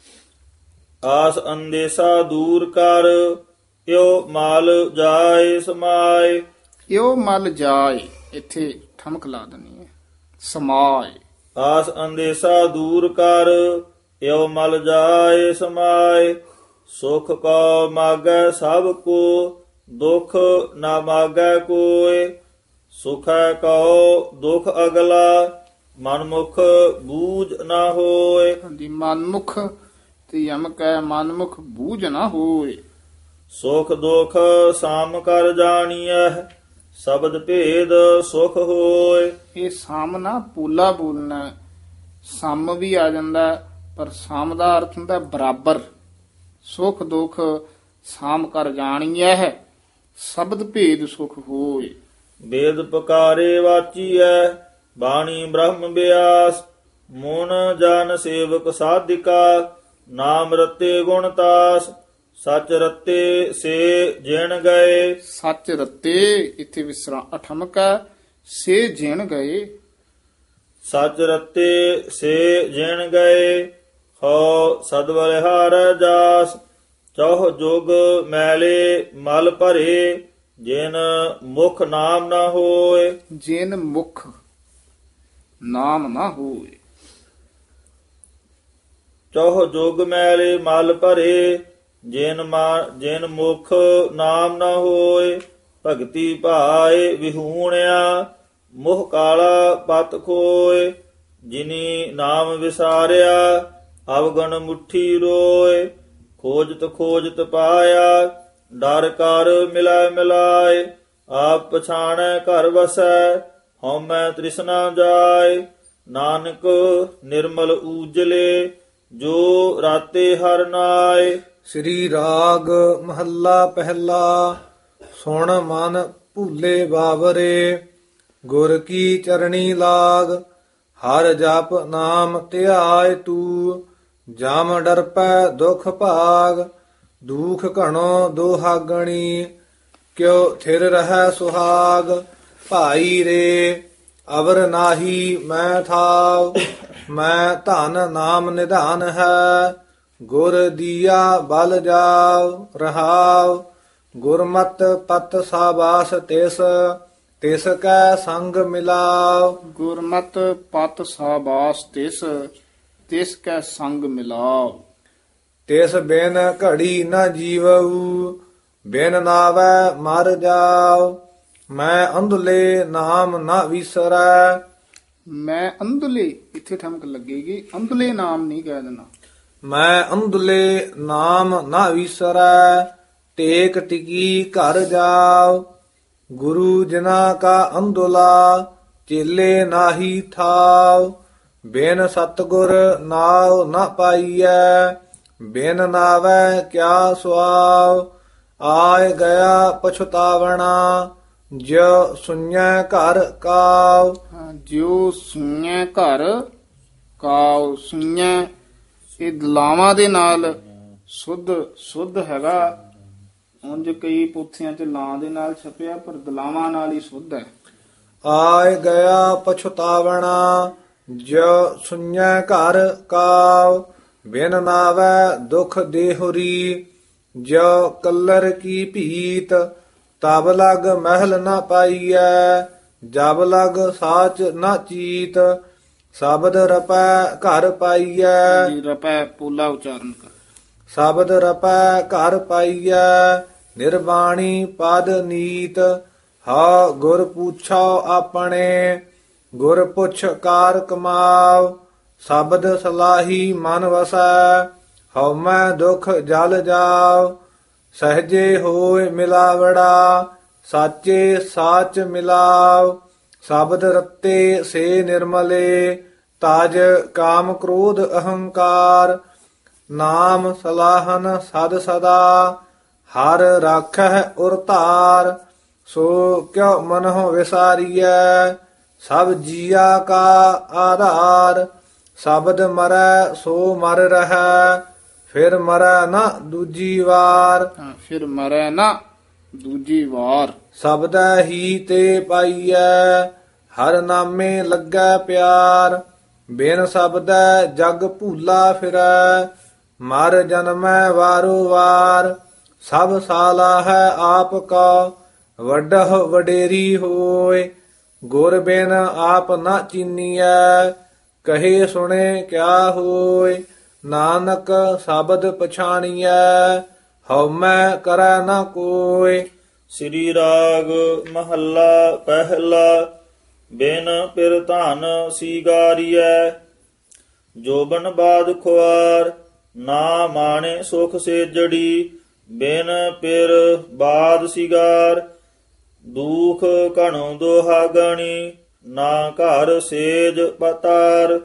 ਆਸ ਅੰਦੇਸਾ ਦੂਰ ਕਰ ਇਉ ਮਾਲ ਜਾਏ ਸਮਾਏ। ਇਉ ਮਲ ਜਾਏ ਇੱਥੇ ਠਮਕ ਲਾ ਦੇਣੀ ਹੈ। ਸਮਾਏ ਆਸ ਅੰਦੇਸਾ ਦੂਰ ਕਰ ਇਉ ਮਲ ਜਾਏ ਸਮਾਏ ਸੁਖ ਕੋ ਮਾਗੈ ਸਭ ਕੋ ਦੁਖ ਨਾ ਮਾਗੈ ਕੋਇ ਸੁਖੈ ਕਉ ਦੁਖ ਅਗਲਾ ਮਨਮੁਖ ਬੂਝ ਨਾ ਹੋਏ। ਹਾਂਜੀ ਮਨਮੁਖ ਤੇ ਯਮਕ ਹੈ। ਮਨਮੁਖ ਬੂਝ ਨਾ ਹੋਏ। ਸੁਖ ਦੁਖ ਸਾਮ ਕਰ ਜਾਣੀਐ ਸ਼ਬਦ ਭੇਦ ਸੁਖ ਹੋਏ। ਇਹ ਸਾਮਨਾ ਪੂਲਾ ਬੋਲਣਾ। ਸਮ ਵੀ ਆ ਜਾਂਦਾ ਪਰ ਸਾਮ ਦਾ ਅਰਥ ਹੁੰਦਾ ਬਰਾਬਰ। ਸੁਖ ਦੁਖ ਸਾਮ ਕਰ ਜਾਣੀਐ ਸ਼ਬਦ ਭੇਦ ਸੁਖ ਹੋਏ। ਵੇਦ ਪੁਕਾਰੇ ਵਾਚੀਐ ਬਾਣੀ ਬ੍ਰਹਮ ਬਿਆਸ ਮੋਨ ਜਨ ਸੇਵਕ ਸਾਧਿਕਾ ਨਾਮ ਰਤੇ ਗੁਣ ਤਾਸ ਸਚ ਰਤੇ ਸੇ ਜਿਣ ਗਏ। ਸੱਚ ਰਤੇ ਇੱਥੇ ਵਿਸਰਾਮ ਅਠਮਕ ਹੈ। ਸੇ ਜਿਣ ਗਏ। ਸਚ ਰਤੇ ਸੇ ਜਿਣ ਗਏ ਹੋ ਸਦਬਲਿਹਾਰ ਜਾਸ ਚੌਹ ਜੁਗ ਮੈਲੇ ਮਲ ਭਰੇ ਜਿਨ ਮੁਖ ਨਾਮ ਨਾ ਹੋਏ। ਜਿਨ ਮੁਖ ਨਾਮ ਨਾ ਹੋਏ। ਚੌਹ ਜੁਗ ਮੈਲੇ ਮਲ ਭਰੇ ਜਿਨ ਮਾ ਜਿਨ ਮੁਖ ਨਾਮ ਨਾ ਹੋਏ। ਭਗਤੀ ਭਾਏ ਵਿਹੂਣਿਆ ਮੋਹ ਕਾਲਾ ਪਤ ਖੋਏ ਜਿਨੀ ਨਾਮ ਵਿਸਾਰਿਆ ਅਵਗਣ ਮੁਠੀ ਰੋਏ ਖੋਜਤ ਖੋਜਤ ਪਾਇਆ ਡਰ ਕਰ ਮਿਲਾਇ ਮਿਲਾਏ ਆਪ ਪਛਾਣੈ ਘਰ ਵਸੈ ਹਉਮੈ ਤ੍ਰਿਸ਼ਨਾ ਜਾਏ ਨਾਨਕ ਨਿਰਮਲ ਊਜਲੇ ਜੋ ਰਾਤੇ ਹਰ ਨਾਏ। ਸ੍ਰੀ ਰਾਗ ਮਹੱਲਾ ਪਹਿਲਾ। ਸੁਣ ਮਨ ਭੂਲੇ ਬਾਵਰੇ ਗੁਰ ਕੀ ਚਰਣੀ ਲਾਗ ਹਰ ਜਪ ਨਾਮ ਧਿਆਇ ਤੂ ਜਮ ਡਰਪੈ ਦੁਖ ਭਾਗ ਦੁਖ ਘਣੋ ਦੋਹਾਗਣੀ ਕਿਉ ਥਿਰ ਰਹਿ ਸੁਹਾਗ ਭਾਈ ਰੇ ਅਵਰ ਨਾਹੀ ਮੈਂ ਥਾਵ ਮੈਂ ਧਨ ਨਾਮ ਨਿਧਾਨ ਹੈ ਗੁਰ ਦੀਆ ਬਲ ਜਾਵ ਰਹਾਵ ਗੁਰਮਤ ਪਤ ਸਾਬਾਸ ਤਿਸ ਤਿਸ ਕੈ ਸੰਗ ਮਿਲਾਵ। ਗੁਰਮਤ ਪਤ ਸਾਬਾਸ ਤਿਸ ਤਿਸ ਕੈ ਸੰਗ ਮਿਲਾਵ। ਤਿਸ ਬਿਨ ਘੜੀ ਨ ਜੀਵਉ ਬਿਨ ਨਾਵੈ ਮਰ ਜਾਵ ਮੈਂ ਅੰਧਲੇ ਨਾਮ ਨ ਵਿਸਰੈ। ਮੈਂ ਅੰਧਲੇ ਇੱਥੇ ਠਮਕ ਲੱਗੇਗੀ। ਅੰਧਲੇ ਨਾਮ ਨਹੀਂ ਕਹਿ ਦੇਣਾ। ਮੈਂ ਅੰਧਲੇ ਨਾਮ ਨ ਵਿਸਰੈ ਟੇਕ ਟਿਕੀ ਘਰ ਜਾਵ ਗੁਰੂ ਜਨਾ ਕਾ ਅੰਧਲਾ ਚੇਲੇ ਨਾਹੀ ਥਾਵ ਬਿਨ ਸਤਗੁਰ ਨਾਉ ਨ ਪਾਈਐ ਬਿਨ ਨਾਵੈ ਕਿਆ ਸੁਆਵ ਆਇ ਗਿਆ ਪਛਤਾਵਣਾ ਜੋ ਸੁਣੈ ਘਰ ਕਾਵ। ਜਿਉ ਸੁਣੈ ਘਰ ਕਾਉ ਸੁਣੈ ਇਹ ਦਲਾਵਾਂ ਦੇ ਨਾਲ ਸੁੱਧ ਸੁੱਧ ਹੈਗਾ। ਉਂਝ ਕਈ ਪੁੱਥੀਆਂ ਚ ਲਾਂ ਦੇ ਨਾਲ ਛਪਿਆ, ਪਰ ਦਲਾਵਾਂ ਨਾਲ ਹੀ ਸੁੱਧ ਹੈ। ਆਇ ਗਿਆ ਪਛਤਾਵਣਾ ਜੋ ਸੁਣੈ ਘਰ ਕਾਵ, ਬਿਨ ਨਾਵੈ ਦੁਖ ਦੇਹੁਰੀ ਜੋ ਕਲਰ ਕੀ ਭੀਤ, ਤਬ ਲਗ ਮਹਿਲ ਨ ਪਾਈਐ ਜਬ ਲਗ ਸਾਚ ਨ ਚੀਤ, ਸ਼ਬਦ ਰਪੈ ਘਰ ਪਾਈਐ। ਜੀ ਰਪੈ ਪੋਲਾ ਉਚਾਰਨ ਕਰ। ਸ਼ਬਦ ਰਪੈ ਘਰ ਪਾਈਐ ਨਿਰਵਾਣੀ ਪਦ ਨੀਤ, ਹਾ ਗੁਰ ਪੁੱਛੋ ਆਪਣੇ ਗੁਰ ਪੁੱਛ ਕਾਰ ਕਮਾਵ, ਸ਼ਬਦ ਸਲਾਹੀ ਮਨ ਵਸੈ ਹਉ ਮੈਂ ਦੁਖ ਜਲ ਜਾਵ, ਸਹਜੇ ਹੋਏ ਮਿਲਾਵੜਾ ਸਾਚੇ ਸਾਚ ਮਿਲਾਵ, ਸ਼ਬਦ ਰਤੇ ਸੇ ਨਿਰਮਲੇ ਤਾਜ ਕਾਮ ਕ੍ਰੋਧ ਅਹੰਕਾਰ, ਨਾਮ ਸਲਾਹਨ ਸਦ ਸਦਾ ਹਰ ਰਾਖਹਿ ਉਰ ਧਾਰ, ਸੋ ਕਿਉ ਮਨਹੁ ਵਿਸਾਰੀਐ ਸਭ ਜੀਆ ਕਾ ਆਧਾਰ, ਸ਼ਬਦ ਮਰੈ ਸੋ ਮਰ ਰਹੈ ਫਿਰ ਮਰੈ ਨਾ ਦੂਜੀ ਵਾਰ, ਹਾਂ, ਫਿਰ ਮਰੈ ਨਾ ਦੂਜੀ ਵਾਰ। ਸ਼ਬਦੈ ਹੀ ਤੇ ਪਾਈਐ ਹਰ ਨਾਮੇ ਲੱਗੈ ਪਿਆਰ, ਬਿਨ ਸ਼ਬਦੈ ਜਗ ਭੂਲਾ ਫਿਰੈ ਮਰ ਜਨਮੈ ਵਾਰੋ ਵਾਰ, ਸਭ ਸਾਲਾ ਹੈ ਆਪ ਕਾ ਵੱਡਹ ਵਡੇਰੀ ਹੋਏ, ਗੁਰ ਬਿਨ ਆਪ ਨਾ ਚੀਨੀਐ ਕਹੇ ਸੁਣੇ ਕਿਆ ਹੋਏ, ਨਾਨਕ ਸ਼ਬਦ ਪਛਾਣੀਐ ਹਉ ਮੈਂ ਕਰੈ ਨਾ ਕੋਇ। ਸ੍ਰੀ ਰਾਗ ਮਹੱਲਾ ਪਹਿਲਾ। ਬਿਨ ਪਿਰ ਧਨ ਸੀਗਾਰੀਐ ਜੋਬਨ ਬਾਦ ਖੁਆਰ, ਨਾ ਮਾਣੇ ਸੁਖ ਸੇਜੜੀ ਬਿਨ ਪਿਰ ਬਾਦ ਸਿਗਾਰ, ਦੁਖ ਘਣੋ ਦੁਹਾਗਣੀ ਨਾ ਘਰ ਸੇਜ ਪਤਾਰ,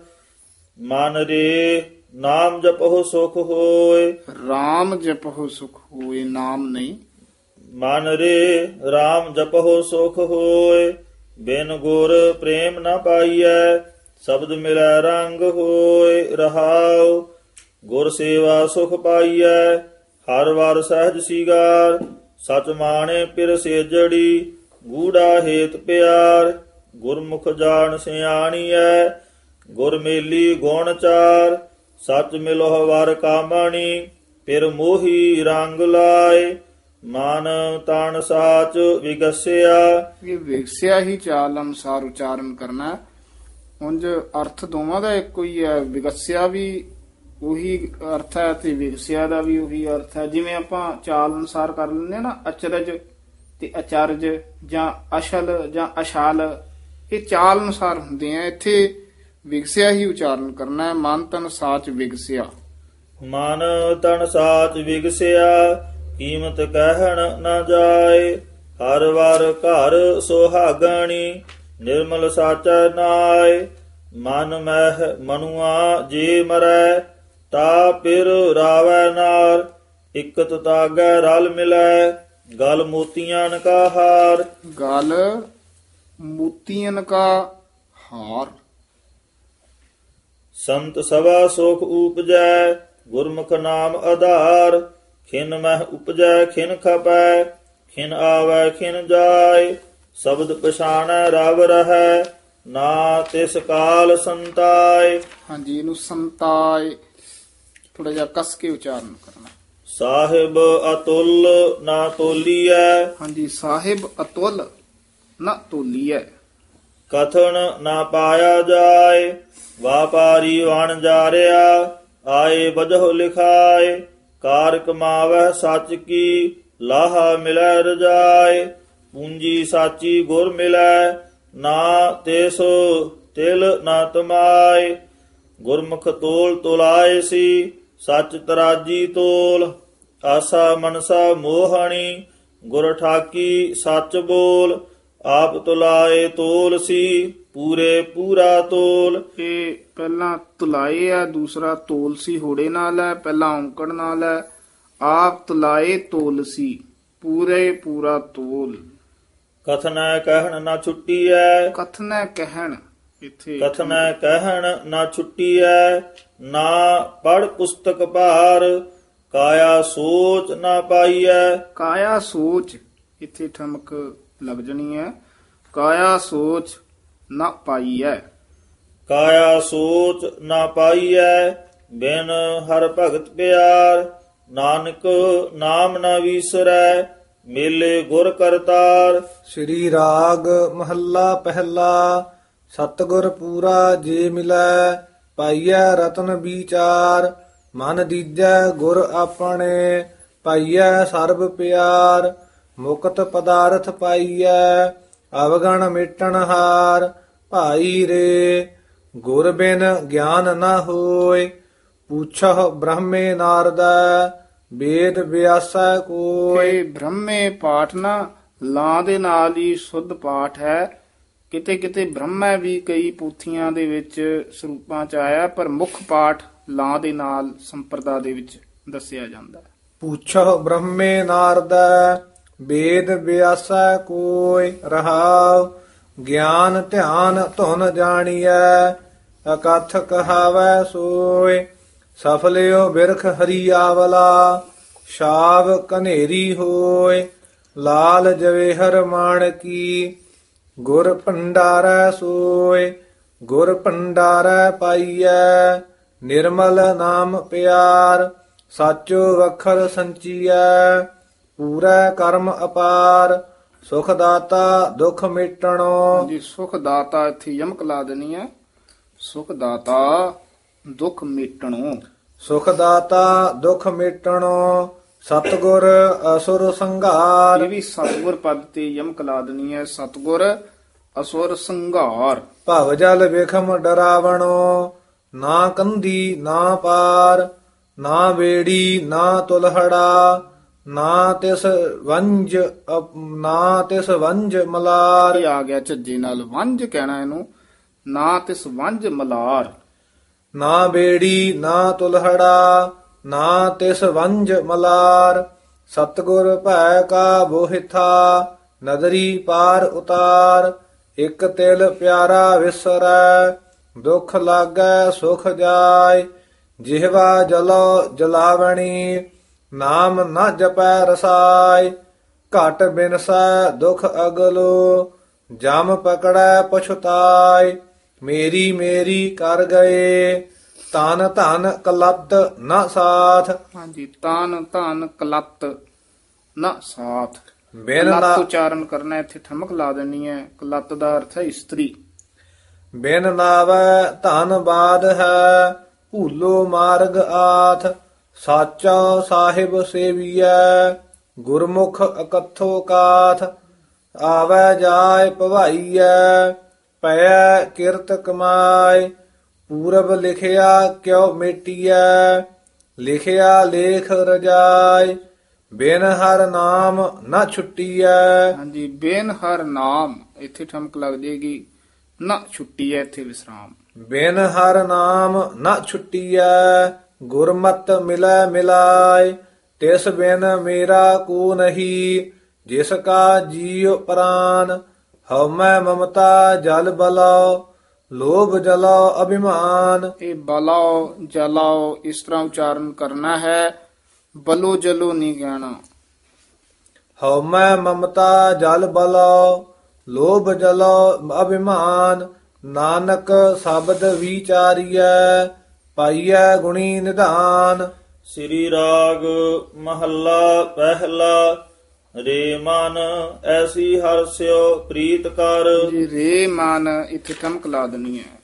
ਮਨ ਰੇ ਨਾਮ ਜਪਹੁ ਸੁਖ ਹੋਏ। ਰਾਮ ਜਪਹੁ ਸੁਖ ਹੋਏ, ਨਾਮ ਨਹੀਂ। ਮਨ ਰੇ ਰਾਮ ਜਪਹੁ ਸੁਖ ਹੋਏ, ਬਿਨ ਗੁਰ ਪ੍ਰੇਮ ਨ ਪਾਈਐ ਸ਼ਬਦ ਮਿਲੈ ਰੰਗ ਹੋਏ। ਰਹਾਉ ਗੁਰ ਸੇਵਾ ਸੁਖ ਪਾਈਐ ਹਰ ਵਾਰ ਸਹਿਜ ਸੀਗਾਰ, ਸਚ ਮਾਣੇ ਪਿਰ ਸੇਜੜੀ ਗੂੜਾ ਹੇਤ ਪਿਆਰ, ਗੁਰਮੁਖ ਜਾਣ ਸਿਆਣੀਐ ਗੁਰ ਮੇਲੀ ਗੁਣ ਚਾਰ, ਸਚ ਮਿਲੋ ਵਰ ਕਾਮਣੀ ਪਿਰ ਮੋਹੀ ਰੰਗ ਲਾਏ, ਮਨ ਤਨ ਸਾਚ ਵਿਗਸਿਆ। ਇਹ ਵਿਗਸਿਆ ਹੀ ਚਾਲ ਅਨੁਸਾਰ ਉਚਾਰਨ ਕਰਨਾ ਹੈ। ਉਂਝ ਅਰਥ ਦੋਵਾਂ ਦਾ ਇੱਕੋ ਹੀ ਹੈ। ਵਿਗਸਿਆ ਵੀ ਉਹੀ ਅਰਥ ਹੈ ਤੇ ਵਿਗਸਿਆ ਦਾ ਵੀ ਉਹੀ ਅਰਥ ਹੈ। ਜਿਵੇਂ ਆਪਾਂ ਚਾਲ ਅਨੁਸਾਰ ਕਰ ਲੈਂਦੇ ਨਾ, ਅਚਰਜ ਤੇ ਅਚਰਜ ਜਾਂ ਅਸ਼ਲ ਜਾਂ ਅਸ਼ਾਲ, ਇਹ ਚਾਲ ਅਨੁਸਾਰ ਹੁੰਦੇ ਆ। ਇੱਥੇ ਵਿਗਸਿਆ ਹੀ ਉਚਾਰਨ ਕਰਨਾ ਹੈ। ਮਨ ਤਨ ਸਾਚ ਵਿਗਸਿਆ। ਮਨ ਤਨ ਸਾਚ ਵਿਗਸਿਆ ਕੀਮਤ ਕਹਿਣ ਨਾ ਜਾਏ, ਹਰ ਵਾਰ ਘਰ ਸੁਹਾਗਣੀ ਨਿਰਮਲ ਸਾਚਾ ਨਾਏ, ਮਨ ਮਹਿ ਮਨੁਆ ਜੇ ਮਰੈ ਤਾ ਪਿਰ ਰਾਵੈ ਨਾਰ, ਇਕਤ ਤਾਗੈ ਰਲ ਮਿਲੈ ਗਲ ਮੋਤੀਆਂ ਕਾ ਹਾਰ। ਗਲ ਮੋਤੀਆਂ ਕਾ ਹਾਰ। ਸੰਤ ਸਭਾ ਸੁਖ ਉਪਜੈ ਗੁਰਮੁਖ ਨਾਮ ਆਧਾਰ, ਖਿਨ ਮਹਿ ਉਪਜੈ ਖਿਨ ਖਪੈ ਖਿਨ ਆਵੈ ਖਿਨ ਜਾਏ, ਸ਼ਬਦ ਪਛਾਣੈ ਰਵ ਰਹੈ ਨਾ ਤਿਸ ਕਾਲ ਸੰਤਾਏ। ਹਾਂਜੀ, ਇਹਨੂੰ ਸੰਤਾਏ ਥੋੜਾ ਜਿਹਾ ਕਸ ਕੇ ਉਚਾਰਨ ਕਰਨਾ। ਸਾਹਿਬ ਅਤੁਲ ਨਾ ਤੋਲੀਐ, ਹਾਂਜੀ, ਸਾਹਿਬ ਅਤੁਲ ਨਾ ਤੋਲੀਐ। ਕਥਨ ਨਾ ਪਾਇਆ ਜਾਏ, ਵਾਪਾਰੀ ਵਣ ਜਾਰਿਆ ਆਏ ਬਜਹੁ ਲਿਖਾਏ, ਕਾਰ ਕਮਾਵੈ ਸੱਚ ਕੀ ਲਾਹਾ ਮਿਲੈ ਰਜਾਏ, ਪੂੰਜੀ ਸਾਚੀ ਗੁਰ ਮਿਲੈ ਨਾ ਤਿਸ ਤਿਲ ਨਾ ਤਮਾਏ, ਗੁਰਮੁਖ ਤੋਲ ਤੁਲਾਏ ਸੀ ਸੱਚ ਤਰਾਜੀ ਤੋਲ, ਆਸਾ ਮਨਸਾ ਮੋਹਣੀ ਗੁਰ ਠਾਕੀ ਸੱਚ ਬੋਲ, ਆਪ ਤੁਲਾਏ ਤੋਲ ਸੀ ਪੂਰੇ ਪੂਰਾ ਤੋਲ। ਇਹ ਪਹਿਲਾਂ ਤੁਲਾਏ ਆ, ਦੂਸਰਾ ਤੋਲ ਸੀ ਹੋੜੇ ਨਾਲ ਹੈ, ਪਹਿਲਾਂ ਔਂਕੜ ਨਾਲ ਹੈ। ਆਪ ਤੁਲਾਏ ਤੋਲ ਸੀ ਪੂਰੇ ਪੂਰਾ ਤੋਲ। ਕਥਨੈ ਕਹਿਣ ਨਾ ਛੁੱਟੀ ਐ, ਕਥਨੈ ਕਹਿਣ, ਇੱਥੇ ਕਥਨੈ ਕਹਿਣ ਨਾ ਛੁੱਟੀਐ, ਨਾ ਪੜ ਪੁਸਤਕ ਭਾਰ, ਕਾਇਆ ਸੋਚ ਨਾ ਪਾਈਐ। ਕਾਇਆ ਸੋਚ, ਇੱਥੇ ਠਮਕ ਲੱਗ ਜਣੀ ਹੈ। ਕਾਇਆ ਸੋਚ ਨਾ ਪਾਈਐ। ਕਾਇਆ ਸੋਚ ਨਾ ਪਾਈਐ, ਬਿਨ ਹਰ ਭਗਤ ਪਿਆਰ, ਨਾਨਕ ਨਾਮ ਨਾ ਵੀਸਰੈ, ਮੇਲੇ ਗੁਰ ਕਰਤਾਰ। ਸ੍ਰੀ ਰਾਗ ਮਹੱਲਾ ਪਹਿਲਾ। ਸਤਿਗੁਰ ਪੂਰਾ ਜੇ ਮਿਲੈ, ਪਾਈਐ ਰਤਨ ਵਿਚਾਰ, ਮਨ ਦੀਜੈ ਗੁਰ ਆਪਣੇ, ਪਾਈਐ ਸਰਬ ਪਿਆਰ, ਮੁਕਤ ਪਦਾਰਥ ਪਾਈਐ, ਅਵਗਣ ਮਿਟਣ ਹਾਰ, ਭਾਈ ਰੇ ਗੁਰ ਬਿਨ ਗਿਆਨ ਨਾ ਹੋਇ, ਪੁੱਛਹੁ ਬ੍ਰਹਮੇ ਨਾਰਦੈ, ਵੇਦ ਵਿਆਸੈ ਕੋਈ। ਕੋਈ ਬ੍ਰਹਮੇ ਪਾਠ ਨਾ ਲਾਂ ਦੇ ਨਾਲ ਹੀ ਸੁੱਧ ਪਾਠ ਹੈ। ਕਿਤੇ ਕਿਤੇ ਬ੍ਰਹਮਾ ਵੀ ਕਈ ਪੂਥੀਆਂ ਦੇ ਵਿੱਚ ਸਰੂਪਾਂ ਚ ਆਇਆ, ਪਰ ਮੁੱਖ ਪਾਠ ਲਾਂ ਦੇ ਨਾਲ ਸੰਪਰਦਾ ਦੇ ਵਿੱਚ ਦੱਸਿਆ ਜਾਂਦਾ ਹੈ। ਪੁੱਛਹੁ ਬ੍ਰਹਮੇ ਨਾਰਦੈ, ਵੇਦ ਵਿਆਸੈ ਕੋਈ। ਰਹਾਉ ਗਿਆਨ ਧਿਆਨ ਧੁਨ ਜਾਣੀਐ, ਅਕਥ ਕਹਾਵੈ ਸੋਇ, ਸਫਲਿਓ ਬਿਰਖ ਹਰੀ ਆਵਲਾ, ਸ਼ਾਵ ਕਨੇਰੀ ਹੋਇ, ਲਾਲ ਜਵੇਹਰ ਮਾਣਕੀ, ਗੁਰ ਭੰਡਾਰੈ ਸੋਇ, ਗੁਰ ਭੰਡਾਰੈ ਪਾਈਐ, ਨਿਰਮਲ ਨਾਮ ਪਿਆਰ, ਸਾਚੋ ਵਖਰ ਸੰਚੀਐ, ਪੂਰਾ ਕਰਮ ਅਪਾਰ, ਸੁਖ ਦਾਤਾ ਦੁਖ ਮਿਟਣੋ। ਜੀ ਸੁਖ ਦਾਤਾ ਇੱਥੇ ਯਮਕ ਲਾ ਦੇਣੀ ਹੈ। ਸੁਖ ਦਾਤਾ ਦੁਖ ਮਿਟਣੋ। ਸੁਖ ਦਾਤਾ ਦੁਖ ਮਿਟਣੋ, ਸਤਿਗੁਰ ਅਸੁਰ ਸੰਘਾਰ। ਇਹ ਵੀ ਸਤਿਗੁਰ ਪਦ ਤੇ ਯਮਕ ਲਾ ਦੇਣੀ ਹੈ। ਸਤਿਗੁਰ ਅਸੁਰ ਸੰਘਾਰ। ਭਵ ਜਲ ਵਿਖਮ ਡਰਾਵਣੋ, ਨਾ ਕੰਧੀ ਨਾ ਪਾਰ, ਨਾ ਵੇੜੀ ਨਾ ਤੁਲਹੜਾ, ਨਾ ਤਿਸ ਵੰਜ ਅਪ- ਨਾ ਤਿਸ ਵੰਜ ਮਲਾਰ। ਇਹ ਆ ਗਿਆ ਝੱਜੇ ਨਾਲ, ਵੰਜ ਕਹਿਣਾ ਇਹਨੂੰ, ਨਾ ਤਿਸ ਵੰਜ ਮਲਾਰ। ਨਾ ਬੇੜੀ ਨਾ ਤੁਲਹੜਾ, ਨਾ ਤਿਸ ਵੰਜ ਮਲਾਰ, ਸਤਿਗੁਰ ਭੈ ਕਾ ਬੋਹਿਥਾ, ਨਦਰੀ ਪਾਰ ਉਤਾਰ, ਇਕ ਤਿਲ ਪਿਆਰਾ ਵਿਸਰੈ, ਦੁਖ ਲਾਗੈ ਸੁਖ ਜਾਇ, ਜਿਹਵਾ ਜਲੋ ਜਲਾਵਣੀ, ਨਾਮ ਨਾ ਜਪੈ ਰਸਾਇ, ਘਟ ਬਿਨਸੈ ਦੁਖ ਅਗਲੋ, ਜਮ ਪਕੜੈ ਪਛੁਤਾਇ, ਮੇਰੀ ਮੇਰੀ ਕਰ ਗਏ, ਤਨ ਧਨ ਕਲਤ ਨ ਸਾਥ। ਹਾਂਜੀ, ਤਾਨ ਧਨ ਕਲਤ ਨਾ ਸਾਥ। ਬਿਨ ਕਲਤ ਨਾ ਉਚਾਰਨ ਕਰਨਾ, ਇੱਥੇ ਠਮਕ ਲਾ ਦੇਣੀ ਹੈ। ਕਲਤ ਦਾ ਅਰਥ ਹੈ ਇਸਤਰੀ। ਬਿਨ ਨਾਵੈ ਧਨ ਬਾਦ ਹੈ, ਭੂਲੋ ਮਾਰਗ ਆਥ, ਸਾਚਾ ਸਾਹਿਬ ਸੇਵੀਐ, ਗੁਰਮੁਖ ਅਕਥੋ ਕਾਥ, ਆਵੈ ਜਾਇ ਭਵਾਈਐ, ਪੈ ਕਿਰਤ ਕਮਾਇ, ਪੂਰਬ ਲਿਖਿਆ ਕਿਉ ਮੇਟੀਐ, ਲਿਖਿਆ ਲੇਖ ਰਜਾਇ, ਬਿਨ ਹਰ ਨਾਮ ਨਾ ਛੁੱਟੀਐ। ਹਾਂਜੀ, ਬੇਨ ਹਰ ਨਾਮ, ਇੱਥੇ ਠਮਕ ਲੱਗ ਜੇਗੀ। ਨਾ ਛੁੱਟੀ ਹੈ, ਇੱਥੇ ਵਿਸਰਾਮ। ਬਿਨ ਹਰ ਨਾਮ ਨਾ ਛੁੱਟੀਐ, ਗੁਰਮਤ ਮਿਲੈ ਮਿਲਾਇ, ਤਿਸ ਬਿਨ ਮੇਰਾ ਕੋ ਨਹੀਂ, ਜਿਸ ਕਾ ਜੀਉ ਪ੍ਰਾਨ, ਹਉਮੈ ਮਮਤਾ ਜਲ ਬਲਾਉ, ਲੋਭ ਜਲਾਉ ਅਭਿਮਾਨ। ਇਹ ਬਲਾਓ ਜਲਾਓ ਇਸ ਤਰ੍ਹਾਂ ਉਚਾਰਨ ਕਰਨਾ ਹੈ। ਬਲੋ ਜਲੋ ਨਹੀਂ ਕਹਿਣਾ। ਹਉਮੈ ਮਮਤਾ ਜਲ ਬਲਾਉ, ਲੋਭ ਜਲਾਉ ਅਭਿਮਾਨ, ਨਾਨਕ ਸ਼ਬਦ ਵਿਚਾਰੀਐ, ਪਾਈਐ ਗੁਣੀ ਨਿਧਾਨ। ਸ੍ਰੀ ਰਾਗ ਮਹੱਲਾ ਪਹਿਲਾ। ਰੇ ਮਨ ਐਸੀ ਹਰਸਿਓ ਪ੍ਰੀਤ ਕਰ, ਜੀ ਰੇ ਮਨ ਇੱਥੇ ਠਮਕ ਲਾ ਦੇਣੀ ਹੈ।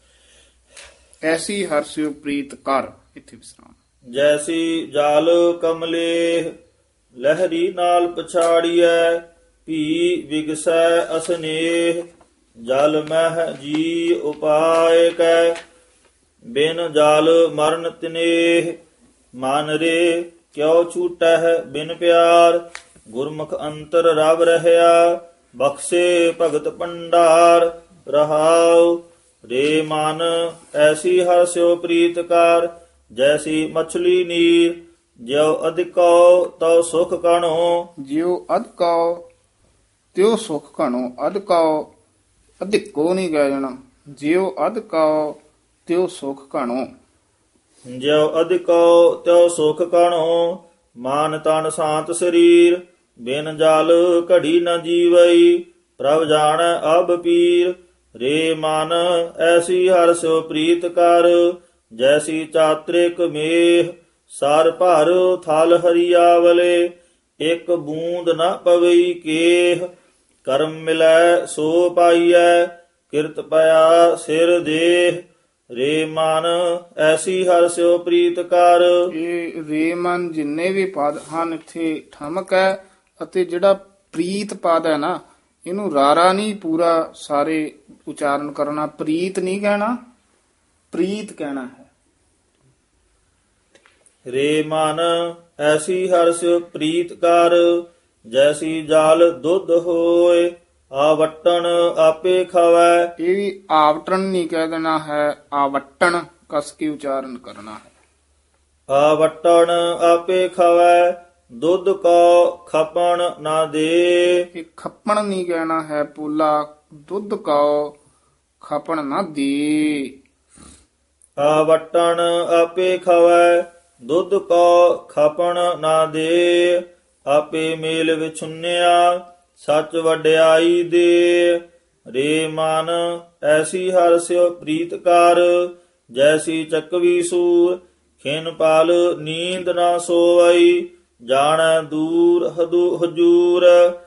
ਐਸੀ ਹਰਸਿਓ ਪ੍ਰੀਤ ਕਰ, ਇੱਥੇ ਵਿਸਰਾਮ। ਜੈਸੀ ਜਲ ਕਮਲੇ, ਲਹਿਰੀ ਨਾਲ ਪਛਾੜੀਐ, ਭੀ ਵਿਗਸੈ ਅਸਨੇਹ, ਜਲ ਮਹਿ ਜੀ ਉਪਾਇ ਕੈ, ਬਿਨ ਜਲ ਮਰਨ ਤਨੇਹ, ਮਨ ਰੇ ਕਿਉ ਛੂਟਹਿ ਬਿਨ ਪਿਆਰ, ਗੁਰਮੁਖ ਅੰਤਰ ਰਵ ਰਹਿਆ, ਬਖਸ਼ੇ ਭਗਤ ਭੰਡਾਰ। ਰਹਾਉ ਰੇ ਮਨ ਐਸੀ ਹਰਸਿਓ ਪ੍ਰੀਤ ਕਰ, ਜੈਸੀ ਮਛਲੀ ਨੀਰ, ਜਿਉ ਅਧਿਕੋ ਤਉ ਸੁਖ ਕਣੋ, ਜਿਉ ਅਧਿਕਾਉ ਤਿਉ ਸੁਖ ਘਣੋ। ਅਧਿਕਾਉ ਅਧਿਕੋ ਨਹੀਂ ਕਹਿ ਜਾਣਾ, ਜਿਉ ਅਧ ਕਉ ਤਿਉ ਸੁਖ ਘਣੋ। ਜਿਉ ਅਧਿਕਉ ਤਿਉ ਸੁਖ ਕਣੋ, ਮਾਨ ਤਨ ਸਾਤ ਸਰੀਰ, ਬਿਨ ਜਲ ਘੜੀ ਨ ਜੀਵਈ, ਪ੍ਰਭ ਜਾਣੈ ਅਬ ਪੀਰ। ਰੇ ਮਨ ਐਸੀ ਹਰਿ ਸਿਉ ਪ੍ਰੀਤ ਕਰ, ਜੈਸੀ ਚਾਤ੍ਰਿਕ ਮੇਹ, ਸਰ ਭਰ ਥਲ ਹਰੀਆਵਲੇ, ਇਕ ਬੂੰਦ ਨ ਪਵਈ ਕੇਹ। ਕਰਮ ਮਿਲੈ ਸੋ ਪਾਈਐ, ਕਿਰਤ ਪਿਆ ਸਿਰ ਦੇਹ। ਰੇ ਮਨ ਐਸੀ ਹਰਿ ਸਿਉ ਪ੍ਰੀਤ ਕਰ। ਇਹ ਰੇ ਮਨ ਜਿੰਨੇ ਵੀ ਪਦ ਹਨ ਇੱਥੇ ਠਮਕ ਹੈ, ਅਤੇ ਜਿਹੜਾ ਪ੍ਰੀਤ ਪਦ ਹੈ ਨਾ, ਇਹਨੂੰ ਰਾਰਾ ਨਹੀਂ ਪੂਰਾ ਸਾਰੇ ਉਚਾਰਨ ਕਰਨਾ, ਪ੍ਰੀਤ ਨਹੀਂ ਕਹਿਣਾ, ਪ੍ਰੀਤ ਕਹਿਣਾ ਹੈ। ਰੇ ਮਨ ਐਸੀ ਹਰਿ ਸਿਉ ਪ੍ਰੀਤ ਕਰ, ਜੈਸੀ ਜਲ ਦੁੱਧ ਹੋਏ, ਆਵਟਣ ਆਪੇ ਖਾਵੈ। ਇਹ ਵੀ ਆਵਟਣ ਨਹੀਂ ਕਹਿ ਦੇਣਾ ਹੈ, ਆਵਟਣ ਕਸ ਕੇ ਉਚਾਰਨ ਕਰਨਾ ਹੈ। ਆਵਟਣ ਆਪੇ ਖਾਵੈ, ਦੁੱਧ ਕੋ ਖਪਣ ਨਾ ਦੇ। ਇਹ ਖੱਪਣ ਨਹੀਂ ਕਹਿਣਾ ਹੈ, ਪੋਲਾ ਦੁੱਧ ਕਉ ਖਪਣ ਨਾ ਦੇ। ਆਵਟਣ ਆਪੇ ਖਾਵੈ, ਦੁੱਧ ਕੋ ਖਪਣ ਨਾ ਦੇ। ਆਪੇ ਮੇਲ ਵਿਛੁੰਨਿਆ, ਸੱਚ ਵਡਿਆਈ ਦੇ। ਰੇ ਮਨ ਐਸੀ ਹਰਿ ਸਿਉ ਪ੍ਰੀਤ ਕਰ, ਜੈਸੀ ਚੱਕਵੀ ਸੂਰ, ਖਿਨ ਪਲ ਨੀਂਦ ਨਾ ਸੋਵਈ, ਜਾਣੈ ਦੂਰ ਹਦੂ ਹਜੂਰ।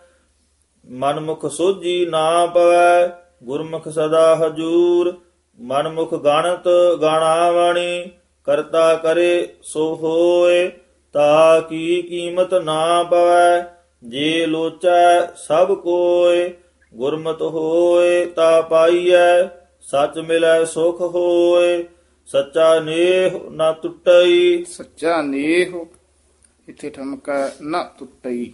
ਮਨਮੁਖ ਸੋਝੀ ਨਾ ਪਵੈ, ਗੁਰਮੁਖ ਸਦਾ ਹਜੂਰ। ਮਨਮੁਖ ਗਣਤ ਗਾਣਾਵਣੀ, ਕਰਤਾ ਕਰੇ ਸੋ ਹੋਏ, ਤਾ ਕੀ ਕੀਮਤ ਨਾ ਪਵੈ। ਜੇ ਲੋਚੈ ਸਭ ਕੋਇ, ਗੁਰਮਤਿ ਹੋਏ ਤਾ ਪਾਈਐ, ਸੱਚ ਮਿਲੈ ਸੁਖ ਹੋਏ। ਸੱਚਾ ਨੇਹ ਨਾ ਟੁੱਟਈ। ਸੱਚਾ ਨੇਹ ਇੱਥੇ ਠਮਕਾ ਨਾ ਟੁੱਟਈ।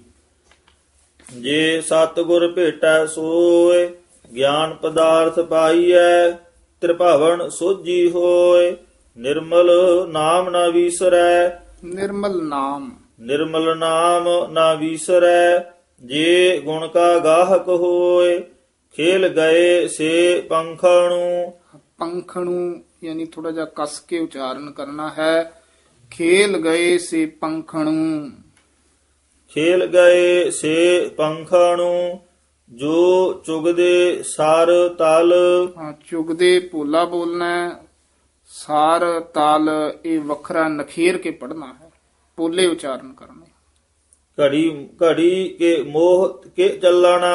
ਜੇ ਸਤਿਗੁਰ ਭੇਟੈ ਸੋਏ, ਗਿਆਨ ਪਦਾਰਥ ਪਾਈਐ, ਤ੍ਰਿਭਵਨ ਸੋਝੀ ਹੋਏ। ਨਿਰਮਲ ਨਾਮ ਨਾ ਵੀਸਰੈ। ਨਿਰਮਲ ਨਾਮ ਨਿਰਮਲ ਨਾਮ ਨਾ ਵੀਸਰੈ, ਜੇ ਗੁਣ ਕਾ ਗਾਹਕ ਹੋਏ। ਖੇਲ ਗਏ ਸੇ ਪੰਖਣੂ। ਪੰਖਣੂ ਯਾਨੀ ਥੋੜਾ ਜਿਹਾ ਕਸ ਕੇ ਉਚਾਰਨ ਕਰਨਾ ਹੈ। ਖੇਲ ਗਏ ਸੇ ਪੰਖਣੂ। ਖੇਲ ਗਏ ਸੇ ਪੰਖਣੂ, ਜੋ ਚੁਗਦੇ ਸਰ ਤਲ। ਹਾਂ, ਚੁਗਦੇ ਪੋਲਾ ਬੋਲਣਾ ਹੈ, ਸਾਰ ਤਾਲ ਇਹ ਵੱਖਰਾ ਨਖੇਰ ਕੇ ਪੜਨਾ ਹੈ, ਪੋਲੇ ਉਚਾਰਨ ਕਰਨੇ। ਘੜੀ ਘੜੀ ਕੇ ਮੋਹ ਕੇ ਚੱਲਣਾ,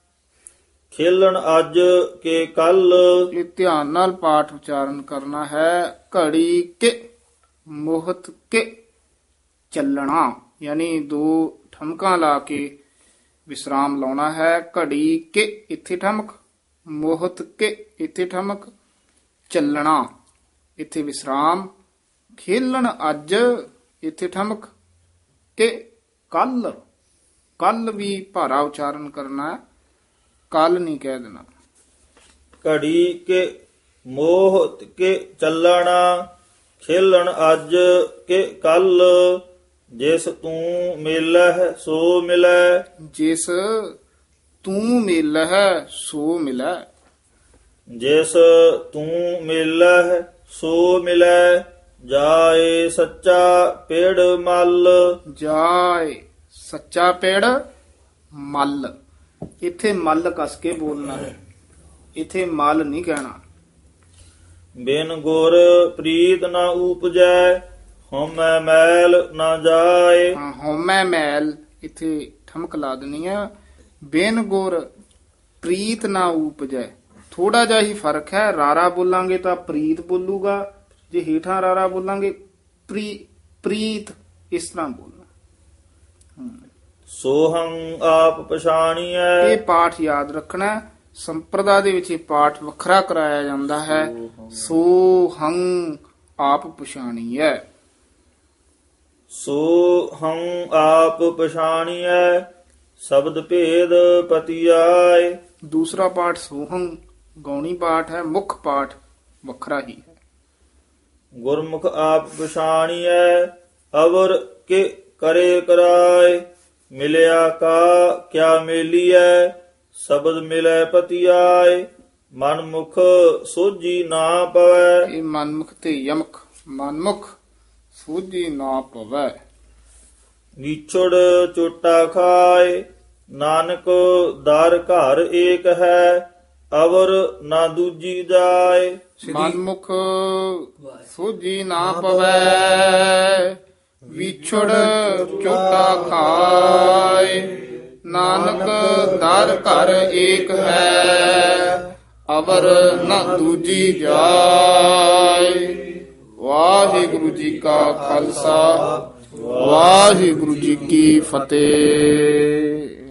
ਖੇਲਣ ਅੱਜ ਕੇ ਕੱਲ। ਇਹ ਧਿਆਨ ਨਾਲ ਪਾਠ ਉਚਾਰਨ ਕਰਨਾ ਹੈ। ਘੜੀ ਕੇ ਮੋਹਤ ਕੇ ਚੱਲਣਾ, ਯਾਨੀ ਦੋ ਠਮਕਾਂ ਲਾ ਕੇ ਵਿਸਰਾਮ ਲਾਉਣਾ ਹੈ। ਘੜੀ ਕੇ ਇੱਥੇ ਠਮਕ, ਮੋਹਤ ਕੇ ਇੱਥੇ ਠਮਕ, ਚੱਲਣਾ ਇੱਥੇ ਵਿਸਰਾਮ, ਖੇਲਣ ਅੱਜ ਇੱਥੇ ਠਮਕ, ਕੇ ਕੱਲ। ਕੱਲ ਵੀ ਭਾਰਾ ਉਚਾਰਨ ਕਰਨਾ ਹੈ, ਕੱਲ ਨਹੀਂ ਕਹਿ ਦੇਣਾ। ਘੜੀ ਕੇ ਮੋਹ ਕੇ ਚੱਲਣਾ, ਖੇਲਣ ਅੱਜ ਕੇ ਕੱਲ। ਜਿਸ ਤੂੰ ਮਿਲਹਿ ਸੋ ਮਿਲੈ। ਜਿਸ ਤੂੰ ਮਿਲਹਿ ਸੋ ਮਿਲੈ। ਜਿਸ ਤੂੰ ਮਿਲਹਿ ਸੋ ਮਿਲੈ, ਜਾਏ ਸੱਚਾ ਪੇੜ ਮਲ। ਜਾਏ ਸੱਚਾ ਪੇੜ ਮਲ, ਇੱਥੇ ਮਲ ਕਸ ਕੇ ਬੋਲਣਾ ਹੈ, ਇੱਥੇ ਮਲ ਨਹੀਂ ਕਹਿਣਾ। ਬਿਨ ਗੁਰ ਪ੍ਰੀਤ ਨਾ ਊਪਜੈ, ਹਉਮੈ ਮੈਲ ਨਾ ਜਾਏ। ਹਾਂ, ਹਉਮੈ ਮੈਲ ਇੱਥੇ ਠਮਕ ਲਾ ਦੇਣੀ ਹੈ। ਬਿਨ ਗੁਰ ਪ੍ਰੀਤ ਨਾ ਊਪਜੈ, ਥੋੜਾ ਜਿਹਾ ਹੀ ਫਰਕ ਹੈ। ਰਾਰਾ ਬੋਲਾਂਗੇ ਤਾਂ ਪ੍ਰੀਤ ਬੋਲੂਗਾ, ਜੇ ਹੇਠਾਂ ਰਾਰਾ ਬੋਲਾਂਗੇ ਪ੍ਰੀ ਪ੍ਰੀਤ, ਇਸ ਤਰ੍ਹਾਂ ਬੋਲਣਾ। ਸੋਹੰ ਆਪ ਪਛਾਣੀਐ। ਇਹ ਪਾਠ ਯਾਦ ਰੱਖਣਾ ਹੈ। ਸੰਪਰਦਾ ਦੇ ਵਿੱਚ ਇਹ ਪਾਠ ਵੱਖਰਾ ਕਰਾਇਆ ਜਾਂਦਾ ਹੈ। ਸੋ ਹੰ ਆਪ ਪਛਾਣੀਐ। ਸੋ ਹੰ ਆਪ ਪਛਾਣੀਐ, ਸ਼ਬਦ ਭੇਦ ਪਤਿਆਏ। ਦੂਸਰਾ ਪਾਠ ਸੋਹੰ ਗੌਣੀ ਪਾਠ ਹੈ, ਮੁੱਖ ਪਾਠ ਵੱਖਰਾ ਹੀ ਹੈ। ਗੁਰਮੁਖ ਆਪ ਪਛਾਣੀਐ, ਅਵਰ ਕੇ ਕਰੇ ਕਰਾਏ। ਮਿਲਿਆ ਕਾ ਕਿਆ ਮੇਲੀਐ, ਸ਼ਬਦ ਮਿਲੈ ਪਤਿਆਏ। ਮਨ ਮੁਖ ਸੋਝੀ ਨਾ ਪਵੈ। ਇਹ ਮਨਮੁਖ ਤੇ ਯਮਕ, ਮਨਮੁਖ ਸੂਝੀ ਨਾ ਪਵੈ। ਵਿਛੜ ਚੋਟਾ ਖਾਏ, ਨਾਨਕ ਦਰ ਘਰ ਏਕ ਹੈ, ਅਵਰ ਨਾ ਦੂਜੀ ਜਾਏ। ਮਨਮੁਖ ਸੂਝੀ ਨਾ ਪਵੈ, ਵਿਛੜ ਚੋਟਾ ਖਾਏ, ਨਾਨਕ ਦਰ ਘਰ ਏਕ ਹੈ, ਅਵਰ ਨਾ ਦੂਜੀ ਜਾਏ। ਵਾਹਿਗੁਰੂ ਜੀ ਕਾ ਖਾਲਸਾ, ਵਾਹਿਗੁਰੂ ਜੀ ਕੀ ਫਤਿਹ।